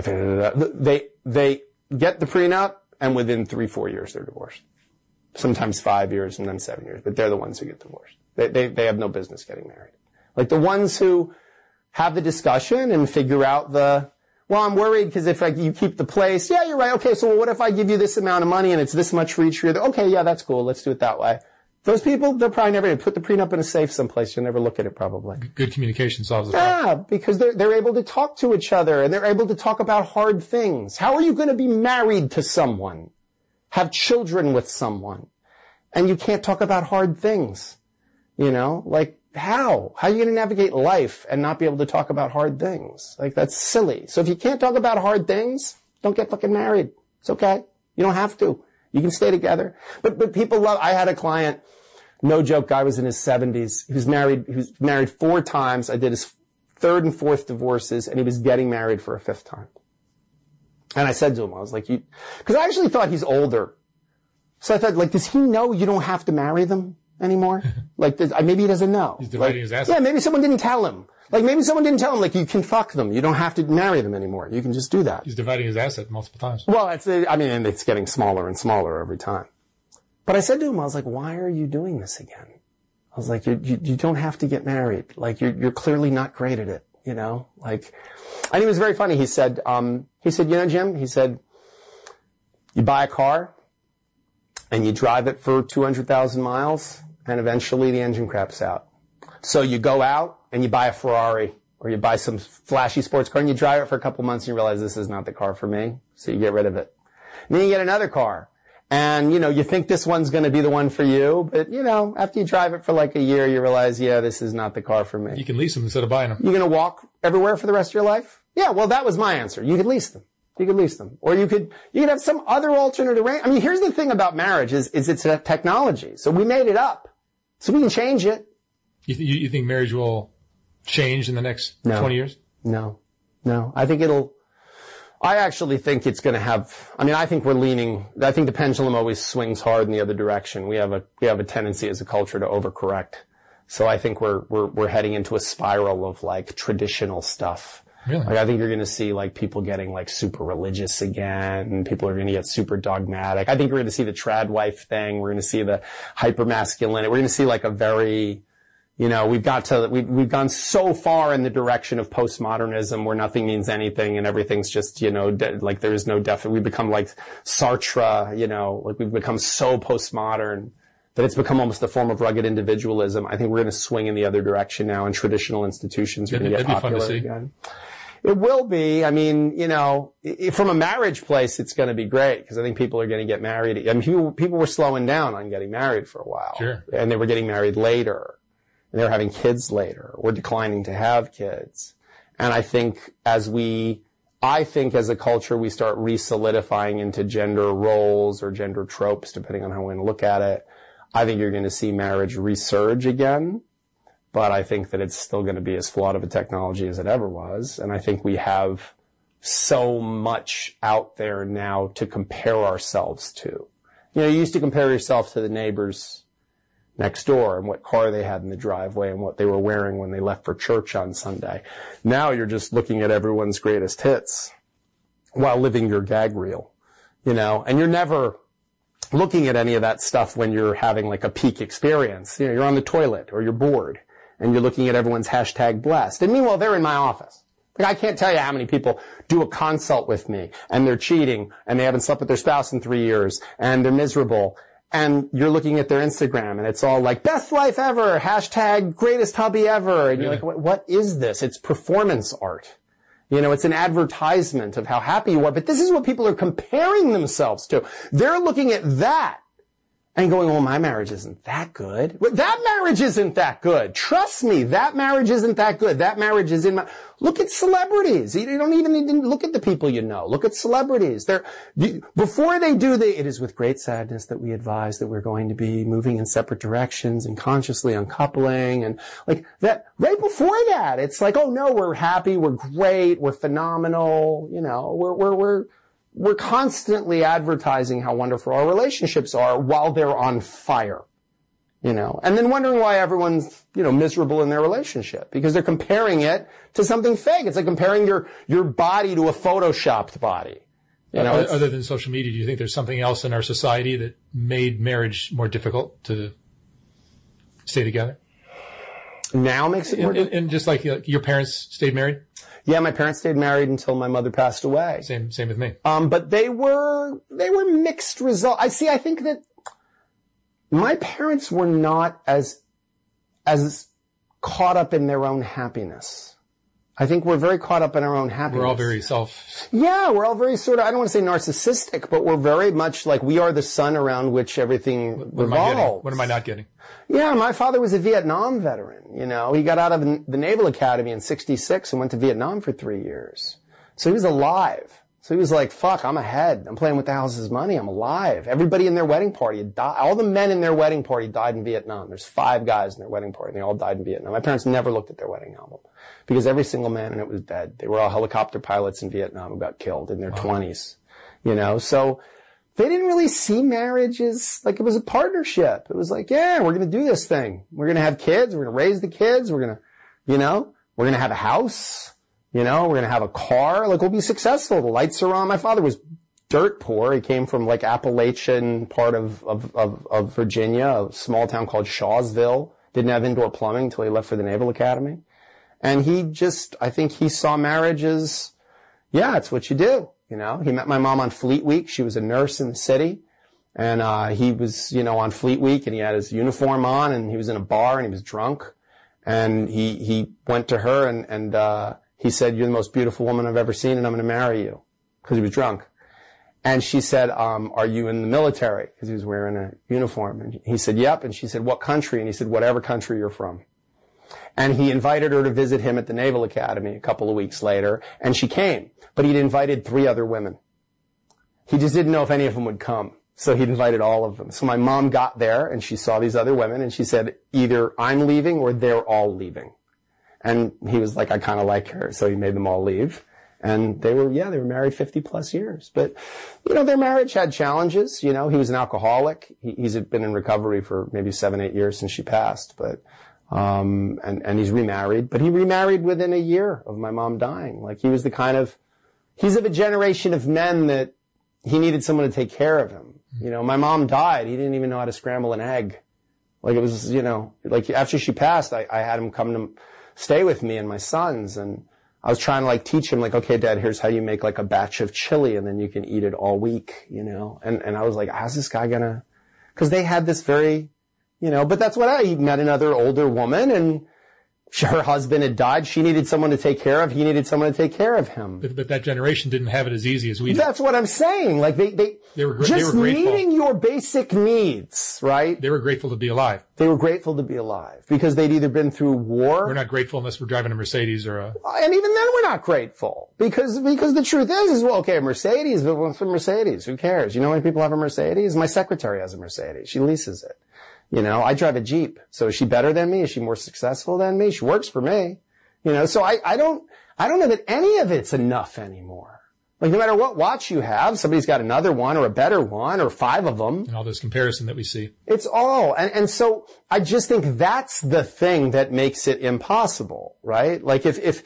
They get the prenup and within 3-4 years they're divorced. Sometimes 5 years and then 7 years, but they're the ones who get divorced. They have no business getting married. The ones who have the discussion and figure out well, I'm worried because if you keep the place, yeah, you're right. Okay, so what if I give you this amount of money and it's this much for each year? Okay, yeah, that's cool. Let's do it that way. Those people, they're probably never going to put the prenup in a safe someplace. You'll never look at it probably. Good communication solves the problem. Yeah, because they're able to talk to each other and they're able to talk about hard things. How are you going to be married to someone, have children with someone, and you can't talk about hard things? how? How are you going to navigate life and not be able to talk about hard things? Like, that's silly. So if you can't talk about hard things, don't get fucking married. It's okay. You don't have to. You can stay together. But people love, I had a client, no joke, guy was in his 70s. He was married 4 times. I did his 3rd and 4th divorces, and he was getting married for a 5th time. And I said to him, I was like, because I actually thought he's older. So I thought, like, does he know you don't have to marry them anymore? Like, maybe he doesn't know. He's dividing his assets. Yeah, maybe someone didn't tell him. Like, maybe someone didn't tell him, like, you can fuck them. You don't have to marry them anymore. You can just do that. He's dividing his asset multiple times. Well, and it's getting smaller and smaller every time. But I said to him, I was like, why are you doing this again? I was like, you don't have to get married. Like, you're clearly not great at it, you know? Like, and he was very funny. He said, you know, Jim, he said, you buy a car and you drive it for 200,000 miles and eventually the engine craps out. So you go out and you buy a Ferrari or you buy some flashy sports car and you drive it for a couple months and you realize this is not the car for me. So you get rid of it. And then you get another car and, you know, you think this one's going to be the one for you, but, you know, after you drive it for like a year, you realize, yeah, this is not the car for me. You can lease them instead of buying them. You're going to walk everywhere for the rest of your life? Yeah, well, that was my answer. You could lease them. You could lease them. Or you could have some other alternate arrangement. I mean, here's the thing about marriage is it's a technology. So we made it up. So we can change it. You think marriage will change in the next 20 years? No. I actually think it's going to have, I think I think the pendulum always swings hard in the other direction. We have a tendency as a culture to overcorrect. So I think we're heading into a spiral of like traditional stuff. Really? Like, I think you're going to see like people getting like super religious again, and people are going to get super dogmatic. I think we're going to see the trad wife thing. We're going to see the hypermasculinity. We're going to see like a very, you know, we've gone so far in the direction of postmodernism where nothing means anything and everything's just, you know, like there is no we've become like Sartre, you know, like we've become so postmodern that it's become almost a form of rugged individualism. I think we're going to swing in the other direction now, and traditional institutions are going to get popular again. It will be. I mean, you know, from a marriage place, it's going to be great because I think people are going to get married. I mean, people were slowing down on getting married for a while. Sure. And they were getting married later. And they were having kids later or declining to have kids. And I think as a culture, we start re-solidifying into gender roles or gender tropes, depending on how we want to look at it. I think you're going to see marriage resurge again. But I think that it's still going to be as flawed of a technology as it ever was. And I think we have so much out there now to compare ourselves to. You know, you used to compare yourself to the neighbors next door and what car they had in the driveway and what they were wearing when they left for church on Sunday. Now you're just looking at everyone's greatest hits while living your gag reel, you know, and you're never looking at any of that stuff when you're having like a peak experience. You know, you're on the toilet or you're bored. And you're looking at everyone's hashtag blessed. And meanwhile, they're in my office. Like, I can't tell you how many people do a consult with me and they're cheating and they haven't slept with their spouse in 3 years and they're miserable. And you're looking at their Instagram and it's all like, best life ever, hashtag greatest hubby ever. And you're like, what is this? It's performance art. You know, it's an advertisement of how happy you are. But this is what people are comparing themselves to. They're looking at that and going, well, my marriage isn't that good. That marriage isn't that good. Trust me, that marriage isn't that good. That marriage is in my... Look at celebrities. You don't even need to look at the people you know. Look at celebrities. Before they do it is with great sadness that we advise that we're going to be moving in separate directions and consciously uncoupling. And like that, right before that, it's like, oh no, we're happy, we're great, we're phenomenal, you know, we're constantly advertising how wonderful our relationships are while they're on fire, you know, and then wondering why everyone's, you know, miserable in their relationship because they're comparing it to something fake. It's like comparing your body to a photoshopped body. You know, other than social media, do you think there's something else in our society that made marriage more difficult to stay together? Now makes it more difficult? And just like your parents stayed married? Yeah, my parents stayed married until my mother passed away. Same with me. But they were mixed results. I think that my parents were not as caught up in their own happiness I think we're very caught up in our own happiness. We're all very Yeah, we're all very sort of, I don't want to say narcissistic, but we're very much like we are the sun around which everything revolves. What am I not getting? Yeah, my father was a Vietnam veteran, you know. He got out of the Naval Academy in 1966 and went to Vietnam for 3 years. So he was alive. So he was like, fuck, I'm ahead. I'm playing with the house's money. I'm alive. Everybody in their wedding party had died. All the men in their wedding party died in Vietnam. There's 5 guys in their wedding party, and they all died in Vietnam. My parents never looked at their wedding album because every single man in it was dead. They were all helicopter pilots in Vietnam who got killed in their 20s, you know. So they didn't really see marriage as like it was a partnership. It was like, yeah, we're going to do this thing. We're going to have kids. We're going to raise the kids. We're going to, you know, we're going to have a house. You know, we're going to have a car. Like, we'll be successful. The lights are on. My father was dirt poor. He came from, like, Appalachian part of Virginia, a small town called Shawsville. Didn't have indoor plumbing until he left for the Naval Academy. And he just, I think he saw marriage as, yeah, it's what you do. You know, he met my mom on Fleet Week. She was a nurse in the city. And he was, you know, on Fleet Week, and he had his uniform on, and he was in a bar, and he was drunk. And he went to her, and he said, you're the most beautiful woman I've ever seen, and I'm going to marry you, because he was drunk. And she said, are you in the military? Because he was wearing a uniform. And he said, yep. And she said, what country? And he said, whatever country you're from. And he invited her to visit him at the Naval Academy a couple of weeks later, and she came. But he'd invited 3 other women. He just didn't know if any of them would come. So he'd invited all of them. So my mom got there, and she saw these other women, and she said, either I'm leaving or they're all leaving. And he was like, I kind of like her. So he made them all leave. And they were married 50 plus years. But, you know, their marriage had challenges. You know, he was an alcoholic. He's been in recovery for maybe 7-8 years since she passed. But, and he's remarried. But he remarried within a year of my mom dying. Like, he was the kind of, he's of a generation of men that he needed someone to take care of him. You know, my mom died. He didn't even know how to scramble an egg. Like, it was, you know, like after she passed, I had him come to stay with me and my sons, and I was trying to like teach him, like, okay, Dad, here's how you make like a batch of chili, and then you can eat it all week, you know. And I was like, how's this guy gonna? Because they had this very, you know. But that's what he met another older woman, and her husband had died. She needed someone to take care of. He needed someone to take care of him. But that generation didn't have it as easy as we did. That's what I'm saying. Like they were just meeting your basic needs, right? They were grateful to be alive. They were grateful to be alive because they'd either been through war. We're not grateful unless we're driving a Mercedes or a. And even then, we're not grateful because the truth is well, okay, a Mercedes, but what's a Mercedes? Who cares? You know how many people have a Mercedes? My secretary has a Mercedes. She leases it. You know, I drive a Jeep. So is she better than me? Is she more successful than me? She works for me. You know, so I don't know that any of it's enough anymore. Like, no matter what watch you have, somebody's got another one or a better one or 5 of them. And all this comparison that we see. It's all. And so I just think that's the thing that makes it impossible, right? Like if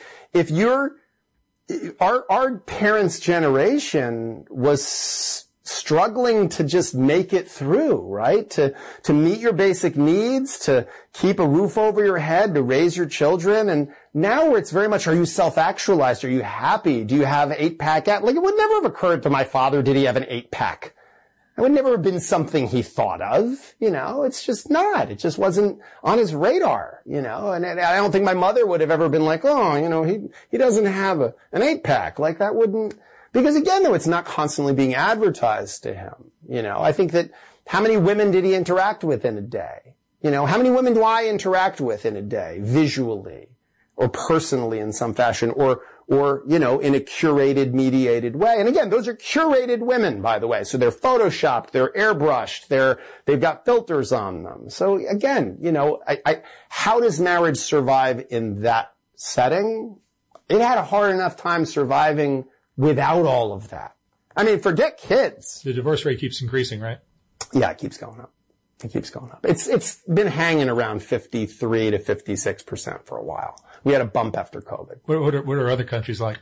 our parents' generation was struggling to just make it through, right? To meet your basic needs, to keep a roof over your head, to raise your children. And now it's very much, are you self-actualized? Are you happy? Do you have 8-pack? Like, it would never have occurred to my father, did he have an 8-pack? It would never have been something he thought of, you know? It's just not. It just wasn't on his radar, you know? And I don't think my mother would have ever been like, oh, you know, he doesn't have an 8-pack. Like, that wouldn't. Because again, though, it's not constantly being advertised to him. You know, I think that how many women did he interact with in a day? You know, how many women do I interact with in a day, visually or personally in some fashion, or, you know, in a curated, mediated way? And again, those are curated women, by the way. So they're photoshopped, they're airbrushed, they've got filters on them. So again, you know, how does marriage survive in that setting? It had a hard enough time surviving without all of that. I mean, forget kids. The divorce rate keeps increasing, right? Yeah, it keeps going up. It keeps going up. It's been hanging around 53 to 56% for a while. We had a bump after COVID. What are other countries like?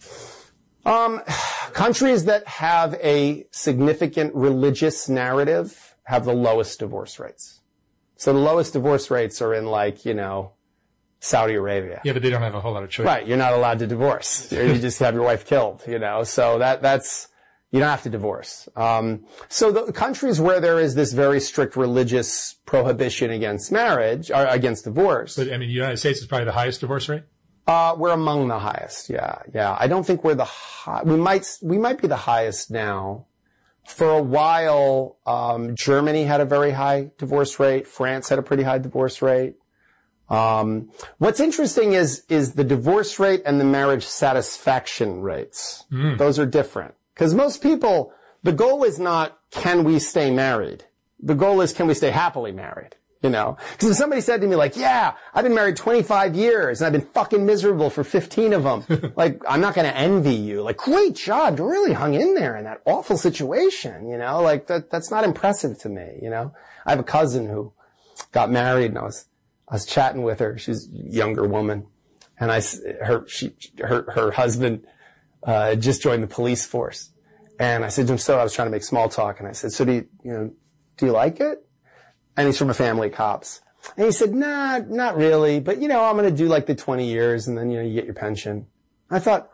Countries that have a significant religious narrative have the lowest divorce rates. So the lowest divorce rates are in, like, you know, Saudi Arabia. Yeah, but they don't have a whole lot of choice. Right. You're not allowed to divorce. You just have your wife killed, you know. So that's, you don't have to divorce. So the countries where there is this very strict religious prohibition against marriage, or against divorce. But, I mean, the United States is probably the highest divorce rate? We're among the highest. Yeah. I don't think we're we might be the highest now. For a while, Germany had a very high divorce rate. France had a pretty high divorce rate. What's interesting is the divorce rate and the marriage satisfaction rates. Those are different. Because most people, the goal is not, can we stay married? The goal is, can we stay happily married? You know? Because if somebody said to me like, yeah, I've been married 25 years and I've been fucking miserable for 15 of them. Like, I'm not going to envy you. Like, great job. You really hung in there in that awful situation. You know, like that's not impressive to me. You know, I have a cousin who got married and I was chatting with her. She's a younger woman. And her husband, just joined the police force. And I said to him, so I was trying to make small talk. And I said, so do you like it? And he's from a family of cops. And he said, nah, not really. But, I'm going to do like the 20 years and then, you get your pension. I thought,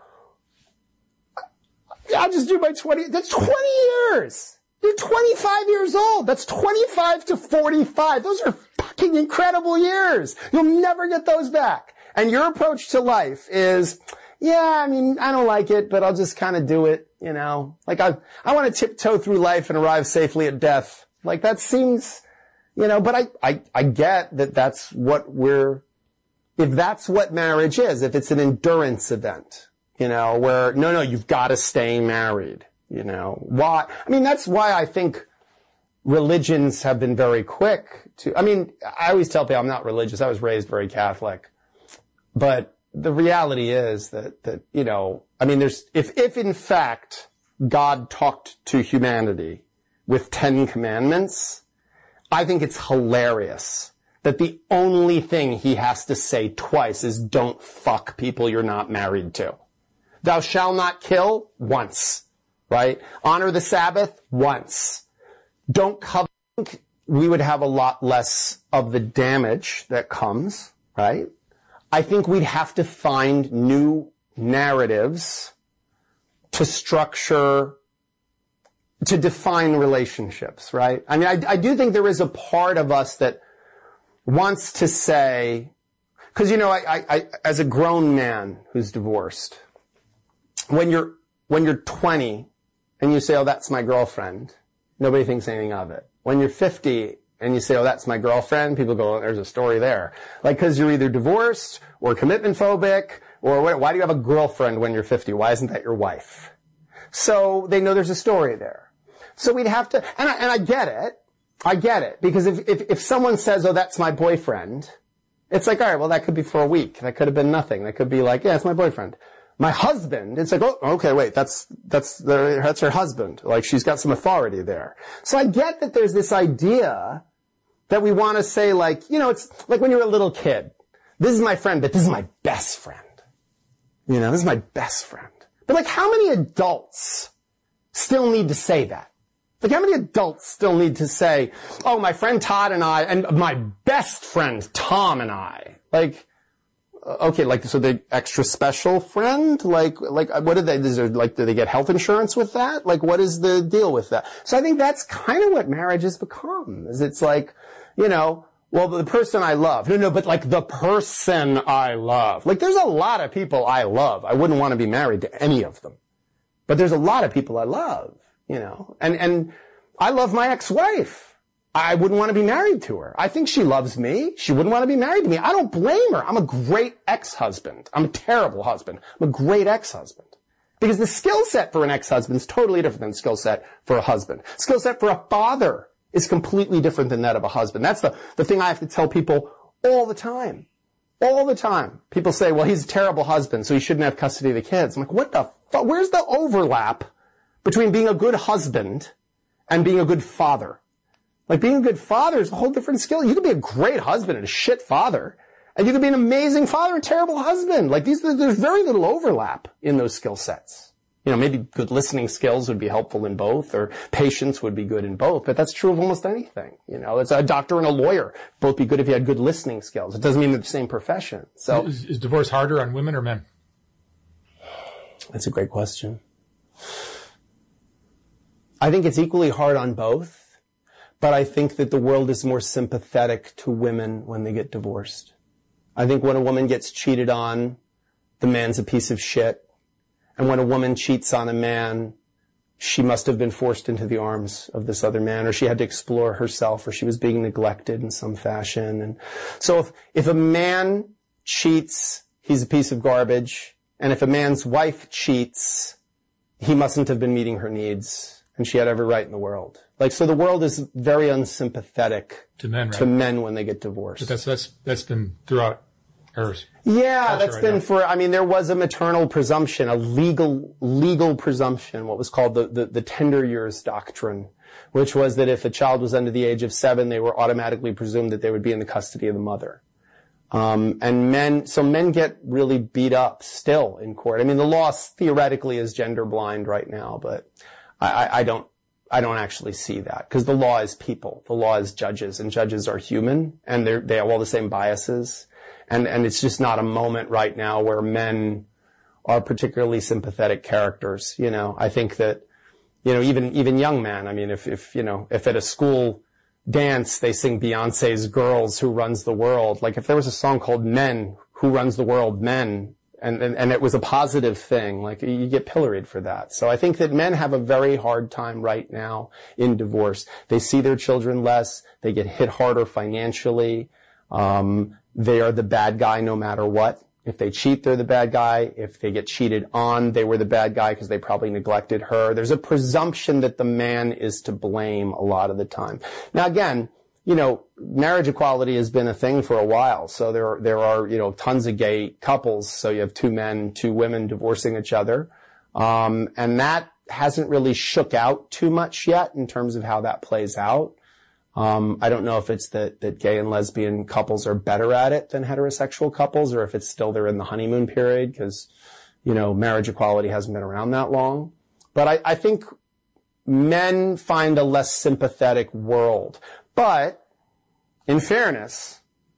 I'll just do my 20. That's 20 years. You're 25 years old. That's 25 to 45. Those are fucking incredible years. You'll never get those back. And your approach to life is, I don't like it, but I'll just kind of do it, Like I want to tiptoe through life and arrive safely at death. Like that seems... but I get that that's what if that's what marriage is, if it's an endurance event, where, no, you've got to stay married, why? That's why I think religions have been very quick I always tell people I'm not religious. I was raised very Catholic, but the reality is that, if in fact God talked to humanity with 10 commandments, I think it's hilarious that the only thing he has to say twice is don't fuck people you're not married to. Thou shalt not kill once, right? Honor the Sabbath once. Don't covet. We would have a lot less of the damage that comes, right? I think we'd have to find new narratives to structure, to define relationships, right? I do think there is a part of us that wants to say, because, I as a grown man who's divorced, when you're 20 and you say, oh, that's my girlfriend, nobody thinks anything of it. When you're 50 and you say, oh, that's my girlfriend, people go, oh, there's a story there. Like, because you're either divorced or commitment phobic, or why do you have a girlfriend when you're 50? Why isn't that your wife? So they know there's a story there. So we'd have to, and I get it, because if someone says, oh, that's my boyfriend, it's like, all right, well, that could be for a week. That could have been nothing. That could be like, yeah, it's my boyfriend. My husband, it's like, oh, okay, wait, that's her husband. Like, she's got some authority there. So I get that there's this idea that we want to say, like, it's like when you're a little kid. This is my friend, but this is my best friend. This is my best friend. But like, how many adults still need to say that? Like, how many adults still need to say, oh, my friend Todd and I, and my best friend Tom and I, like, okay, like, so the extra special friend? Like, what do they get health insurance with that? Like, what is the deal with that? So I think that's kind of what marriage has become, is it's like, well, the person I love. No, but like the person I love. Like, there's a lot of people I love. I wouldn't want to be married to any of them. But there's a lot of people I love. And I love my ex-wife. I wouldn't want to be married to her. I think she loves me. She wouldn't want to be married to me. I don't blame her. I'm a great ex-husband. I'm a terrible husband. I'm a great ex-husband. Because the skill set for an ex-husband is totally different than the skill set for a husband. Skill set for a father is completely different than that of a husband. That's the thing I have to tell people all the time. All the time. People say, well, he's a terrible husband, so he shouldn't have custody of the kids. I'm like, what the fuck? Where's the overlap between being a good husband and being a good father? Like, being a good father is a whole different skill. You can be a great husband and a shit father, and you can be an amazing father and a terrible husband. Like, there's very little overlap in those skill sets. Maybe good listening skills would be helpful in both, or patience would be good in both, but that's true of almost anything. It's a doctor and a lawyer. Both be good if you had good listening skills. It doesn't mean they're the same profession. So, is divorce harder on women or men? That's a great question. I think it's equally hard on both, but I think that the world is more sympathetic to women when they get divorced. I think when a woman gets cheated on, the man's a piece of shit. And when a woman cheats on a man, she must have been forced into the arms of this other man, or she had to explore herself, or she was being neglected in some fashion. And so if a man cheats, he's a piece of garbage. And if a man's wife cheats, he mustn't have been meeting her needs. And she had every right in the world. Like, so the world is very unsympathetic to men, right? To men when they get divorced. But that's been throughout eras. Yeah, that's been there was a maternal presumption, a legal presumption, what was called the tender years doctrine, which was that if a child was under the age of 7, they were automatically presumed that they would be in the custody of the mother. And men get really beat up still in court. I mean, the law theoretically is gender blind right now, but I don't actually see that, because the law is people. The law is judges, and judges are human, and they have all the same biases. And it's just not a moment right now where men are particularly sympathetic characters. You know, I think that, even young men, I mean, if at a school dance they sing Beyonce's Girls, Who Runs the World, like if there was a song called Men, Who Runs the World, Men, and it was a positive thing, like you get pilloried for that. So I think that men have a very hard time right now in divorce. They see their children less, they get hit harder financially, they are the bad guy no matter what. If they cheat, they're the bad guy. If they get cheated on, they were the bad guy because they probably neglected her. There's a presumption that the man is to blame a lot of the time. Now again, marriage equality has been a thing for a while. So there are, tons of gay couples. So you have 2 men, 2 women divorcing each other. And that hasn't really shook out too much yet in terms of how that plays out. I don't know if it's that gay and lesbian couples are better at it than heterosexual couples, or if it's still they're in the honeymoon period because, marriage equality hasn't been around that long. But I think men find a less sympathetic world. But, in fairness,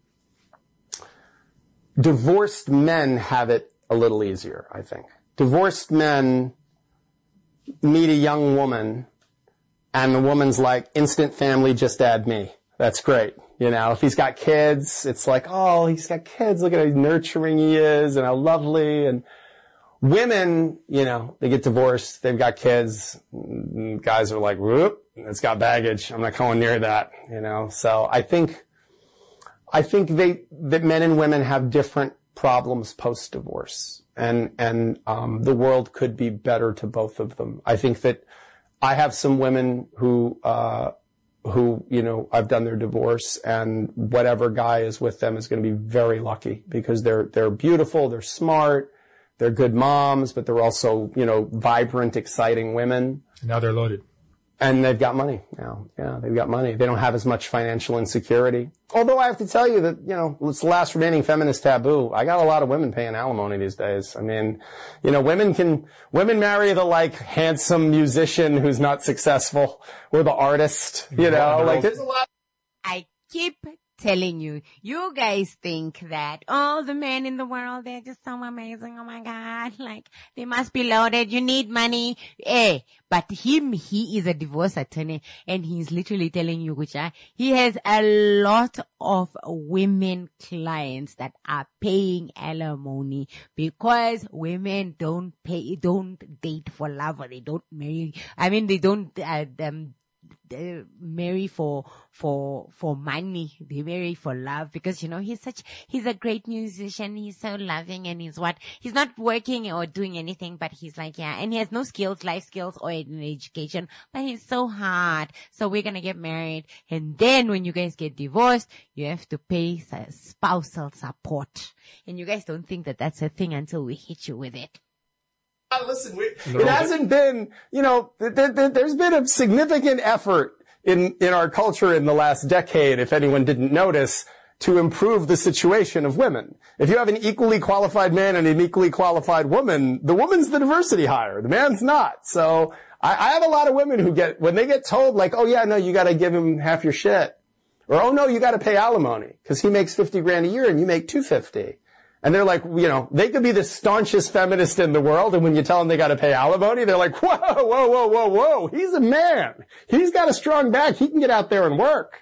divorced men have it a little easier, I think. Divorced men meet a young woman, and the woman's like, instant family, just add me. That's great. If he's got kids, it's like, oh, he's got kids. Look at how nurturing he is and how lovely. And women, they get divorced. They've got kids. Guys are like, whoop, it's got baggage. I'm not going near that, So I think that men and women have different problems post-divorce. And the world could be better to both of them. I think that I have some women who, I've done their divorce, and whatever guy is with them is going to be very lucky because they're beautiful, they're smart, they're good moms, but they're also, vibrant, exciting women. And now they're loaded. And they've got money now. Yeah, they've got money. They don't have as much financial insecurity. Although I have to tell you that, it's the last remaining feminist taboo. I got a lot of women paying alimony these days. I mean, women marry the handsome musician who's not successful, or the artist, there's a lot. I keep telling you, you guys think that all the men in the world, they're just so amazing. Oh my God. They must be loaded. You need money. But he is a divorce attorney, and he's literally telling you, Kucha, he has a lot of women clients that are paying alimony because women don't date for love, or they don't marry. They don't, they marry for money. They marry for love because, he's a great musician. He's so loving, and he's not working or doing anything, but he's and he has no skills, life skills or an education, but he's so hard. So we're going to get married. And then when you guys get divorced, you have to pay spousal support. And you guys don't think that that's a thing until we hit you with it. Listen, it hasn't been, there's been a significant effort in our culture in the last decade, if anyone didn't notice, to improve the situation of women. If you have an equally qualified man and an equally qualified woman, the woman's the diversity hire, the man's not. So I have a lot of women who when they get told oh yeah, no, you gotta give him half your shit. Or, oh no, you gotta pay alimony because he makes $50,000 a year and you make $250,000. And they're like, they could be the staunchest feminist in the world, and when you tell them they got to pay alimony, they're like, whoa, he's a man. He's got a strong back. He can get out there and work.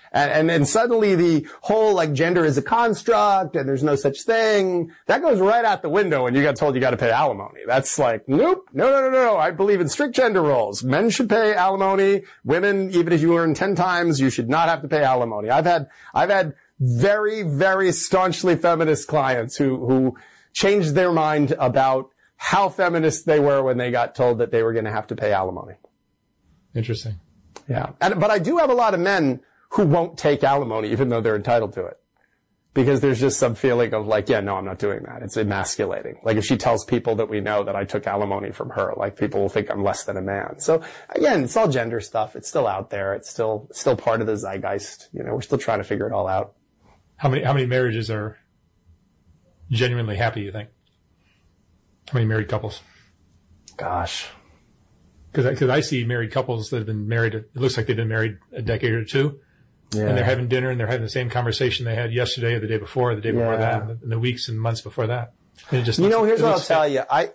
And then suddenly the whole like gender is a construct and there's no such thing. That goes right out the window when you got told you got to pay alimony. That's like, nope, no. I believe in strict gender roles. Men should pay alimony. Women, even if you earn 10 times, you should not have to pay alimony. I've had very, very staunchly feminist clients who changed their mind about how feminist they were when they got told that they were going to have to pay alimony. Interesting. Yeah. But I do have a lot of men who won't take alimony even though they're entitled to it. Because there's just some feeling of like, yeah, no, I'm not doing that. It's emasculating. Like if she tells people that we know that I took alimony from her, like people will think I'm less than a man. So again, it's all gender stuff. It's still out there. It's still part of the zeitgeist. You know, we're still trying to figure it all out. How many marriages are genuinely happy, you think? How many married couples? Gosh. Because I see married couples that have been married, it looks like they've been married a decade or two. Yeah. And they're having dinner and they're having the same conversation they had yesterday or the day before that, and the weeks and months before that. And it just here's what I'll tell you. I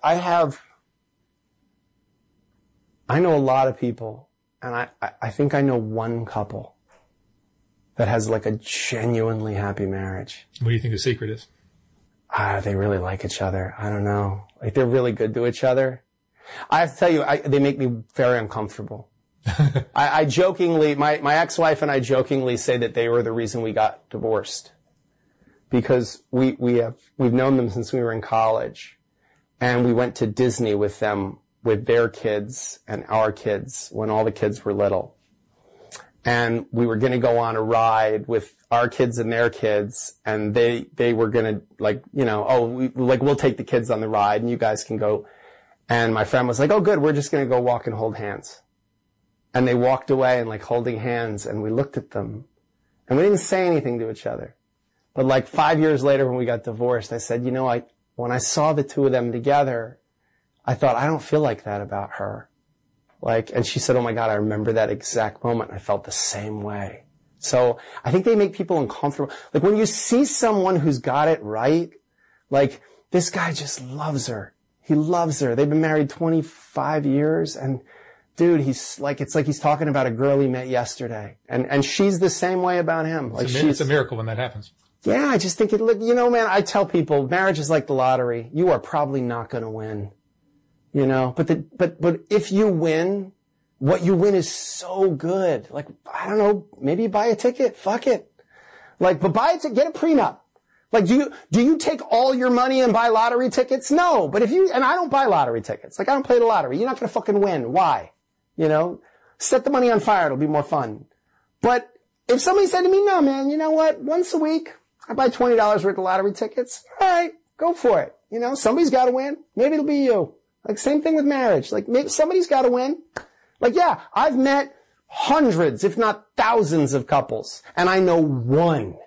know a lot of people, and I think I know one couple that has like a genuinely happy marriage. What do you think the secret is? They really like each other. I don't know. Like they're really good to each other. I have to tell you, they make me very uncomfortable. I jokingly, my ex-wife and I jokingly say that they were the reason we got divorced. Because we've known them since we were in college. And we went to Disney with them, with their kids and our kids when all the kids were little. And we were gonna go on a ride with our kids and their kids, and they were gonna like, you know, we'll take the kids on the ride and you guys can go. And my friend was like, oh good, we're just gonna go walk and hold hands. And they walked away and like holding hands, and we looked at them and we didn't say anything to each other. But like 5 years later when we got divorced, I said, you know, when I saw the two of them together, I thought, I don't feel like that about her. Like, and she said, oh my God, I remember that exact moment. I felt the same way. So I think they make people uncomfortable. Like when you see someone who's got it right, like this guy just loves her. He loves her. They've been married 25 years and dude, it's like he's talking about a girl he met yesterday. And she's the same way about him. Like it's a miracle when that happens. Yeah, I just think you know, man, I tell people marriage is like the lottery. You are probably not going to win. You know, but if you win, what you win is so good. Like, I don't know, maybe you buy a ticket. Fuck it. Like, but buy it, get a prenup. Like, do you take all your money and buy lottery tickets? No. But and I don't buy lottery tickets. Like, I don't play the lottery. You're not going to fucking win. Why? You know, set the money on fire. It'll be more fun. But if somebody said to me, no, man, you know what? Once a week, I buy $20 worth of lottery tickets. All right, go for it. You know, somebody's got to win. Maybe it'll be you. Like, same thing with marriage. Like, maybe somebody's got to win. Like, yeah, I've met hundreds, if not thousands of couples, and I know one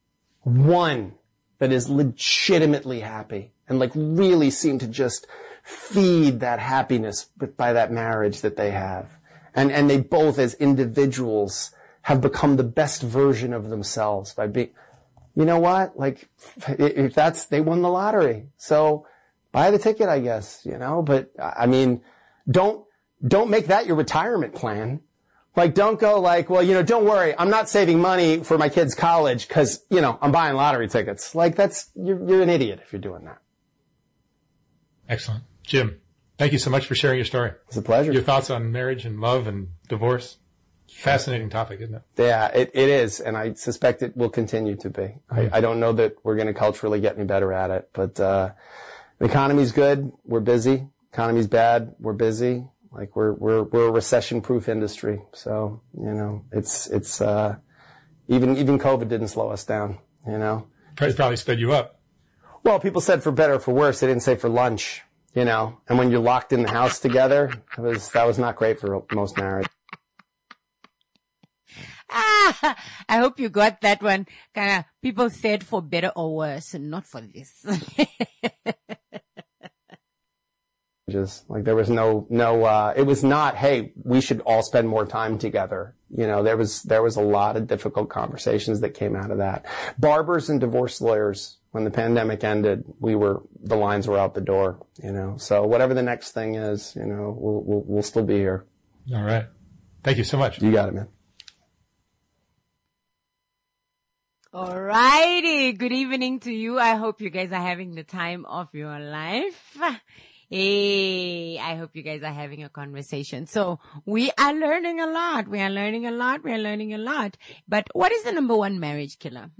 that is legitimately happy and like really seem to just feed that happiness by that marriage that they have. And they both as individuals have become the best version of themselves by being, you know what? Like, if they won the lottery. So buy the ticket, I guess, you know, but I mean, don't make that your retirement plan. Like, don't go like, well, you know, don't worry, I'm not saving money for my kids' college because, you know, I'm buying lottery tickets. Like, you're an idiot if you're doing that. Excellent. Jim, thank you so much for sharing your story. It's a pleasure. Your thoughts on marriage and love and divorce. Fascinating topic, isn't it? Yeah, it is, and I suspect it will continue to be. I don't know that we're going to culturally get any better at it, but the economy's good, we're busy. Economy's bad, we're busy. Like we're a recession-proof industry, so you know it's even COVID didn't slow us down. You know, it probably sped you up. Well, people said for better or for worse. They didn't say for lunch. You know, and when you're locked in the house together, that was not great for most marriage. I hope you got that one. Kind of people said for better or worse, and not for this. Just like there was no, it was not, hey, we should all spend more time together. You know, there was a lot of difficult conversations that came out of that. Barbers and divorce lawyers, when the pandemic ended, the lines were out the door, you know. So whatever the next thing is, you know, we'll still be here. All right. Thank you so much. You got it, man. Alrighty. Good evening to you. I hope you guys are having the time of your life. Hey, I hope you guys are having a conversation. So we are learning a lot. But what is the number one marriage killer?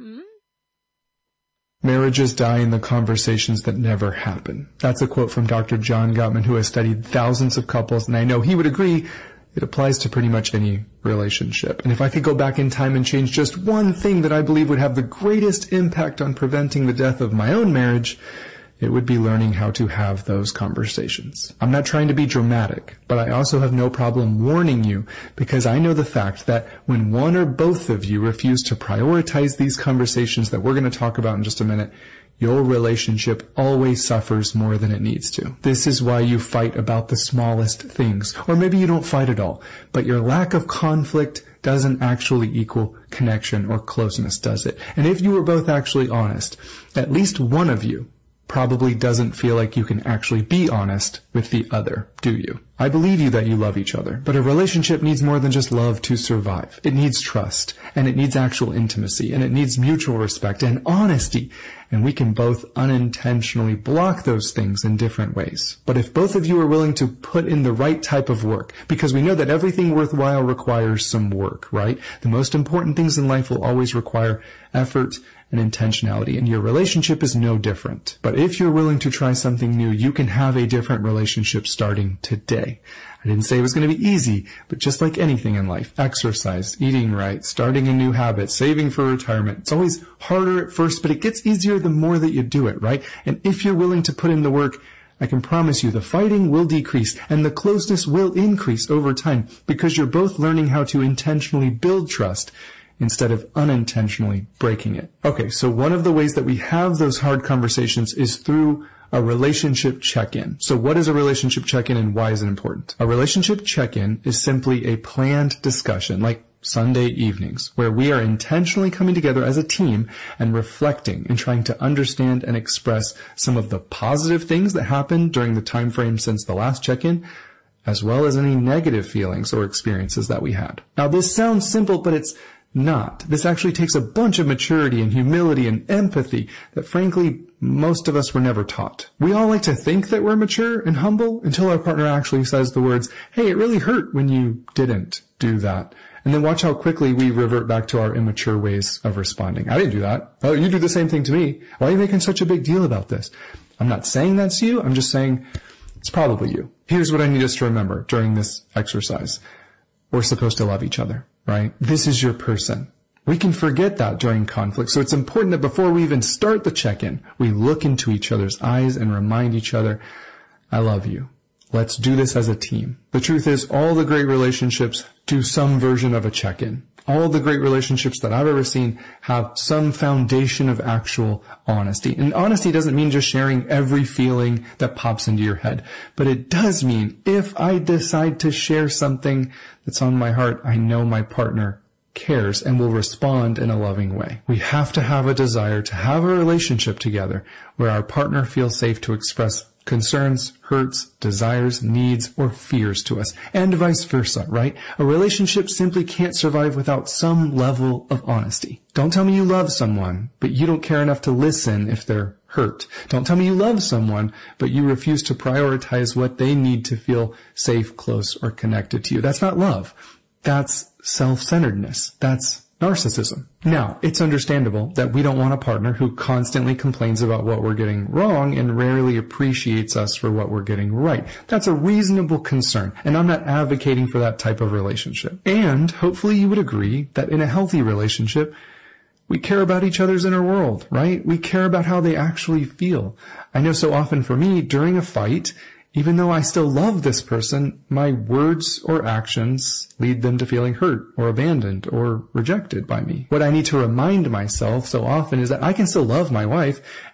Marriages die in the conversations that never happen. That's a quote from Dr. John Gottman, who has studied thousands of couples, and I know he would agree it applies to pretty much any relationship. And if I could go back in time and change just one thing that I believe would have the greatest impact on preventing the death of my own marriage, it would be learning how to have those conversations. I'm not trying to be dramatic, but I also have no problem warning you, because I know the fact that when one or both of you refuse to prioritize these conversations that we're going to talk about in just a minute, your relationship always suffers more than it needs to. This is why you fight about the smallest things. Or maybe you don't fight at all, but your lack of conflict doesn't actually equal connection or closeness, does it? And if you were both actually honest, at least one of you probably doesn't feel like you can actually be honest with the other, do you? I believe you that you love each other, but a relationship needs more than just love to survive. It needs trust, and it needs actual intimacy, and it needs mutual respect and honesty, and we can both unintentionally block those things in different ways. But if both of you are willing to put in the right type of work, because we know that everything worthwhile requires some work, right? The most important things in life will always require effort and intentionality, and your relationship is no different. But if you're willing to try something new, you can have a different relationship starting today. I didn't say it was going to be easy, but just like anything in life, exercise, eating right, starting a new habit, saving for retirement, it's always harder at first, but it gets easier the more that you do it, right? And if you're willing to put in the work, I can promise you the fighting will decrease and the closeness will increase over time, because you're both learning how to intentionally build trust instead of unintentionally breaking it. Okay, so one of the ways that we have those hard conversations is through a relationship check-in. So what is a relationship check-in and why is it important? A relationship check-in is simply a planned discussion, like Sunday evenings, where we are intentionally coming together as a team and reflecting and trying to understand and express some of the positive things that happened during the time frame since the last check-in, as well as any negative feelings or experiences that we had. Now, this sounds simple, but it's not. This actually takes a bunch of maturity and humility and empathy that, frankly, most of us were never taught. We all like to think that we're mature and humble until our partner actually says the words, "Hey, it really hurt when you didn't do that." And then watch how quickly we revert back to our immature ways of responding. "I didn't do that." "Oh, you do the same thing to me. Why are you making such a big deal about this?" I'm not saying that's you. I'm just saying it's probably you. Here's what I need us to remember during this exercise. We're supposed to love each other, right? This is your person. We can forget that during conflict. So it's important that before we even start the check-in, we look into each other's eyes and remind each other, "I love you. Let's do this as a team." The truth is, all the great relationships do some version of a check-in. All the great relationships that I've ever seen have some foundation of actual honesty. And honesty doesn't mean just sharing every feeling that pops into your head. But it does mean if I decide to share something that's on my heart, I know my partner cares and will respond in a loving way. We have to have a desire to have a relationship together where our partner feels safe to express concerns, hurts, desires, needs, or fears to us, and vice versa, right? A relationship simply can't survive without some level of honesty. Don't tell me you love someone, but you don't care enough to listen if they're hurt. Don't tell me you love someone, but you refuse to prioritize what they need to feel safe, close, or connected to you. That's not love. That's self-centeredness. That's narcissism. Now, it's understandable that we don't want a partner who constantly complains about what we're getting wrong and rarely appreciates us for what we're getting right. That's a reasonable concern, and I'm not advocating for that type of relationship. And hopefully you would agree that in a healthy relationship, we care about each other's inner world, right? We care about how they actually feel. I know so often for me, during a fight, even though I still love this person, my words or actions lead them to feeling hurt or abandoned or rejected by me. What I need to remind myself so often is that I can still love my wife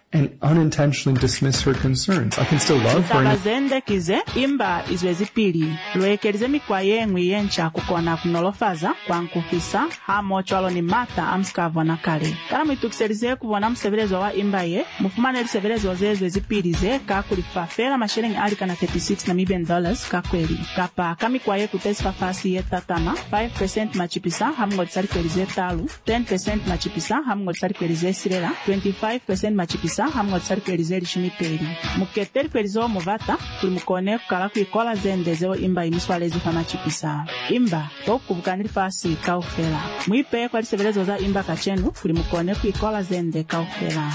and unintentionally dismiss her concerns. I can still love her. Tabazendekize imba izwezi pili lwekerize mikwaye ngwiyencha kukona kunolofaza kwa nkufisa hamo chwalo ni mata amskavo na kale kana mwitukiserize kuvona mseverezo wa imba ye mufumane liseverezo zezwezi pili ze kakulifafela mashiringi alika na $36 Namibian kakweli kapa kamikwaye kutesi fasi ye tatama 5% machipisa hamungo disari kwelize talu 10% machipisa hamungo disari kwelize sirela 25% machipisa hamungo disari kwelize lishumi peli muketeri kwelizo muvata kulimukone kukala kuikola zendezeo imba imiswalezi fa machipisa imba okubukaniri fasi kaufela mwipe kwa lisevelezo za imba kachenu kulimukone kuikola zende kaufela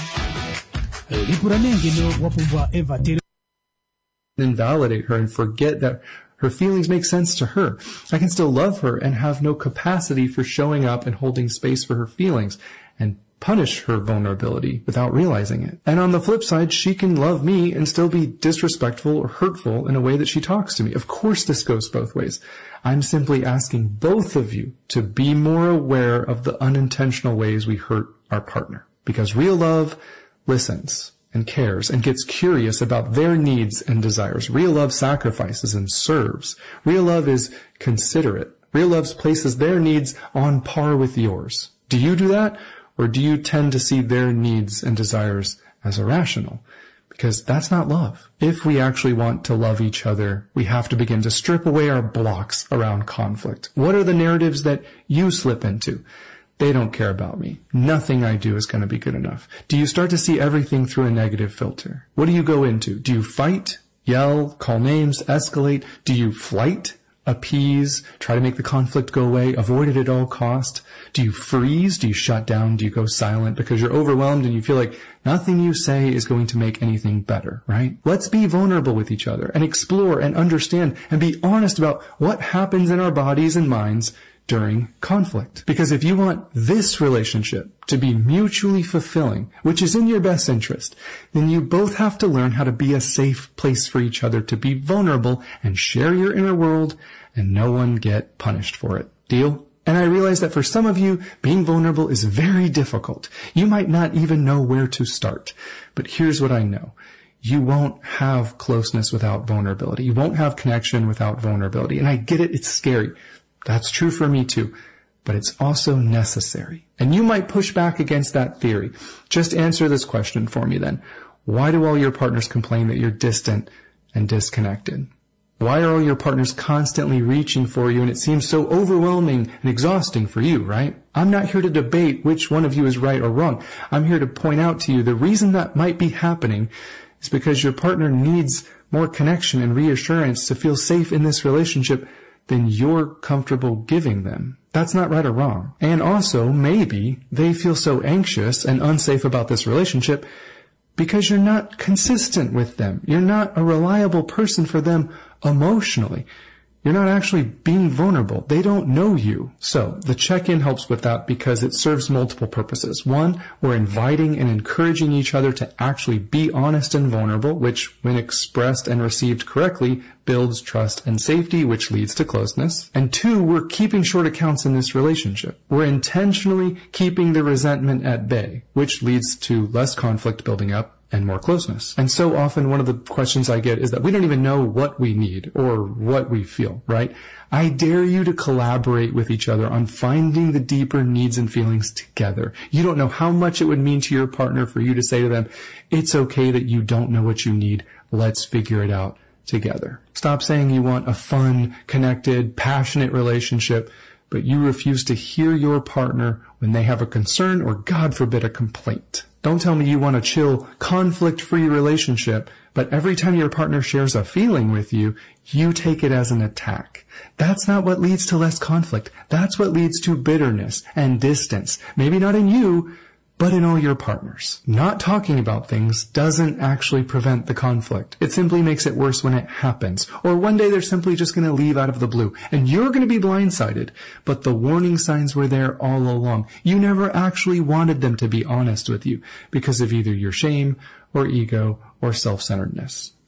invalidate her and forget that her feelings make sense to her. I can still love her and have no capacity for showing up and holding space for her feelings and punish her vulnerability without realizing it. And on the flip side, she can love me and still be disrespectful or hurtful in a way that she talks to me. Of course, this goes both ways. I'm simply asking both of you to be more aware of the unintentional ways we hurt our partner, because real love listens and cares and gets curious about their needs and desires. Real love sacrifices and serves. Real love is considerate. Real love places their needs on par with yours. Do you do that? Or do you tend to see their needs and desires as irrational? Because that's not love. If we actually want to love each other, we have to begin to strip away our blocks around conflict. What are the narratives that you slip into? They don't care about me. Nothing I do is going to be good enough. Do you start to see everything through a negative filter? What do you go into? Do you fight, yell, call names, escalate? Do you flight, appease, try to make the conflict go away, avoid it at all cost? Do you freeze? Do you shut down? Do you go silent because you're overwhelmed and you feel like nothing you say is going to make anything better, right? Let's be vulnerable with each other and explore and understand and be honest about what happens in our bodies and minds during conflict. Because if you want this relationship to be mutually fulfilling, which is in your best interest, then you both have to learn how to be a safe place for each other to be vulnerable and share your inner world and no one get punished for it. Deal? And I realize that for some of you, being vulnerable is very difficult. You might not even know where to start. But here's what I know. You won't have closeness without vulnerability. You won't have connection without vulnerability. And I get it. It's scary. That's true for me too, but it's also necessary. And you might push back against that theory. Just answer this question for me then. Why do all your partners complain that you're distant and disconnected? Why are all your partners constantly reaching for you and it seems so overwhelming and exhausting for you, right? I'm not here to debate which one of you is right or wrong. I'm here to point out to you the reason that might be happening is because your partner needs more connection and reassurance to feel safe in this relationship than you're comfortable giving them. That's not right or wrong. And also, maybe they feel so anxious and unsafe about this relationship because you're not consistent with them. You're not a reliable person for them emotionally. You're not actually being vulnerable. They don't know you. So the check-in helps with that because it serves multiple purposes. One, we're inviting and encouraging each other to actually be honest and vulnerable, which, when expressed and received correctly, builds trust and safety, which leads to closeness. And two, we're keeping short accounts in this relationship. We're intentionally keeping the resentment at bay, which leads to less conflict building up and more closeness. And so often one of the questions I get is that we don't even know what we need or what we feel, right? I dare you to collaborate with each other on finding the deeper needs and feelings together. You don't know how much it would mean to your partner for you to say to them, it's okay that you don't know what you need. Let's figure it out together. Stop saying you want a fun, connected, passionate relationship, but you refuse to hear your partner when they have a concern or, God forbid, a complaint. Don't tell me you want a chill, conflict-free relationship, but every time your partner shares a feeling with you, you take it as an attack. That's not what leads to less conflict. That's what leads to bitterness and distance. Maybe not in you, but in all your partners. Not talking about things doesn't actually prevent the conflict. It simply makes it worse when it happens. Or one day they're simply just going to leave out of the blue. And you're going to be blindsided. But the warning signs were there all along. You never actually wanted them to be honest with you because of either your shame or ego or self-centeredness.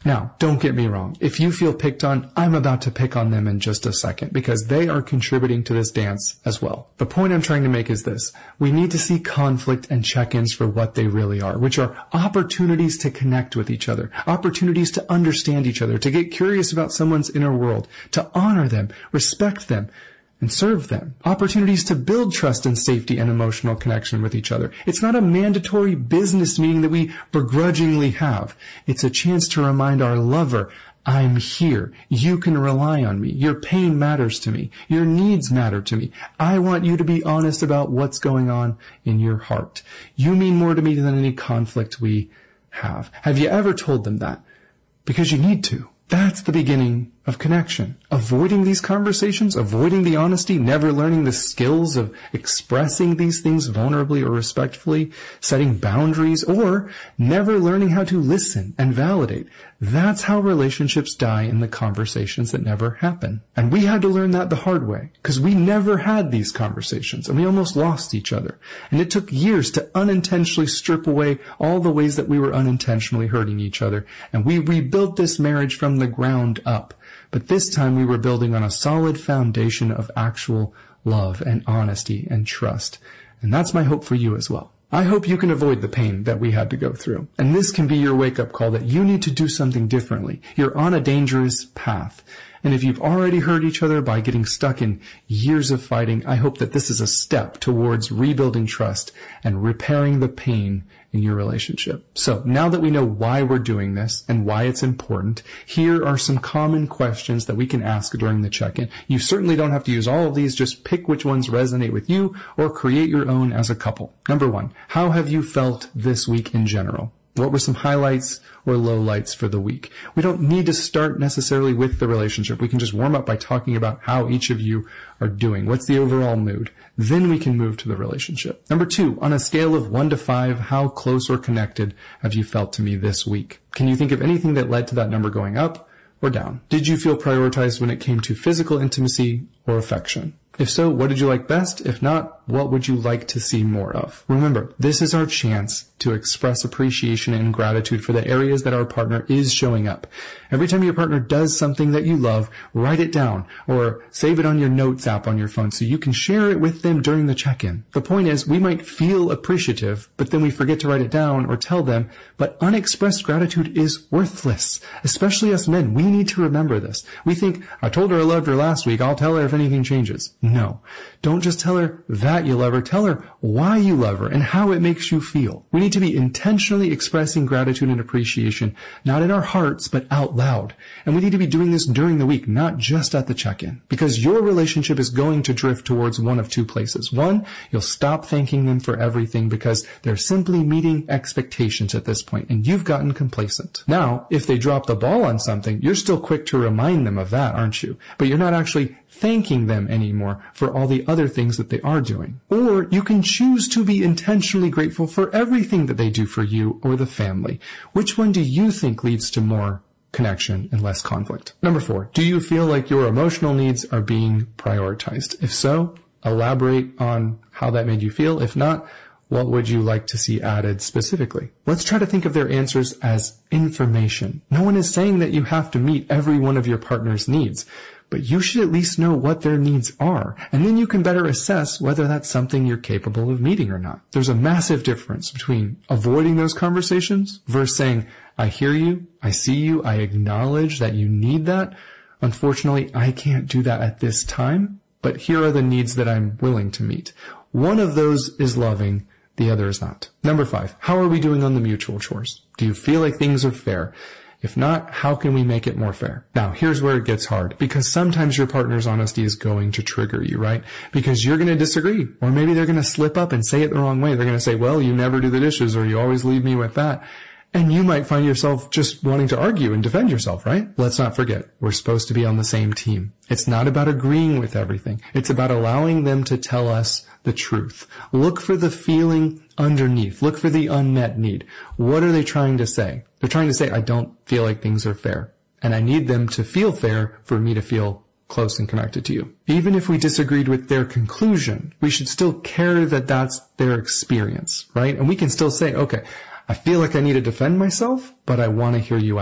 Now, don't get me wrong. If you feel picked on, I'm about to pick on them in just a second because they are contributing to this dance as well. The point I'm trying to make is this. We need to see conflict and check-ins for what they really are, which are opportunities to connect with each other, opportunities to understand each other, to get curious about someone's inner world, to honor them, respect them, and serve them. Opportunities to build trust and safety and emotional connection with each other. It's not a mandatory business meeting that we begrudgingly have. It's a chance to remind our lover, I'm here. You can rely on me. Your pain matters to me. Your needs matter to me. I want you to be honest about what's going on in your heart. You mean more to me than any conflict we have. Have you ever told them that? Because you need to. That's the beginning of connection. Avoiding these conversations, avoiding the honesty, never learning the skills of expressing these things vulnerably or respectfully, setting boundaries, or never learning how to listen and validate. That's how relationships die in the conversations that never happen. And we had to learn that the hard way, because we never had these conversations, and we almost lost each other. And it took years to unintentionally strip away all the ways that we were unintentionally hurting each other. And we rebuilt this marriage from the ground up. But this time we were building on a solid foundation of actual love and honesty and trust. And that's my hope for you as well. I hope you can avoid the pain that we had to go through. And this can be your wake-up call that you need to do something differently. You're on a dangerous path. And if you've already hurt each other by getting stuck in years of fighting, I hope that this is a step towards rebuilding trust and repairing the pain in your relationship. So now that we know why we're doing this and why it's important, here are some common questions that we can ask during the check-in. You certainly don't have to use all of these. Just pick which ones resonate with you or create your own as a couple. Number 1, how have you felt this week in general? What were some highlights or lowlights for the week? We don't need to start necessarily with the relationship. We can just warm up by talking about how each of you are doing. What's the overall mood? Then we can move to the relationship. Number 2, on a scale of 1 to 5, how close or connected have you felt to me this week? Can you think of anything that led to that number going up or down? Did you feel prioritized when it came to physical intimacy or affection? If so, what did you like best? If not, what would you like to see more of? Remember, this is our chance to express appreciation and gratitude for the areas that our partner is showing up. Every time your partner does something that you love, write it down or save it on your notes app on your phone so you can share it with them during the check-in. The point is, we might feel appreciative, but then we forget to write it down or tell them, but unexpressed gratitude is worthless. Especially us men, we need to remember this. We think, I told her I loved her last week, I'll tell her if anything changes. No. Don't just tell her that you love her. Tell her why you love her and how it makes you feel. We need to be intentionally expressing gratitude and appreciation, not in our hearts, but out loud. And we need to be doing this during the week, not just at the check-in. Because your relationship is going to drift towards one of two places. One, you'll stop thanking them for everything because they're simply meeting expectations at this point, and you've gotten complacent. Now, if they drop the ball on something, you're still quick to remind them of that, aren't you? But you're not actually thanking them anymore for all the other things that they are doing. Or you can choose to be intentionally grateful for everything that they do for you or the family. Which one do you think leads to more connection and less conflict? Number 4, do you feel like your emotional needs are being prioritized? If so, elaborate on how that made you feel. If not, what would you like to see added specifically? Let's try to think of their answers as information. No one is saying that you have to meet every one of your partner's needs, but you should at least know what their needs are, and then you can better assess whether that's something you're capable of meeting or not. There's a massive difference between avoiding those conversations versus saying, I hear you, I see you, I acknowledge that you need that. Unfortunately, I can't do that at this time, but here are the needs that I'm willing to meet. One of those is loving, the other is not. Number 5, how are we doing on the mutual chores? Do you feel like things are fair? If not, how can we make it more fair? Now, here's where it gets hard, because sometimes your partner's honesty is going to trigger you, right? Because you're going to disagree, or maybe they're going to slip up and say it the wrong way. They're going to say, well, you never do the dishes, or you always leave me with that. And you might find yourself just wanting to argue and defend yourself, right? Let's not forget, we're supposed to be on the same team. It's not about agreeing with everything. It's about allowing them to tell us the truth. Look for the feeling underneath. Look for the unmet need. What are they trying to say? They're trying to say, I don't feel like things are fair. And I need them to feel fair for me to feel close and connected to you. Even if we disagreed with their conclusion, we should still care that that's their experience, right? And we can still say, okay, I feel like I need to defend myself, but I want to hear you out.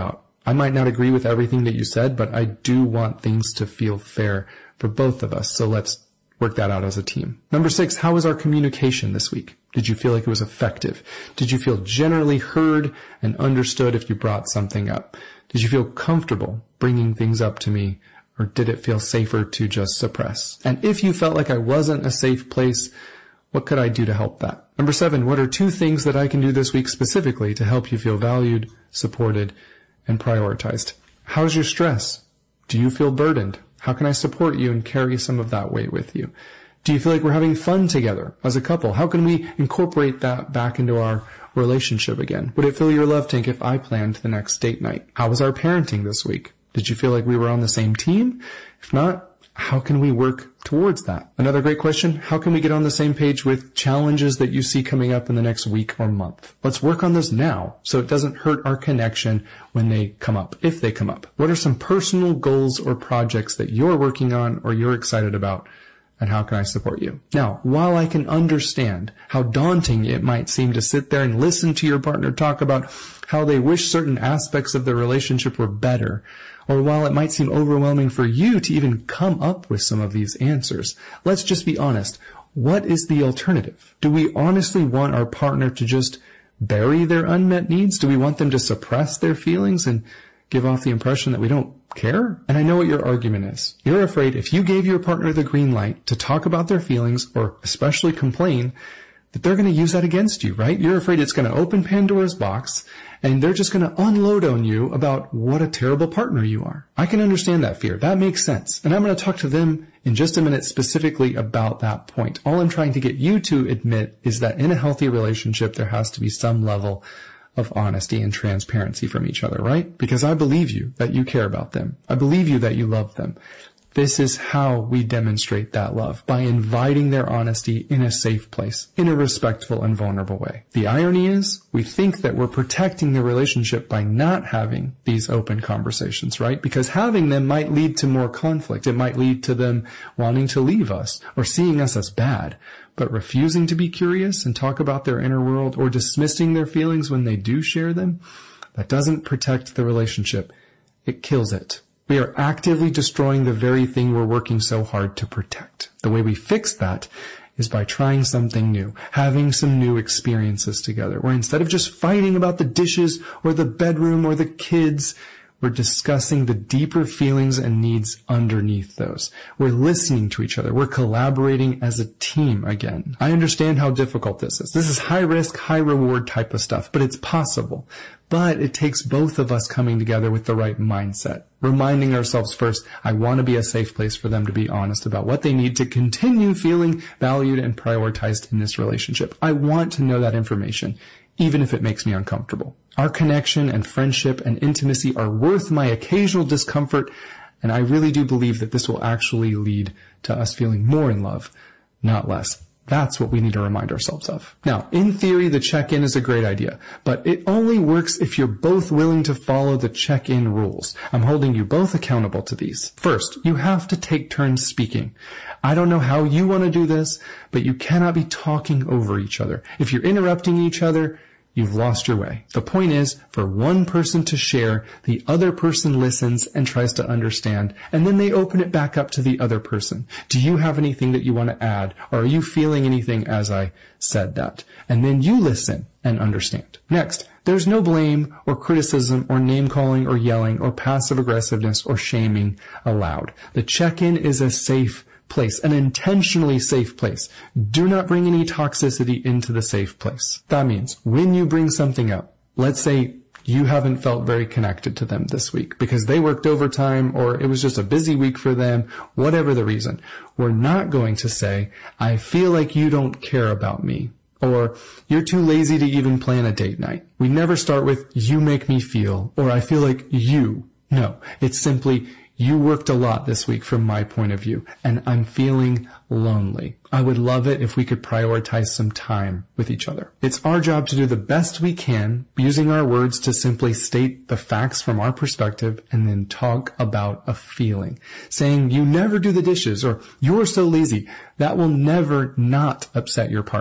I might not agree with everything that you said, but I do want things to feel fair for both of us. So let's work that out as a team. Number 6, how was our communication this week? Did you feel like it was effective? Did you feel generally heard and understood if you brought something up? Did you feel comfortable bringing things up to me, or did it feel safer to just suppress? And if you felt like I wasn't a safe place, what could I do to help that? Number 7, what are 2 things that I can do this week specifically to help you feel valued, supported, and prioritized? How's your stress? Do you feel burdened? How can I support you and carry some of that weight with you? Do you feel like we're having fun together as a couple? How can we incorporate that back into our relationship again? Would it fill your love tank if I planned the next date night? How was our parenting this week? Did you feel like we were on the same team? If not, how can we work towards that? Another great question, how can we get on the same page with challenges that you see coming up in the next week or month? Let's work on those now so it doesn't hurt our connection when they come up, if they come up. What are some personal goals or projects that you're working on or you're excited about? And how can I support you? Now, while I can understand how daunting it might seem to sit there and listen to your partner talk about how they wish certain aspects of the relationship were better, or while it might seem overwhelming for you to even come up with some of these answers, let's just be honest. What is the alternative? Do we honestly want our partner to just bury their unmet needs? Do we want them to suppress their feelings and give off the impression that we don't care? And I know what your argument is. You're afraid if you gave your partner the green light to talk about their feelings, or especially complain, that they're going to use that against you, right? You're afraid it's going to open Pandora's box and they're just going to unload on you about what a terrible partner you are. I can understand that fear. That makes sense. And I'm going to talk to them in just a minute specifically about that point. All I'm trying to get you to admit is that in a healthy relationship, there has to be some level of honesty and transparency from each other, right? Because I believe you that you care about them. I believe you that you love them. This is how we demonstrate that love, by inviting their honesty in a safe place, in a respectful and vulnerable way. The irony is, we think that we're protecting the relationship by not having these open conversations, right? Because having them might lead to more conflict. It might lead to them wanting to leave us or seeing us as bad. But refusing to be curious and talk about their inner world, or dismissing their feelings when they do share them, that doesn't protect the relationship. It kills it. We are actively destroying the very thing we're working so hard to protect. The way we fix that is by trying something new, having some new experiences together, where instead of just fighting about the dishes or the bedroom or the kids, we're discussing the deeper feelings and needs underneath those. We're listening to each other. We're collaborating as a team again. I understand how difficult this is. This is high risk, high reward type of stuff, but it's possible. But it takes both of us coming together with the right mindset, reminding ourselves first, I want to be a safe place for them to be honest about what they need to continue feeling valued and prioritized in this relationship. I want to know that information, even if it makes me uncomfortable. Our connection and friendship and intimacy are worth my occasional discomfort, and I really do believe that this will actually lead to us feeling more in love, not less. That's what we need to remind ourselves of. Now, in theory, the check-in is a great idea, but it only works if you're both willing to follow the check-in rules. I'm holding you both accountable to these. First, you have to take turns speaking. I don't know how you want to do this, but you cannot be talking over each other. If you're interrupting each other, you've lost your way. The point is, for one person to share, the other person listens and tries to understand, and then they open it back up to the other person. Do you have anything that you want to add, or are you feeling anything as I said that? And then you listen and understand. Next, there's no blame or criticism or name-calling or yelling or passive aggressiveness or shaming allowed. The check-in is a safe place, an intentionally safe place. Do not bring any toxicity into the safe place. That means when you bring something up, let's say you haven't felt very connected to them this week because they worked overtime or it was just a busy week for them, whatever the reason, we're not going to say, I feel like you don't care about me, or you're too lazy to even plan a date night. We never start with, you make me feel, or I feel like you. No, it's simply, you worked a lot this week from my point of view, and I'm feeling lonely. I would love it if we could prioritize some time with each other. It's our job to do the best we can, using our words to simply state the facts from our perspective and then talk about a feeling. Saying, you never do the dishes, or you're so lazy, that will never not upset your partner.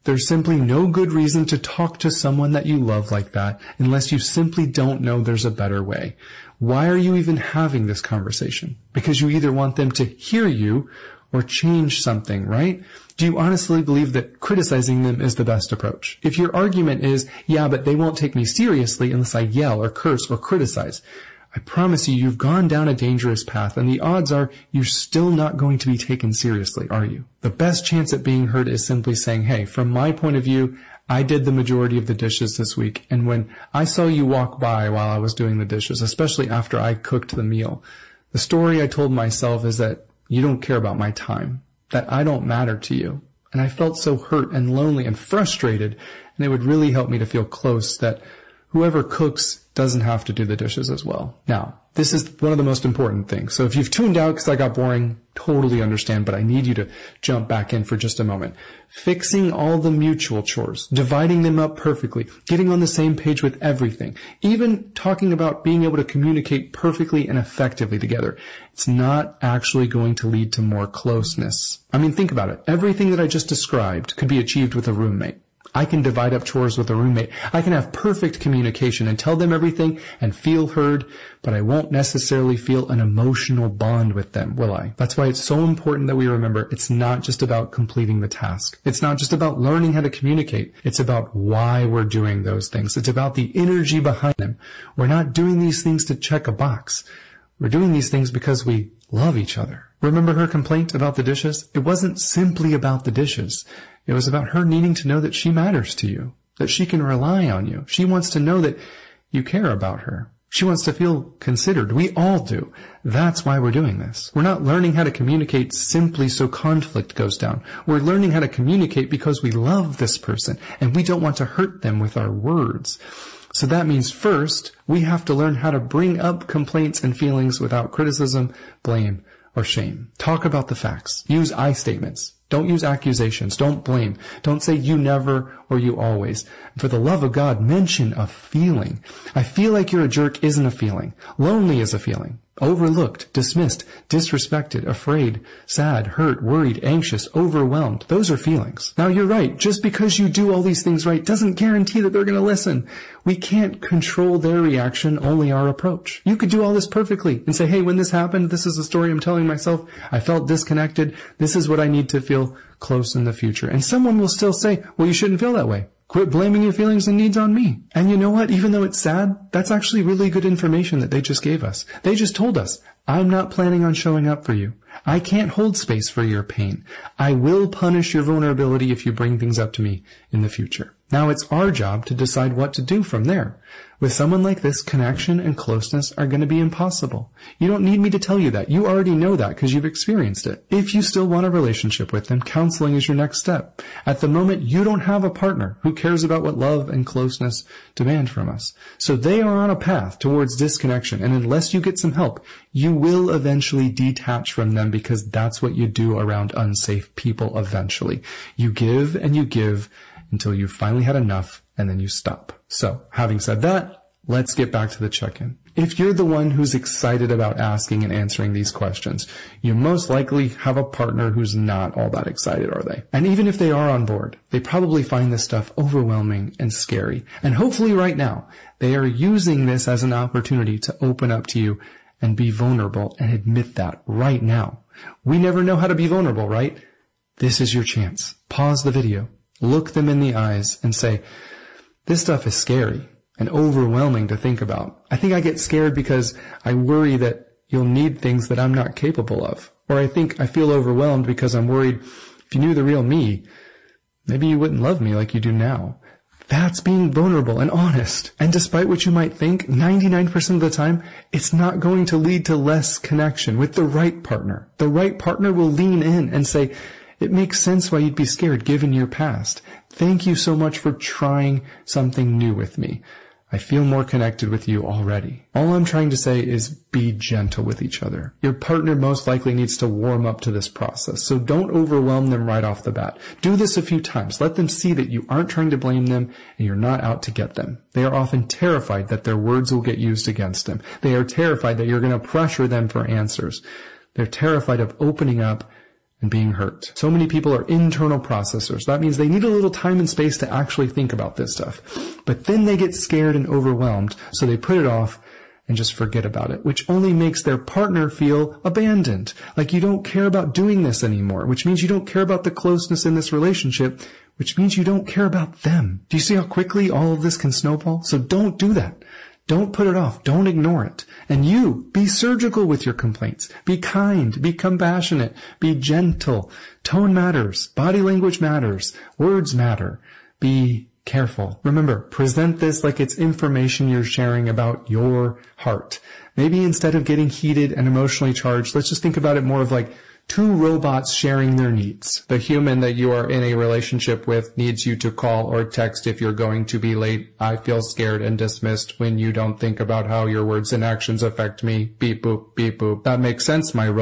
There's simply no good reason to talk to someone that you love like that unless you simply don't know there's a better way. Why are you even having this conversation? Because you either want them to hear you or change something, right? Do you honestly believe that criticizing them is the best approach? If your argument is, yeah, but they won't take me seriously unless I yell or curse or criticize, I promise you, you've gone down a dangerous path, and the odds are you're still not going to be taken seriously, are you? The best chance at being heard is simply saying, hey, from my point of view, I did the majority of the dishes this week, and when I saw you walk by while I was doing the dishes, especially after I cooked the meal, the story I told myself is that you don't care about my time, that I don't matter to you. And I felt so hurt and lonely and frustrated, and it would really help me to feel close that whoever cooks doesn't have to do the dishes as well. Now, this is one of the most important things. So if you've tuned out because I got boring, totally understand, but I need you to jump back in for just a moment. Fixing all the mutual chores, dividing them up perfectly, getting on the same page with everything, even talking about being able to communicate perfectly and effectively together. It's not actually going to lead to more closeness. I mean, think about it. Everything that I just described could be achieved with a roommate. I can divide up chores with a roommate. I can have perfect communication and tell them everything and feel heard, but I won't necessarily feel an emotional bond with them, will I? That's why it's so important that we remember it's not just about completing the task. It's not just about learning how to communicate. It's about why we're doing those things. It's about the energy behind them. We're not doing these things to check a box. We're doing these things because we love each other. Remember her complaint about the dishes? It wasn't simply about the dishes. It was about her needing to know that she matters to you, that she can rely on you. She wants to know that you care about her. She wants to feel considered. We all do. That's why we're doing this. We're not learning how to communicate simply so conflict goes down. We're learning how to communicate because we love this person and we don't want to hurt them with our words. So that means first, we have to learn how to bring up complaints and feelings without criticism, blame, or shame. Talk about the facts. Use I statements. Don't use accusations. Don't blame. Don't say you never or you always. For the love of God, mention a feeling. I feel like you're a jerk isn't a feeling. Lonely is a feeling. Overlooked, dismissed, disrespected, afraid, sad, hurt, worried, anxious, overwhelmed. Those are feelings. Now you're right. Just because you do all these things right doesn't guarantee that they're going to listen. We can't control their reaction, only our approach. You could do all this perfectly and say, hey, when this happened, this is the story I'm telling myself. I felt disconnected. This is what I need to feel close in the future. And someone will still say, well, you shouldn't feel that way. Quit blaming your feelings and needs on me. And you know what? Even though it's sad, that's actually really good information that they just gave us. They just told us, I'm not planning on showing up for you. I can't hold space for your pain. I will punish your vulnerability if you bring things up to me in the future. Now it's our job to decide what to do from there. With someone like this, connection and closeness are going to be impossible. You don't need me to tell you that. You already know that because you've experienced it. If you still want a relationship with them, counseling is your next step. At the moment, you don't have a partner who cares about what love and closeness demand from us. So they are on a path towards disconnection, and unless you get some help, you will eventually detach from them because that's what you do around unsafe people eventually. You give and you give until you've finally had enough, and then you stop. So, having said that, let's get back to the check-in. If you're the one who's excited about asking and answering these questions, you most likely have a partner who's not all that excited, are they? And even if they are on board, they probably find this stuff overwhelming and scary. And hopefully right now, they are using this as an opportunity to open up to you and be vulnerable and admit that right now. We never know how to be vulnerable, right? This is your chance. Pause the video. Look them in the eyes and say, this stuff is scary and overwhelming to think about. I think I get scared because I worry that you'll need things that I'm not capable of. Or I think I feel overwhelmed because I'm worried if you knew the real me, maybe you wouldn't love me like you do now. That's being vulnerable and honest. And despite what you might think, 99% of the time, it's not going to lead to less connection with the right partner. The right partner will lean in and say, it makes sense why you'd be scared given your past. Thank you so much for trying something new with me. I feel more connected with you already. All I'm trying to say is be gentle with each other. Your partner most likely needs to warm up to this process, so don't overwhelm them right off the bat. Do this a few times. Let them see that you aren't trying to blame them and you're not out to get them. They are often terrified that their words will get used against them. They are terrified that you're going to pressure them for answers. They're terrified of opening up and being hurt. So many people are internal processors. That means they need a little time and space to actually think about this stuff. But then they get scared and overwhelmed, so they put it off and just forget about it, which only makes their partner feel abandoned. Like you don't care about doing this anymore, which means you don't care about the closeness in this relationship, which means you don't care about them. Do you see how quickly all of this can snowball? So don't do that. Don't put it off. Don't ignore it. And you, be surgical with your complaints. Be kind. Be compassionate. Be gentle. Tone matters. Body language matters. Words matter. Be careful. Remember, present this like it's information you're sharing about your heart. Maybe instead of getting heated and emotionally charged, let's just think about it more of like two robots sharing their needs. The human that you are in a relationship with needs you to call or text if you're going to be late. I feel scared and dismissed when you don't think about how your words and actions affect me. Beep boop, beep boop. That makes sense, my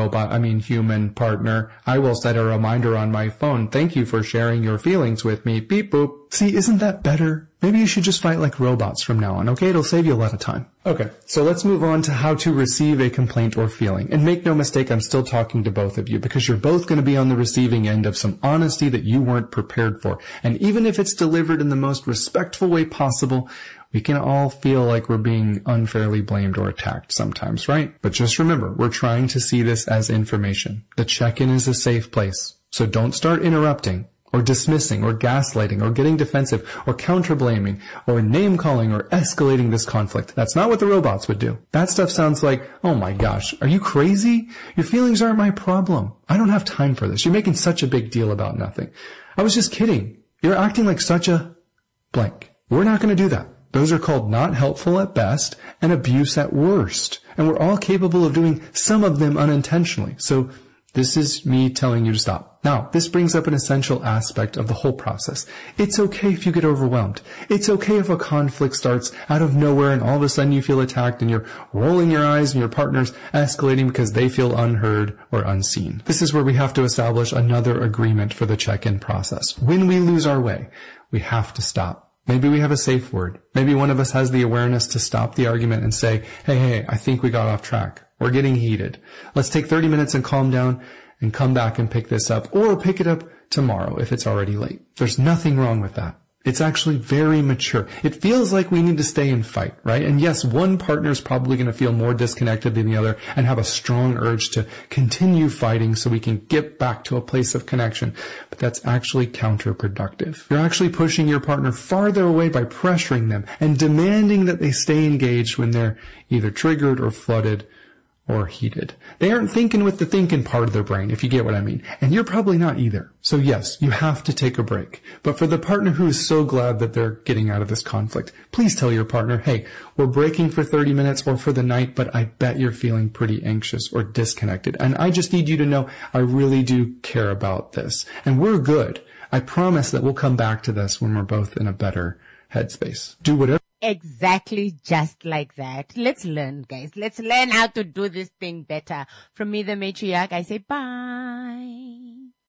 human partner. I will set a reminder on my phone. Thank you for sharing your feelings with me. Beep boop. See, isn't that better? Maybe you should just fight like robots from now on, okay? It'll save you a lot of time. Okay, so let's move on to how to receive a complaint or feeling. And make no mistake, I'm still talking to both of you because you're both going to be on the receiving end of some honesty that you weren't prepared for. And even if it's delivered in the most respectful way possible, we can all feel like we're being unfairly blamed or attacked sometimes, right? But just remember, we're trying to see this as information. The check-in is a safe place. So don't start interrupting, or dismissing, or gaslighting, or getting defensive, or counter-blaming, or name-calling, or escalating this conflict. That's not what the robots would do. That stuff sounds like, oh my gosh, are you crazy? Your feelings aren't my problem. I don't have time for this. You're making such a big deal about nothing. I was just kidding. You're acting like such a blank. We're not going to do that. Those are called not helpful at best and abuse at worst. And we're all capable of doing some of them unintentionally. So this is me telling you to stop. Now, this brings up an essential aspect of the whole process. It's okay if you get overwhelmed. It's okay if a conflict starts out of nowhere and all of a sudden you feel attacked and you're rolling your eyes and your partner's escalating because they feel unheard or unseen. This is where we have to establish another agreement for the check-in process. When we lose our way, we have to stop. Maybe we have a safe word. Maybe one of us has the awareness to stop the argument and say, hey, I think we got off track. We're getting heated. Let's take 30 minutes and calm down and come back and pick this up, or pick it up tomorrow if it's already late. There's nothing wrong with that. It's actually very mature. It feels like we need to stay and fight, right? And yes, one partner is probably going to feel more disconnected than the other and have a strong urge to continue fighting so we can get back to a place of connection. But that's actually counterproductive. You're actually pushing your partner farther away by pressuring them and demanding that they stay engaged when they're either triggered or flooded or heated. They aren't thinking with the thinking part of their brain, if you get what I mean. And you're probably not either. So yes, you have to take a break. But for the partner who is so glad that they're getting out of this conflict, please tell your partner, hey, we're breaking for 30 minutes or for the night, but I bet you're feeling pretty anxious or disconnected. And I just need you to know I really do care about this. And we're good. I promise that we'll come back to this when we're both in a better headspace. Do whatever. Exactly, just like that. Let's learn, guys. Let's learn how to do this thing better. From me, the matriarch, I say bye.